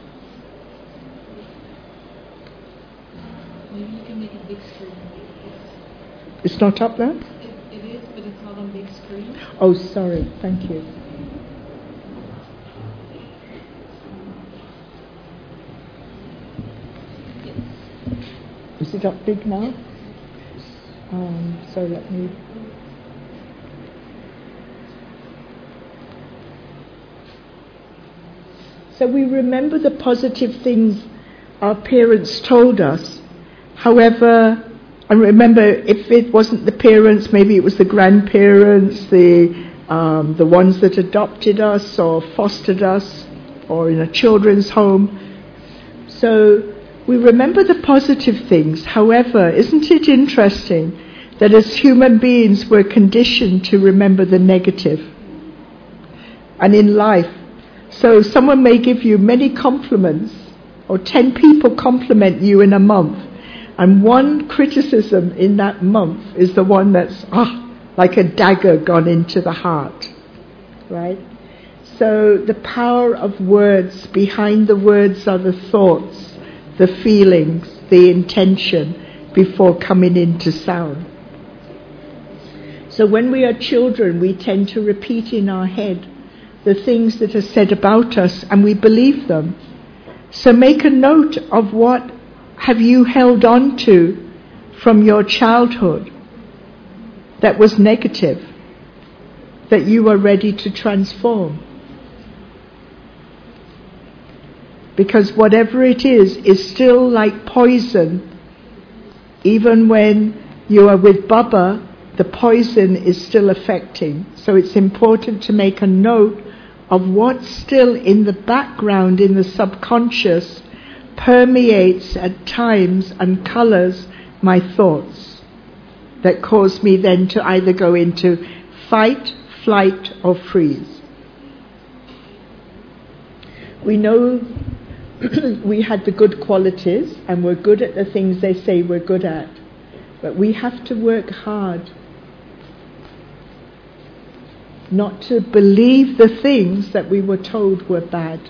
Maybe you can make it big screen. It's not up there? It is, but it's not on big screen. Oh, sorry. Thank you. Is it up big now? So let me... So we remember the positive things our parents told us. However, I remember if it wasn't the parents, maybe it was the grandparents, the ones that adopted us or fostered us, or in a children's home. So we remember the positive things. However, isn't it interesting that as human beings we're conditioned to remember the negative? And in life, so someone may give you many compliments, or 10 people compliment you in a month, and one criticism in that month is the one that's like a dagger gone into the heart, right? So the power of words, behind the words are the thoughts, the feelings, the intention before coming into sound. So when we are children, we tend to repeat in our head the things that are said about us, and we believe them. So make a note of what have you held on to from your childhood that was negative, that you are ready to transform. Because whatever it is still like poison. Even when you are with Baba, the poison is still affecting. So it's important to make a note of what's still in the background, in the subconscious, permeates at times and colours my thoughts, that cause me then to either go into fight, flight or freeze. We know we had the good qualities and we're good at the things they say we're good at, but we have to work hard not to believe the things that we were told were bad.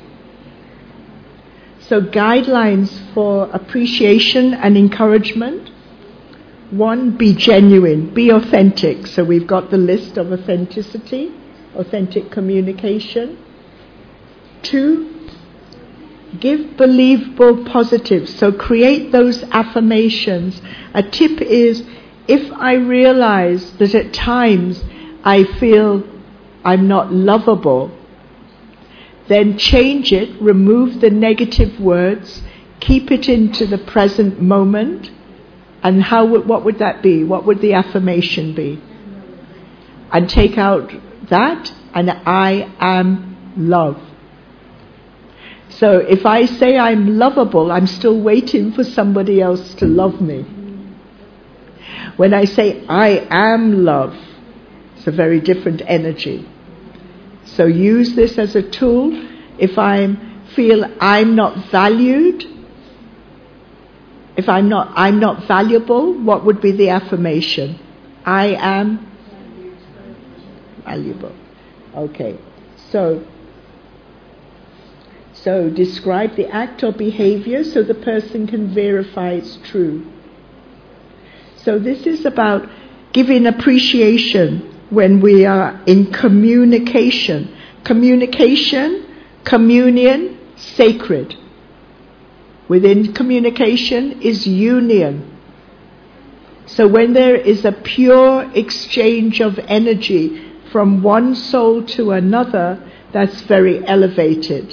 So guidelines for appreciation and encouragement. 1, be genuine, be authentic. So we've got the list of authenticity, authentic communication. 2, give believable positives. So create those affirmations. A tip is, if I realize that at times I feel I'm not lovable, then change it, remove the negative words, keep it into the present moment, and what would that be? What would the affirmation be? And take out that, and I am love. So if I say I'm lovable, I'm still waiting for somebody else to love me. When I say I am love, it's a very different energy. So use this as a tool. If I feel I'm not valued, if I'm not valuable, what would be the affirmation? I am valuable. Okay. So describe the act or behavior so the person can verify it's true. So this is about giving appreciation when we are in communication. Communication, communion, sacred. Within communication is union. So when there is a pure exchange of energy from one soul to another, that's very elevated.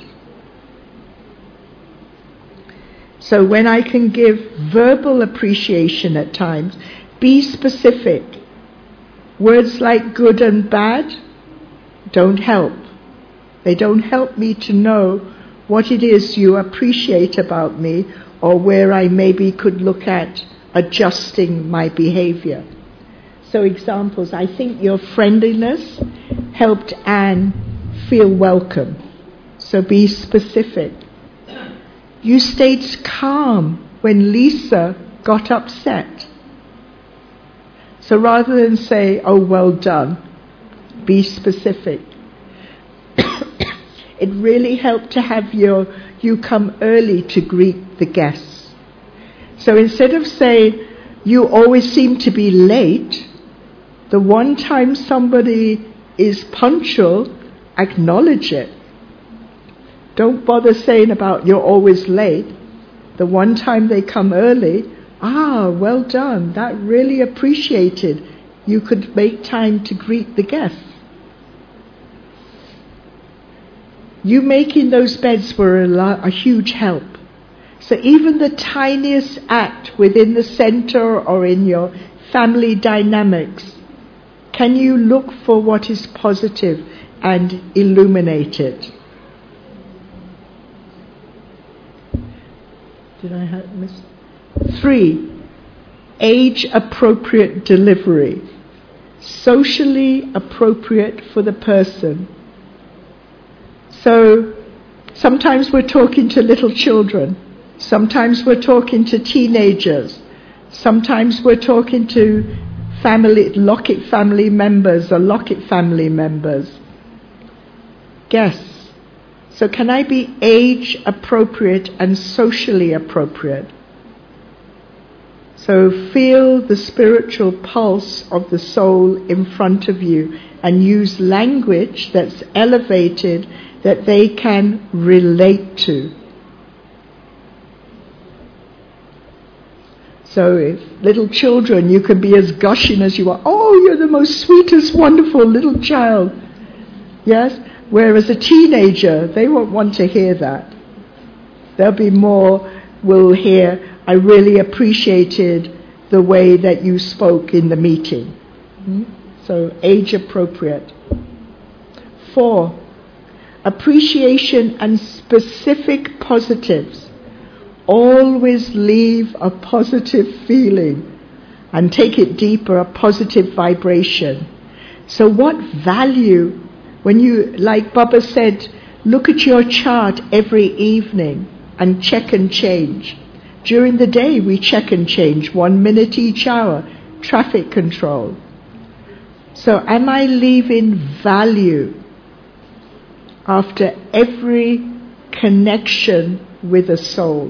So when I can give verbal appreciation at times, be specific. Words like good and bad don't help. They don't help me to know what it is you appreciate about me, or where I maybe could look at adjusting my behavior. So examples, I think your friendliness helped Anne feel welcome. So be specific. You stayed calm when Lisa got upset. So rather than say, oh, well done, be specific. It really helped to have you come early to greet the guests. So instead of saying, you always seem to be late, the one time somebody is punctual, acknowledge it. Don't bother saying about you're always late. The one time they come early, well done, that really appreciated. You could make time to greet the guests. You making those beds were a huge help. So even the tiniest act within the center or in your family dynamics, can you look for what is positive and illuminate it? Did I have miss? 3, age-appropriate delivery. Socially appropriate for the person. So sometimes we're talking to little children. Sometimes we're talking to teenagers. Sometimes we're talking to Lockett family members or Lockett family members. Guests. So can I be age appropriate and socially appropriate? So feel the spiritual pulse of the soul in front of you and use language that's elevated that they can relate to. So if little children, you can be as gushing as you are. Oh, you're the most sweetest, wonderful little child. Yes? Whereas a teenager, they won't want to hear that. They'll be more, will hear, I really appreciated the way that you spoke in the meeting. So age appropriate. 4, appreciation and specific positives. Always leave a positive feeling and take it deeper, a positive vibration. So what value, when you, like Baba said, look at your chart every evening and check and change. During the day we check and change, 1 minute each hour, traffic control. So am I leaving value after every connection with a soul?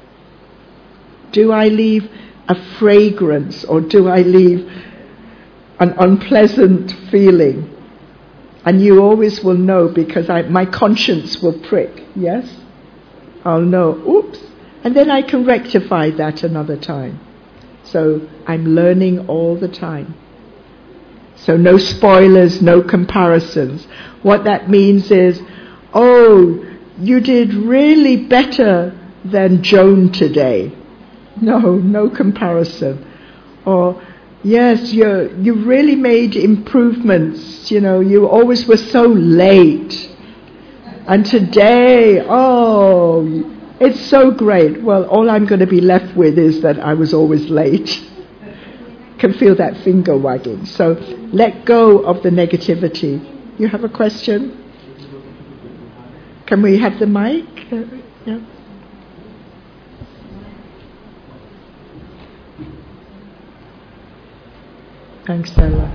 Do I leave a fragrance or do I leave an unpleasant feeling? And you always will know because my conscience will prick, yes? I'll know, oops, and then I can rectify that another time. So I'm learning all the time. So no spoilers, no comparisons. What that means is, oh, you did really better than Joan today. No comparison. Or, yes, you really made improvements. You know, you always were so late. And today, oh, it's so great. Well, all I'm going to be left with is that I was always late. Can feel that finger wagging. So let go of the negativity. You have a question? Can we have the mic? Yeah. Thanks, Stella.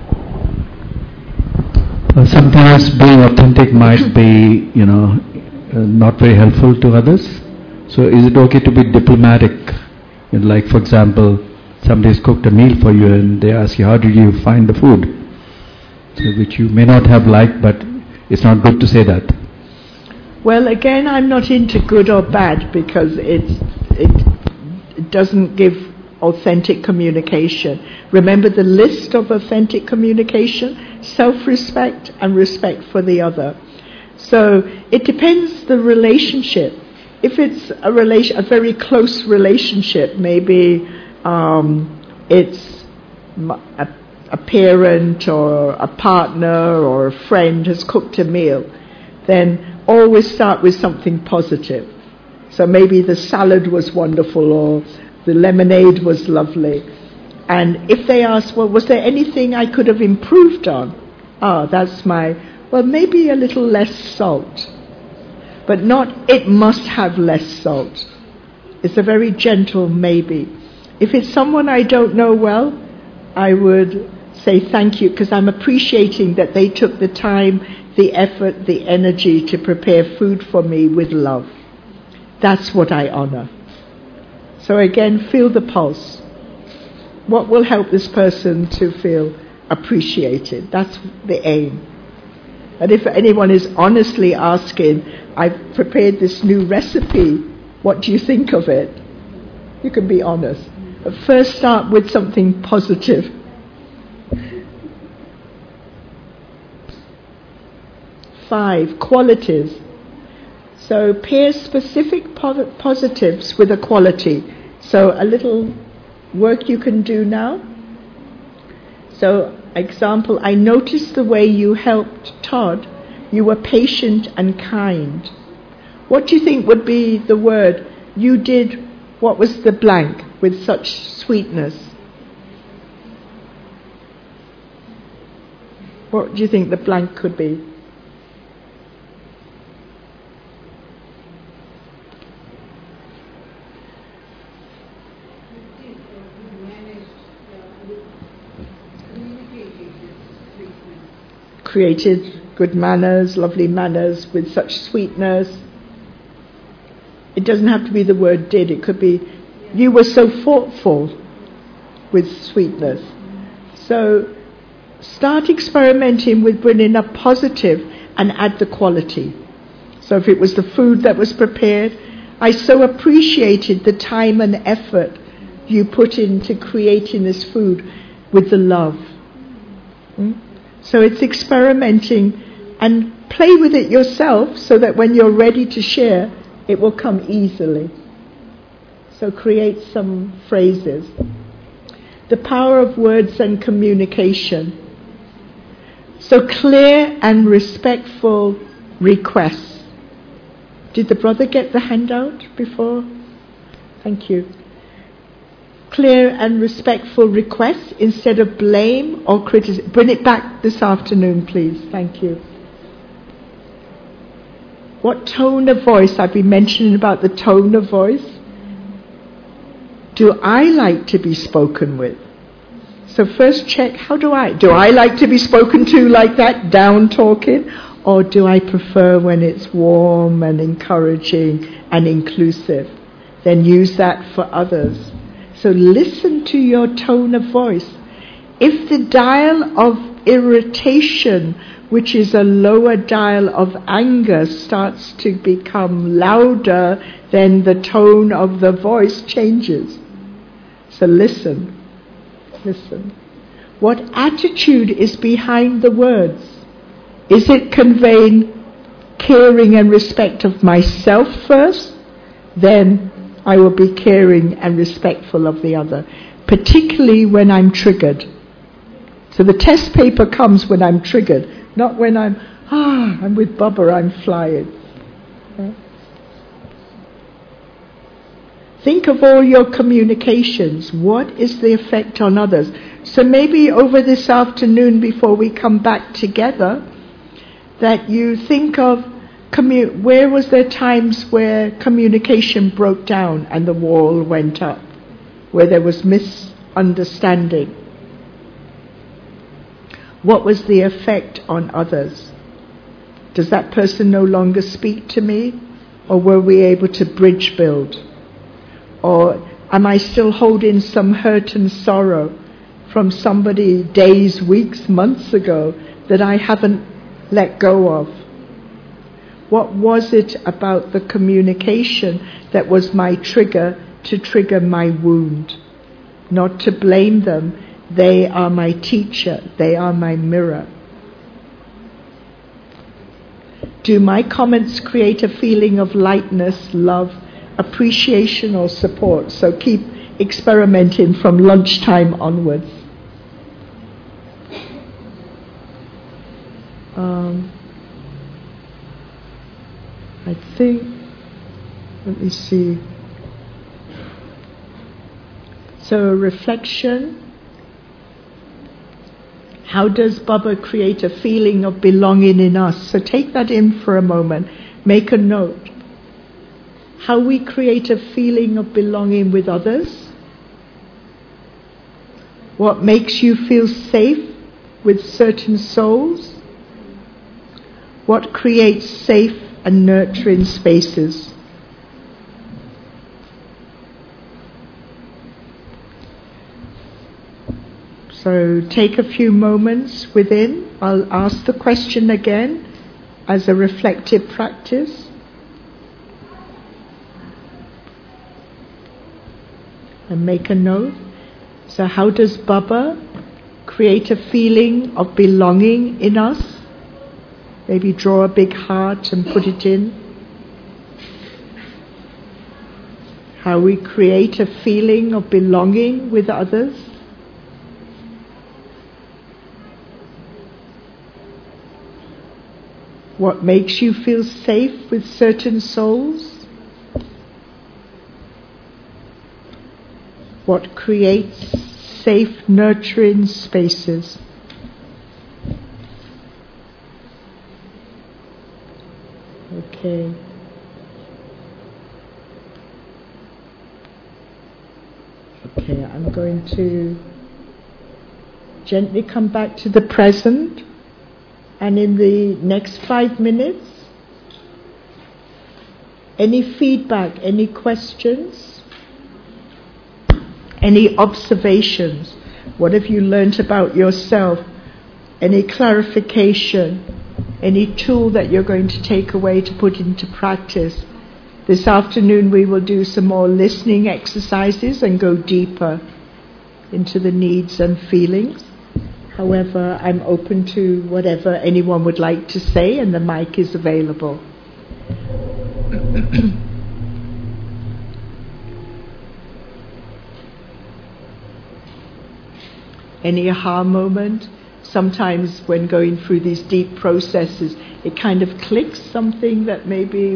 Sometimes being authentic might be, not very helpful to others. So is it okay to be diplomatic? Like, for example, somebody's cooked a meal for you and they ask you, how did you find the food? which you may not have liked, but it's not good to say that. Well, again, I'm not into good or bad because it doesn't give authentic communication. Remember the list of authentic communication: self-respect and respect for the other. So it depends the relationship. If it's a very close relationship, maybe it's a parent or a partner or a friend has cooked a meal, then always start with something positive. So maybe the salad was wonderful or the lemonade was lovely. And if they ask, well, was there anything I could have improved on? Well, maybe a little less salt. But not, it must have less salt. It's a very gentle maybe. If it's someone I don't know well, I would say thank you, because I'm appreciating that they took the time, the effort, the energy to prepare food for me with love. That's what I honor. So again, feel the pulse. What will help this person to feel appreciated? That's the aim. And if anyone is honestly asking, I've prepared this new recipe, what do you think of it? You can be honest. But first start with something positive. Five, qualities. So pair specific positives with a quality. So a little work you can do now. So, example, I noticed the way you helped Todd. You were patient and kind. What do you think would be the word? You did, what was the blank, with such sweetness? What do you think the blank could be? Created good manners, lovely manners with such sweetness. It doesn't have to be the word did, it could be you were so thoughtful with sweetness. So start experimenting with bringing up positive and add the quality. So if it was the food that was prepared, I so appreciated the time and effort you put into creating this food with the love. So it's experimenting, and play with it yourself so that when you're ready to share, it will come easily. So create some phrases. The power of words and communication. So clear and respectful requests. Did the brother get the handout before? Thank you. Clear and respectful requests instead of blame or criticism. Bring it back this afternoon, please. Thank you. What tone of voice? I've been mentioning about the tone of voice. Do I like to be spoken with? So first check, do I like to be spoken to like that, down talking? Or do I prefer when it's warm and encouraging and inclusive? Then use that for others. So listen to your tone of voice. If the dial of irritation, which is a lower dial of anger, starts to become louder, then the tone of the voice changes. So listen. Listen. What attitude is behind the words? Is it conveying caring and respect of myself first? Then I will be caring and respectful of the other, particularly when I'm triggered. So the test paper comes when I'm triggered, not when I'm with Baba, I'm flying. Yeah. Think of all your communications. What is the effect on others? So maybe over this afternoon, before we come back together, that you think of where was there times where communication broke down and the wall went up, where there was misunderstanding? What was the effect on others? Does that person no longer speak to me? Or were we able to bridge build? Or am I still holding some hurt and sorrow from somebody days, weeks, months ago that I haven't let go of? What was it about the communication that was my trigger to trigger my wound? Not to blame them. They are my teacher. They are my mirror. Do my comments create a feeling of lightness, love, appreciation or support? So keep experimenting from lunchtime onwards. I think, let me see. So a reflection. How does Baba create a feeling of belonging in us? So take that in for a moment. Make a note. How we create a feeling of belonging with others. What makes you feel safe with certain souls? What creates safe and nurturing spaces? So take a few moments within. I'll ask the question again as a reflective practice. And make a note. So how does Baba create a feeling of belonging in us? Maybe draw a big heart and put it in. How we create a feeling of belonging with others. What makes you feel safe with certain souls? What creates safe, nurturing spaces? Okay. Okay, I'm going to gently come back to the present, and in the next 5 minutes, any feedback, any questions, any observations, what have you learnt about yourself, any clarification, any tool that you're going to take away to put into practice. This afternoon we will do some more listening exercises and go deeper into the needs and feelings. However, I'm open to whatever anyone would like to say, and the mic is available. Any aha moment? Sometimes when going through these deep processes, it kind of clicks, something that maybe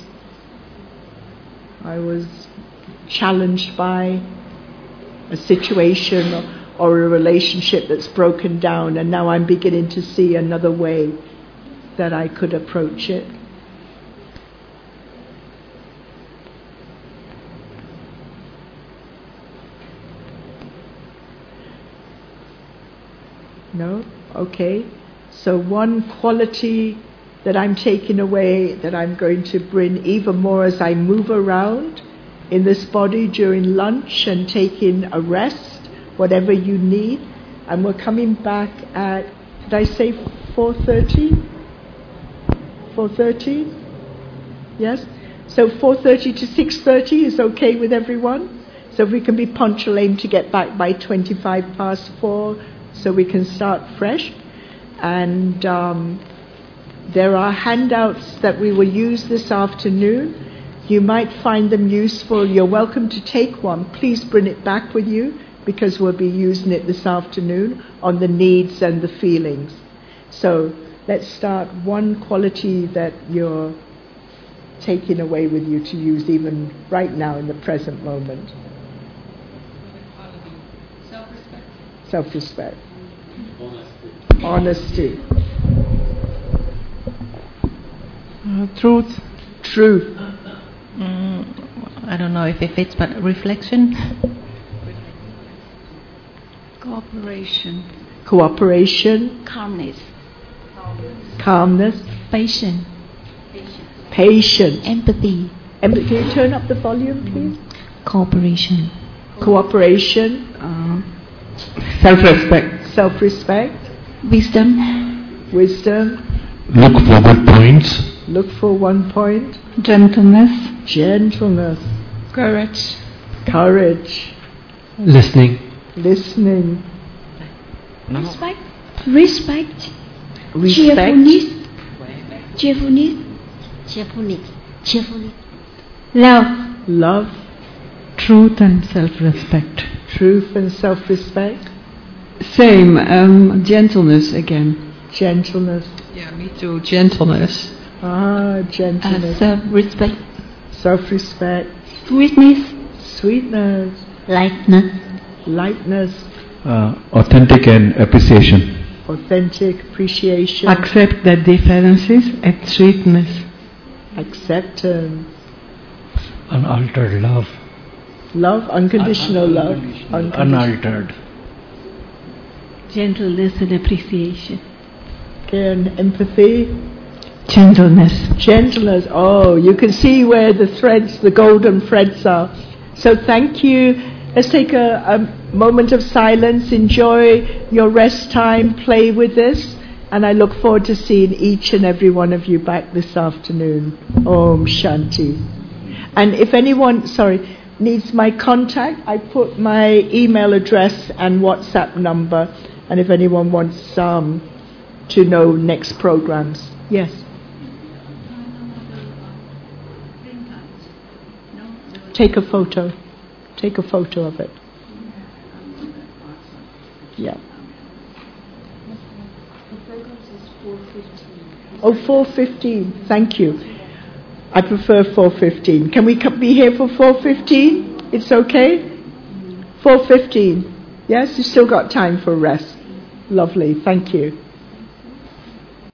I was challenged by, a situation or a relationship that's broken down, and now I'm beginning to see another way that I could approach it. No? Okay. So one quality that I'm taking away, that I'm going to bring even more as I move around in this body during lunch and taking a rest, whatever you need. And we're coming back at, did I say 4:30? 4:30? Yes? So 4:30 to 6:30 is okay with everyone? So if we can be punctual, aim to get back by 4:25, so we can start fresh. And there are handouts that we will use this afternoon. You might find them useful. You're welcome to take one. Please bring it back with you, because we'll be using it this afternoon on the needs and the feelings. So let's start. One quality that you're taking away with you to use even right now in the present moment. Self-respect. Self-respect. Honesty. Truth. Truth. I don't know if it fits, but reflection. Cooperation. Cooperation. Calmness. Calmness. Patience. Patience. Empathy. Can you turn up the volume, please? Cooperation. Cooperation. Self-respect. Self-respect. Wisdom. Wisdom. Look for good points. Look for one point. Gentleness. Gentleness. Courage. Courage. Listening. Listening. Respect. Respect. Respect. Cheerfulness. Cheerfulness. Love. Love. Truth and self-respect. Truth and self-respect. Same, gentleness again. Gentleness. Yeah, me too. Gentleness. Gentleness. Self-respect. Self-respect. Sweetness. Sweetness. Lightness. Lightness. Authentic and appreciation. Authentic appreciation. Accept the differences and sweetness. Acceptance. Unaltered love. Love, unconditional love. Unaltered. Gentleness and appreciation. Okay, and empathy. Gentleness. Gentleness. Oh, you can see where the threads, the golden threads are. So thank you. Let's take a moment of silence. Enjoy your rest time. Play with this. And I look forward to seeing each and every one of you back this afternoon. Om Shanti. And if anyone, needs my contact, I put my email address and WhatsApp number. And if anyone wants to know next programs. Yes. Take a photo. Take a photo of it. Yeah. Oh, 4:15. Thank you. I prefer 4:15. Can we be here for 4:15? It's okay? 4:15. Yes, you still got time for rest. Lovely. Thank you.